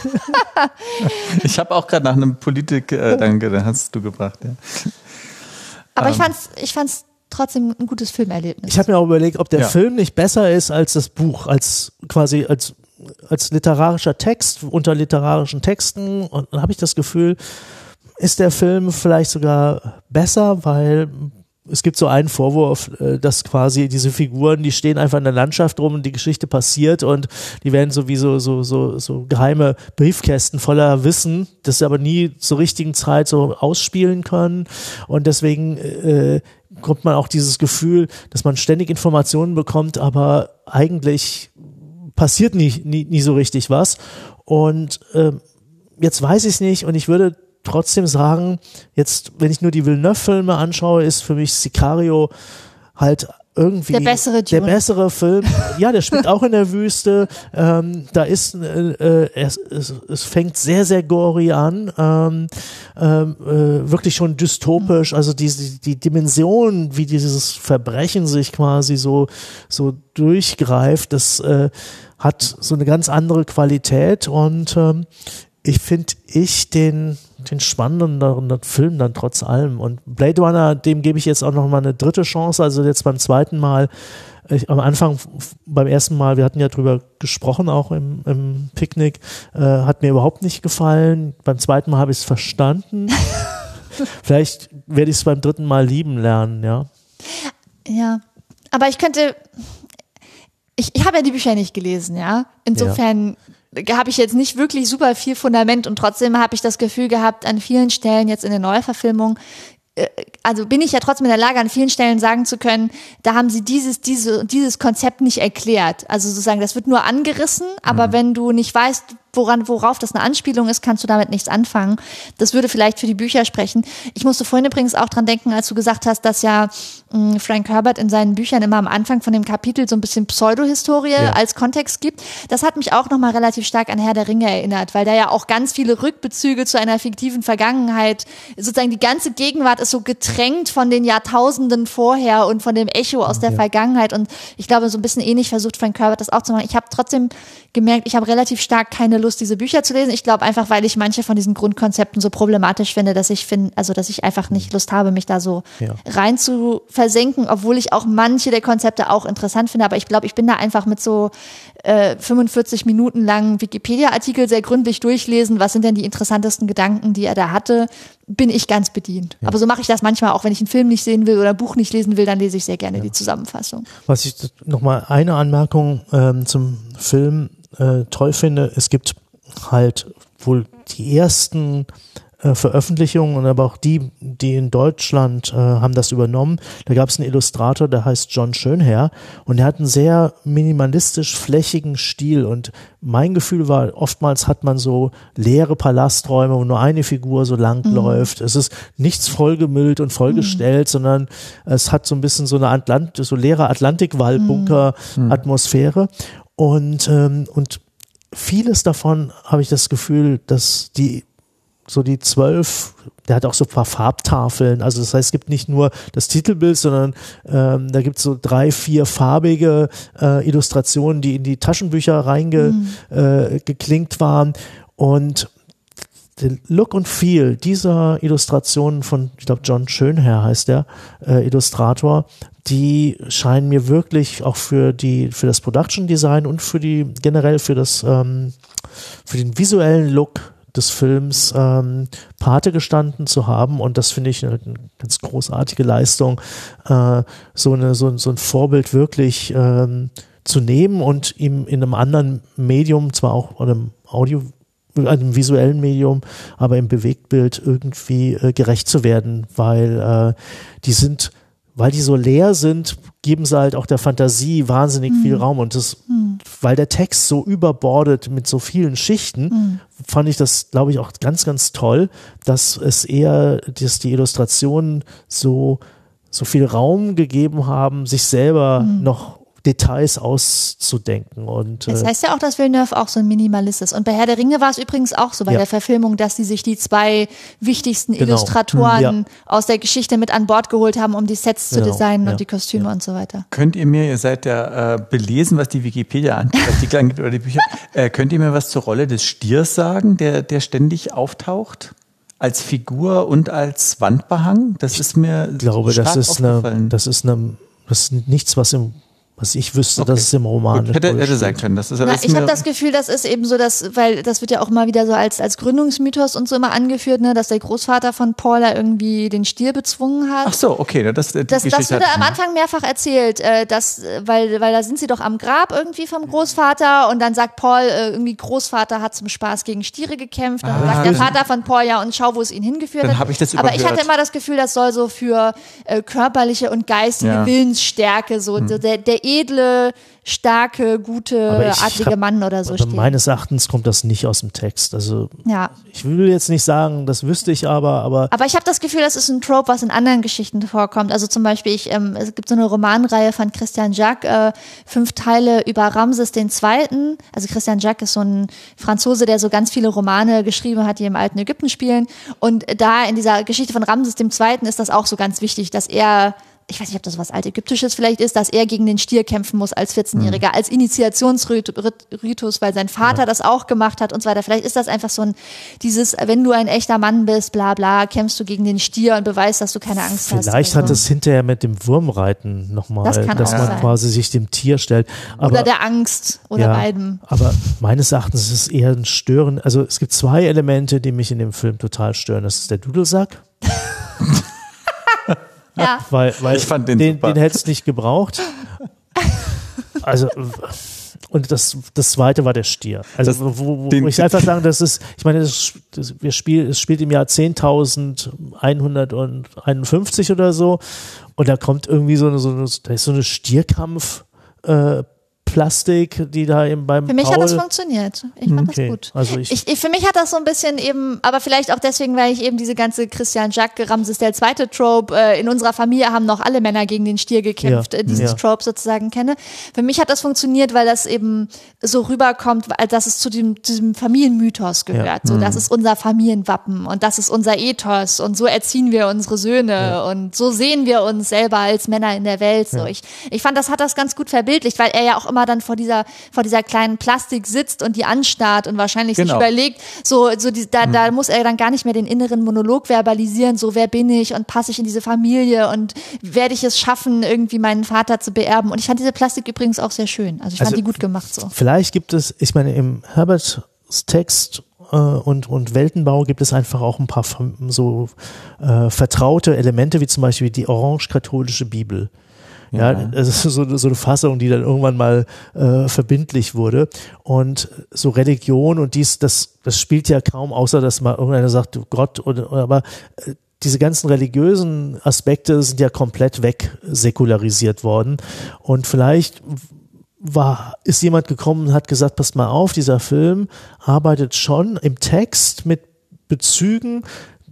Ich habe auch gerade nach einem Politik, äh, danke, den hast du gebracht, ja. Aber ähm. ich fand's, ich fand's trotzdem ein gutes Filmerlebnis. Ich habe mir auch überlegt, ob der ja. Film nicht besser ist als das Buch, als quasi als als literarischer Text unter literarischen Texten und dann habe ich das Gefühl, ist der Film vielleicht sogar besser, weil es gibt so einen Vorwurf, dass quasi diese Figuren, die stehen einfach in der Landschaft rum und die Geschichte passiert und die werden sowieso so, so, so geheime Briefkästen voller Wissen, das sie aber nie zur richtigen Zeit so ausspielen können und deswegen äh, kommt man auch dieses Gefühl, dass man ständig Informationen bekommt, aber eigentlich passiert nie, nie, nie so richtig was und äh, jetzt weiß ich es nicht und ich würde trotzdem sagen, jetzt, wenn ich nur die Villeneuve-Filme anschaue, ist für mich Sicario halt irgendwie der bessere, der bessere Film. Ja, der spielt auch in der Wüste. Ähm, da ist, äh, es, es, es fängt sehr, sehr gory an. Ähm, ähm, äh, wirklich schon dystopisch. Also die, die Dimension, wie dieses Verbrechen sich quasi so, so durchgreift, das äh, hat so eine ganz andere Qualität und ähm, ich finde ich den den spannenderen Film dann trotz allem. Und Blade Runner, dem gebe ich jetzt auch noch mal eine dritte Chance, also jetzt beim zweiten Mal, ich, am Anfang, beim ersten Mal, wir hatten ja drüber gesprochen, auch im, im Picknick, äh, hat mir überhaupt nicht gefallen. Beim zweiten Mal habe ich es verstanden. Vielleicht werde ich es beim dritten Mal lieben lernen, ja. Ja, aber ich könnte, ich, ich habe ja die Bücher nicht gelesen, ja. Insofern ja. habe ich jetzt nicht wirklich super viel Fundament und trotzdem habe ich das Gefühl gehabt, an vielen Stellen jetzt in der Neuverfilmung, äh, also bin ich ja trotzdem in der Lage, an vielen Stellen sagen zu können, da haben sie dieses, diese, dieses Konzept nicht erklärt. Also sozusagen, das wird nur angerissen, aber mhm. wenn du nicht weißt, woran, worauf das eine Anspielung ist, kannst du damit nichts anfangen. Das würde vielleicht für die Bücher sprechen. Ich musste vorhin übrigens auch dran denken, als du gesagt hast, dass ja mh, Frank Herbert in seinen Büchern immer am Anfang von dem Kapitel so ein bisschen Pseudohistorie ja. als Kontext gibt. Das hat mich auch nochmal relativ stark an Herr der Ringe erinnert, weil da ja auch ganz viele Rückbezüge zu einer fiktiven Vergangenheit, sozusagen die ganze Gegenwart ist so getränkt von den Jahrtausenden vorher und von dem Echo aus der ja. Vergangenheit, und ich glaube, so ein bisschen ähnlich versucht Frank Herbert das auch zu machen. Ich habe trotzdem gemerkt, ich habe relativ stark keine Lust, diese Bücher zu lesen. Ich glaube einfach, weil ich manche von diesen Grundkonzepten so problematisch finde, dass ich finde, also dass ich einfach nicht Lust habe, mich da so ja. rein zu versenken, obwohl ich auch manche der Konzepte auch interessant finde. Aber ich glaube, ich bin da einfach mit so äh, fünfundvierzig Minuten langen Wikipedia-Artikel sehr gründlich durchlesen. Was sind denn die interessantesten Gedanken, die er da hatte? Bin ich ganz bedient. Ja. Aber so mache ich das manchmal auch, wenn ich einen Film nicht sehen will oder ein Buch nicht lesen will, dann lese ich sehr gerne ja. die Zusammenfassung. Was ich nochmal eine Anmerkung ähm, zum Film äh, toll finde, es gibt halt wohl die ersten äh, Veröffentlichungen und aber auch die, die in Deutschland äh, haben das übernommen. Da gab es einen Illustrator, der heißt John Schönherr, und der hat einen sehr minimalistisch flächigen Stil, und mein Gefühl war, oftmals hat man so leere Palasträume, wo nur eine Figur so lang mhm. läuft. Es ist nichts vollgemüllt und vollgestellt, mhm. sondern es hat so ein bisschen so eine Atlant so leere Atlantikwall-Bunker-Atmosphäre. Und, ähm, und vieles davon habe ich das Gefühl, dass die so die zwölf, der hat auch so ein paar Farbtafeln, also das heißt, es gibt nicht nur das Titelbild, sondern ähm, da gibt es so drei, vier farbige äh, Illustrationen, die in die Taschenbücher reingeklinkt mhm. äh, waren, und der Look und Feel dieser Illustrationen von, ich glaube, John Schönherr heißt der äh, Illustrator, die scheinen mir wirklich auch für die für das Production Design und für die generell für das ähm, für den visuellen Look des Films ähm, Pate gestanden zu haben, und das finde ich eine, eine ganz großartige Leistung, äh, so eine so, so ein Vorbild wirklich ähm, zu nehmen und ihm in einem anderen Medium, zwar auch einem Audio einem visuellen Medium, aber im Bewegtbild irgendwie äh, gerecht zu werden, weil äh, die sind, weil die so leer sind, geben sie halt auch der Fantasie wahnsinnig mhm. viel Raum, und das, mhm. weil der Text so überbordet mit so vielen Schichten, mhm. fand ich das, glaube ich, auch ganz, ganz toll, dass es eher, dass die Illustrationen so, so viel Raum gegeben haben, sich selber mhm. noch Details auszudenken. Und, es heißt ja auch, dass Villeneuve auch so ein Minimalist ist. Und bei Herr der Ringe war es übrigens auch so bei ja. der Verfilmung, dass sie sich die zwei wichtigsten genau. Illustratoren ja. aus der Geschichte mit an Bord geholt haben, um die Sets genau. zu designen ja. und die Kostüme ja. und so weiter. Könnt ihr mir, ihr seid ja äh, belesen, was die Wikipedia-Artikel angeht oder die Bücher, äh, könnt ihr mir was zur Rolle des Stiers sagen, der, der ständig auftaucht? Als Figur und als Wandbehang? Das ist mir ich glaube, stark das ist aufgefallen. Eine, das ist eine, das ist nichts, was im Was ich wüsste, okay. dass es im Roman Gut, hätte, hätte sein können. Das ist, Na, das ich habe das Gefühl, das ist eben so, dass, weil das wird ja auch immer wieder so als, als Gründungsmythos und so immer angeführt, ne, dass der Großvater von Paul da irgendwie den Stier bezwungen hat. Ach so, okay. Das, die das, das wurde am Anfang mehrfach erzählt, äh, dass, weil, weil da sind sie doch am Grab irgendwie vom Großvater, und dann sagt Paul, äh, irgendwie Großvater hat zum Spaß gegen Stiere gekämpft, und dann ah, sagt der Vater von Paul, ja, und schau, wo es ihn hingeführt dann hat. Hab ich das Aber ich hatte immer das Gefühl, das soll so für äh, körperliche und geistige ja. Willensstärke, so hm. der, der edle, starke, gute, adlige hab, Mann oder so stehen. Meines Erachtens kommt das nicht aus dem Text. Also ja. ich will jetzt nicht sagen, das wüsste ich aber, aber aber ich habe das Gefühl, das ist ein Trope, was in anderen Geschichten vorkommt. Also zum Beispiel, ich, ähm, es gibt so eine Romanreihe von Christian Jacques, äh, fünf Teile über Ramses den Zweiten. Also Christian Jacques ist so ein Franzose, der so ganz viele Romane geschrieben hat, die im alten Ägypten spielen. Und da in dieser Geschichte von Ramses dem Zweiten ist das auch so ganz wichtig, dass er, ich weiß nicht, ob das was Altägyptisches vielleicht ist, dass er gegen den Stier kämpfen muss als vierzehnjähriger, mhm. als Initiationsritus, weil sein Vater ja. das auch gemacht hat und so weiter. Vielleicht ist das einfach so ein, dieses, wenn du ein echter Mann bist, bla bla, kämpfst du gegen den Stier und beweist, dass du keine Angst vielleicht hast. Vielleicht hat so. Es hinterher mit dem Wurmreiten nochmal, das dass man sein. quasi sich dem Tier stellt. Aber, oder der Angst oder ja, beiden. Aber meines Erachtens ist es eher ein Stören. Also es gibt zwei Elemente, die mich in dem Film total stören. Das ist der Dudelsack. Ja. Weil, weil ich fand den, den, den hätte es nicht gebraucht. Also, und das, das zweite war der Stier. Also, das, wo, wo, wo ich einfach sagen, das ist, ich meine, das, das, wir spiel, es spielt im Jahr zehntausendeinhunderteinundfünfzig oder so. Und da kommt irgendwie so eine, so eine, da ist so eine Stierkampf, äh, Plastik, die da eben beim Für mich Paul hat das funktioniert. Ich fand okay. das gut. Also ich, ich, ich, für mich hat das so ein bisschen eben, aber vielleicht auch deswegen, weil ich eben diese ganze Christian Jacques Ramses der zweite Trope, äh, in unserer Familie haben noch alle Männer gegen den Stier gekämpft, ja. äh, dieses ja. Trope sozusagen kenne. Für mich hat das funktioniert, weil das eben so rüberkommt, dass es zu dem, zu diesem Familienmythos gehört. Ja. So, mhm. das ist unser Familienwappen und das ist unser Ethos und so erziehen wir unsere Söhne ja. und so sehen wir uns selber als Männer in der Welt. So, ja. ich, ich fand, das hat das ganz gut verbildlicht, weil er ja auch immer dann vor dieser, vor dieser kleinen Plastik sitzt und die anstarrt und wahrscheinlich genau. sich überlegt, so, so die, da, mhm. da muss er dann gar nicht mehr den inneren Monolog verbalisieren, so wer bin ich und passe ich in diese Familie und werde ich es schaffen, irgendwie meinen Vater zu beerben. Und ich fand diese Plastik übrigens auch sehr schön. Also ich fand also, die gut gemacht so. Vielleicht gibt es, ich meine, im Herberts Text äh, und, und Weltenbau gibt es einfach auch ein paar so äh, vertraute Elemente, wie zum Beispiel die orange-katholische Bibel. Ja, ja, das ist so, so eine Fassung, die dann irgendwann mal äh, verbindlich wurde. Und so Religion und dies, das, das spielt ja kaum, außer dass mal irgendeiner sagt, Gott oder, oder aber äh, diese ganzen religiösen Aspekte sind ja komplett wegsäkularisiert worden. Und vielleicht war, ist jemand gekommen und hat gesagt, passt mal auf, dieser Film arbeitet schon im Text mit Bezügen,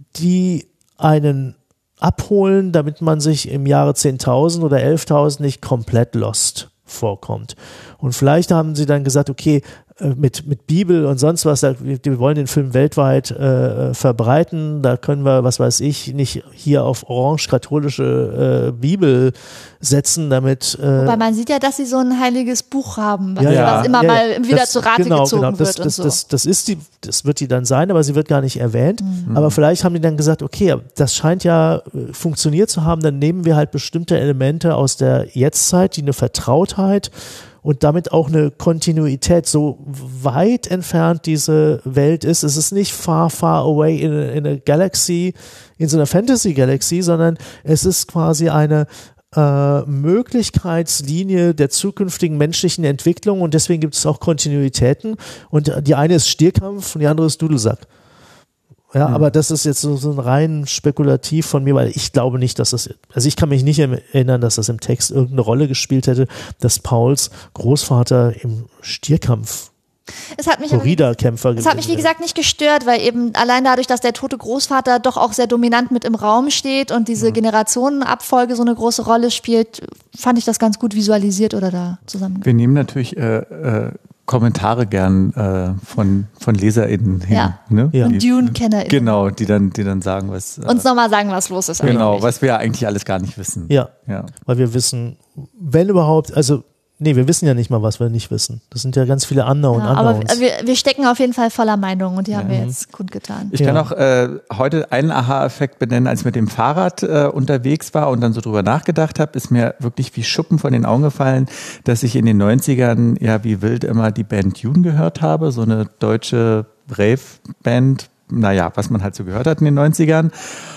die einen abholen, damit man sich im Jahre zehntausend oder elftausend nicht komplett lost vorkommt. Und vielleicht haben sie dann gesagt, okay, mit, mit Bibel und sonst was, da, wir, wir wollen den Film weltweit äh, verbreiten, da können wir, was weiß ich, nicht hier auf orange-katholische äh, Bibel setzen, damit äh, Wobei man sieht ja, dass sie so ein heiliges Buch haben, was, ja, ja, was immer ja, mal wieder das, zu Rate genau, gezogen genau. Das, wird und das, so. Das, das ist die, das wird die dann sein, aber sie wird gar nicht erwähnt. Mhm. Aber vielleicht haben die dann gesagt, okay, das scheint ja äh, funktioniert zu haben, dann nehmen wir halt bestimmte Elemente aus der Jetztzeit, die eine Vertrautheit und damit auch eine Kontinuität, so weit entfernt diese Welt ist. Es ist nicht far, far away in a, in a galaxy, in so einer Fantasy-Galaxy, sondern es ist quasi eine äh, Möglichkeitslinie der zukünftigen menschlichen Entwicklung und deswegen gibt es auch Kontinuitäten und die eine ist Stierkampf und die andere ist Dudelsack. Ja, mhm. aber das ist jetzt so, so ein rein spekulativ von mir, weil ich glaube nicht, dass das, also ich kann mich nicht erinnern, dass das im Text irgendeine Rolle gespielt hätte, dass Pauls Großvater im Stierkampf Es hat mich, Corrida-Kämpfer es hat mich, wie gesagt, nicht gestört, weil eben allein dadurch, dass der tote Großvater doch auch sehr dominant mit im Raum steht und diese mhm. Generationenabfolge so eine große Rolle spielt, fand ich das ganz gut visualisiert oder da zusammen. Wir nehmen natürlich äh, äh, Kommentare gern äh, von, von LeserInnen hin. Ja. Ne? Ja. Und Dune-KennerInnen. Genau, die dann, die dann sagen, was. Äh, Uns nochmal sagen, was los ist. Genau, eigentlich. was wir ja eigentlich alles gar nicht wissen. Ja, ja, weil wir wissen, wenn überhaupt, also nee, wir wissen ja nicht mal, was wir nicht wissen. Das sind ja ganz viele Unknown, ja, aber Unknowns. wir, wir stecken auf jeden Fall voller Meinung und die haben Ja. wir jetzt kundgetan. Ich Ja. kann auch äh, heute einen Aha-Effekt benennen, als ich mit dem Fahrrad äh, unterwegs war und dann so drüber nachgedacht habe, ist mir wirklich wie Schuppen von den Augen gefallen, dass ich in den neunzigern ja wie wild immer die Band Dune gehört habe, so eine deutsche Rave-Band, naja, was man halt so gehört hat in den neunzigern.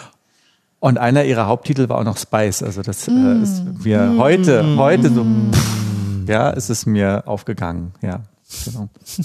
Und einer ihrer Haupttitel war auch noch Spice, also das äh, Mm. ist mir mm. heute, heute so, pff, ja, ist es mir aufgegangen, ja, genau.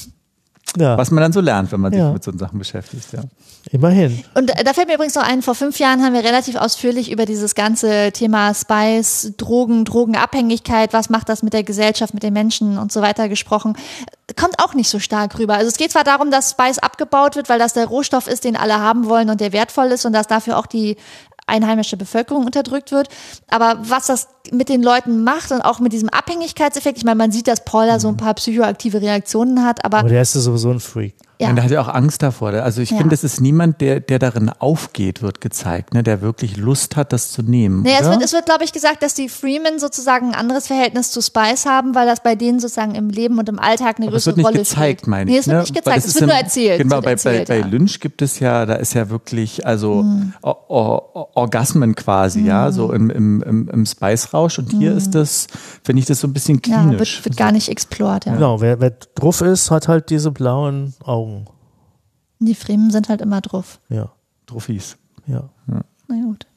Ja, Was man dann so lernt, wenn man sich Ja. mit so Sachen beschäftigt, ja. immerhin. Und da fällt mir übrigens noch ein, vor fünf Jahren haben wir relativ ausführlich über dieses ganze Thema Spice, Drogen, Drogenabhängigkeit, was macht das mit der Gesellschaft, mit den Menschen und so weiter gesprochen. Kommt auch nicht so stark rüber. Also es geht zwar darum, dass Spice abgebaut wird, weil das der Rohstoff ist, den alle haben wollen und der wertvoll ist und dass dafür auch die einheimische Bevölkerung unterdrückt wird. Aber was das mit den Leuten macht und auch mit diesem Abhängigkeitseffekt, ich meine, man sieht, dass Paul da so ein paar psychoaktive Reaktionen hat, aber, Aber der ist ja sowieso ein Freak. ja. Und er hat ja auch Angst davor. Also ich Ja. finde, es ist niemand, der, der darin aufgeht, wird gezeigt, ne, der wirklich Lust hat, das zu nehmen. Nee, es oder? wird, es wird, glaube ich, gesagt, dass die Freemen sozusagen ein anderes Verhältnis zu Spice haben, weil das bei denen sozusagen im Leben und im Alltag eine Aber es größere wird nicht Rolle gezeigt, spielt. meine ich. Nee, es wird ne? nicht Weil gezeigt, das es ist wird dann- nur erzählt. Genau, es bei, wird erzählt, bei, bei ja. Lynch gibt es ja, da ist ja wirklich, also Hm. Or, Or, Orgasmen quasi, ja, so im, im, im, im Spice-Rausch. Und hier ist das, finde ich das so ein bisschen Ja, klinisch. wird, wird gar nicht explored, ja. Genau, wer, wer drauf ist, hat halt diese blauen Augen. Die Fremen sind halt immer drauf. Ja, Trophys. ja. Na gut.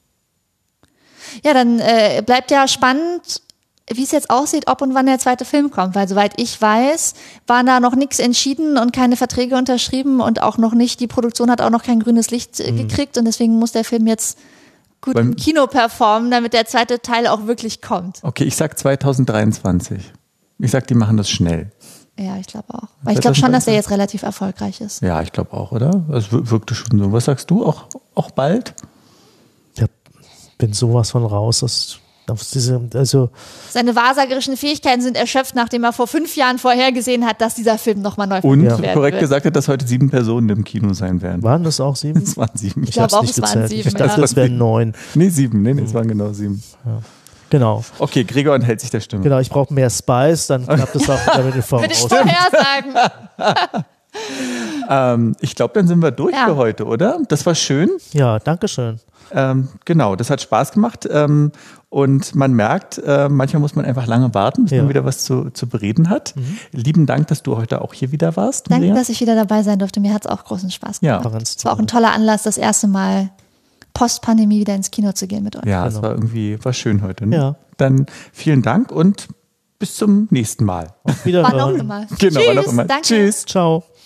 Ja, dann äh, bleibt ja spannend, wie es jetzt aussieht, ob und wann der zweite Film kommt, weil soweit ich weiß, war da noch nichts entschieden und keine Verträge unterschrieben und auch noch nicht, die Produktion hat auch noch kein grünes Licht äh, gekriegt und deswegen muss der Film jetzt gut Beim- im Kino performen, damit der zweite Teil auch wirklich kommt. Okay, ich sag zweitausenddreiundzwanzig. Ich sag, die machen das schnell. Ja, ich glaube auch. Weil ich glaube schon, dass der jetzt relativ erfolgreich ist. Ja, ich glaube auch, oder? Es wirkte schon so. Was sagst du? Auch, auch bald? Ich bin sowas von raus aus, aus diese, also Seine wahrsagerischen Fähigkeiten sind erschöpft, nachdem er vor fünf Jahren vorhergesehen hat, dass dieser Film nochmal neu Und verfilmt werden korrekt wird. gesagt hat, dass heute sieben Personen im Kino sein werden. waren das auch sieben? Es waren sieben. Ich glaube hab's auch, nicht es waren gezählt. sieben. Ich dachte, ja. es wären neun. Nee, sieben. Nee, nee, es waren genau sieben. Genau. Okay, Gregor enthält sich der Stimme. Genau, ich brauche mehr Spice, dann klappt es auch wieder mit den Mit den Voraussagen. Vorhersagen. Ähm, ich glaube, dann sind wir durch Ja. für heute, oder? Das war schön. Ja, danke schön. Ähm, genau, das hat Spaß gemacht. Ähm, und man merkt, äh, manchmal muss man einfach lange warten, bis Ja. man wieder was zu, zu bereden hat. Lieben Dank, dass du heute auch hier wieder warst. Danke, Maria. dass ich wieder dabei sein durfte. Mir hat es auch großen Spaß Ja. gemacht. War ganz Es war auch toll. ein toller Anlass, das erste Mal Post-Pandemie wieder ins Kino zu gehen mit euch. Ja, es Genau. war irgendwie, war schön heute. Ne? Ja. Dann vielen Dank und bis zum nächsten Mal. Auf Wann auch Wiederhören. immer. Genau, Tschüss, wann auch immer. Danke. Tschüss. Ciao.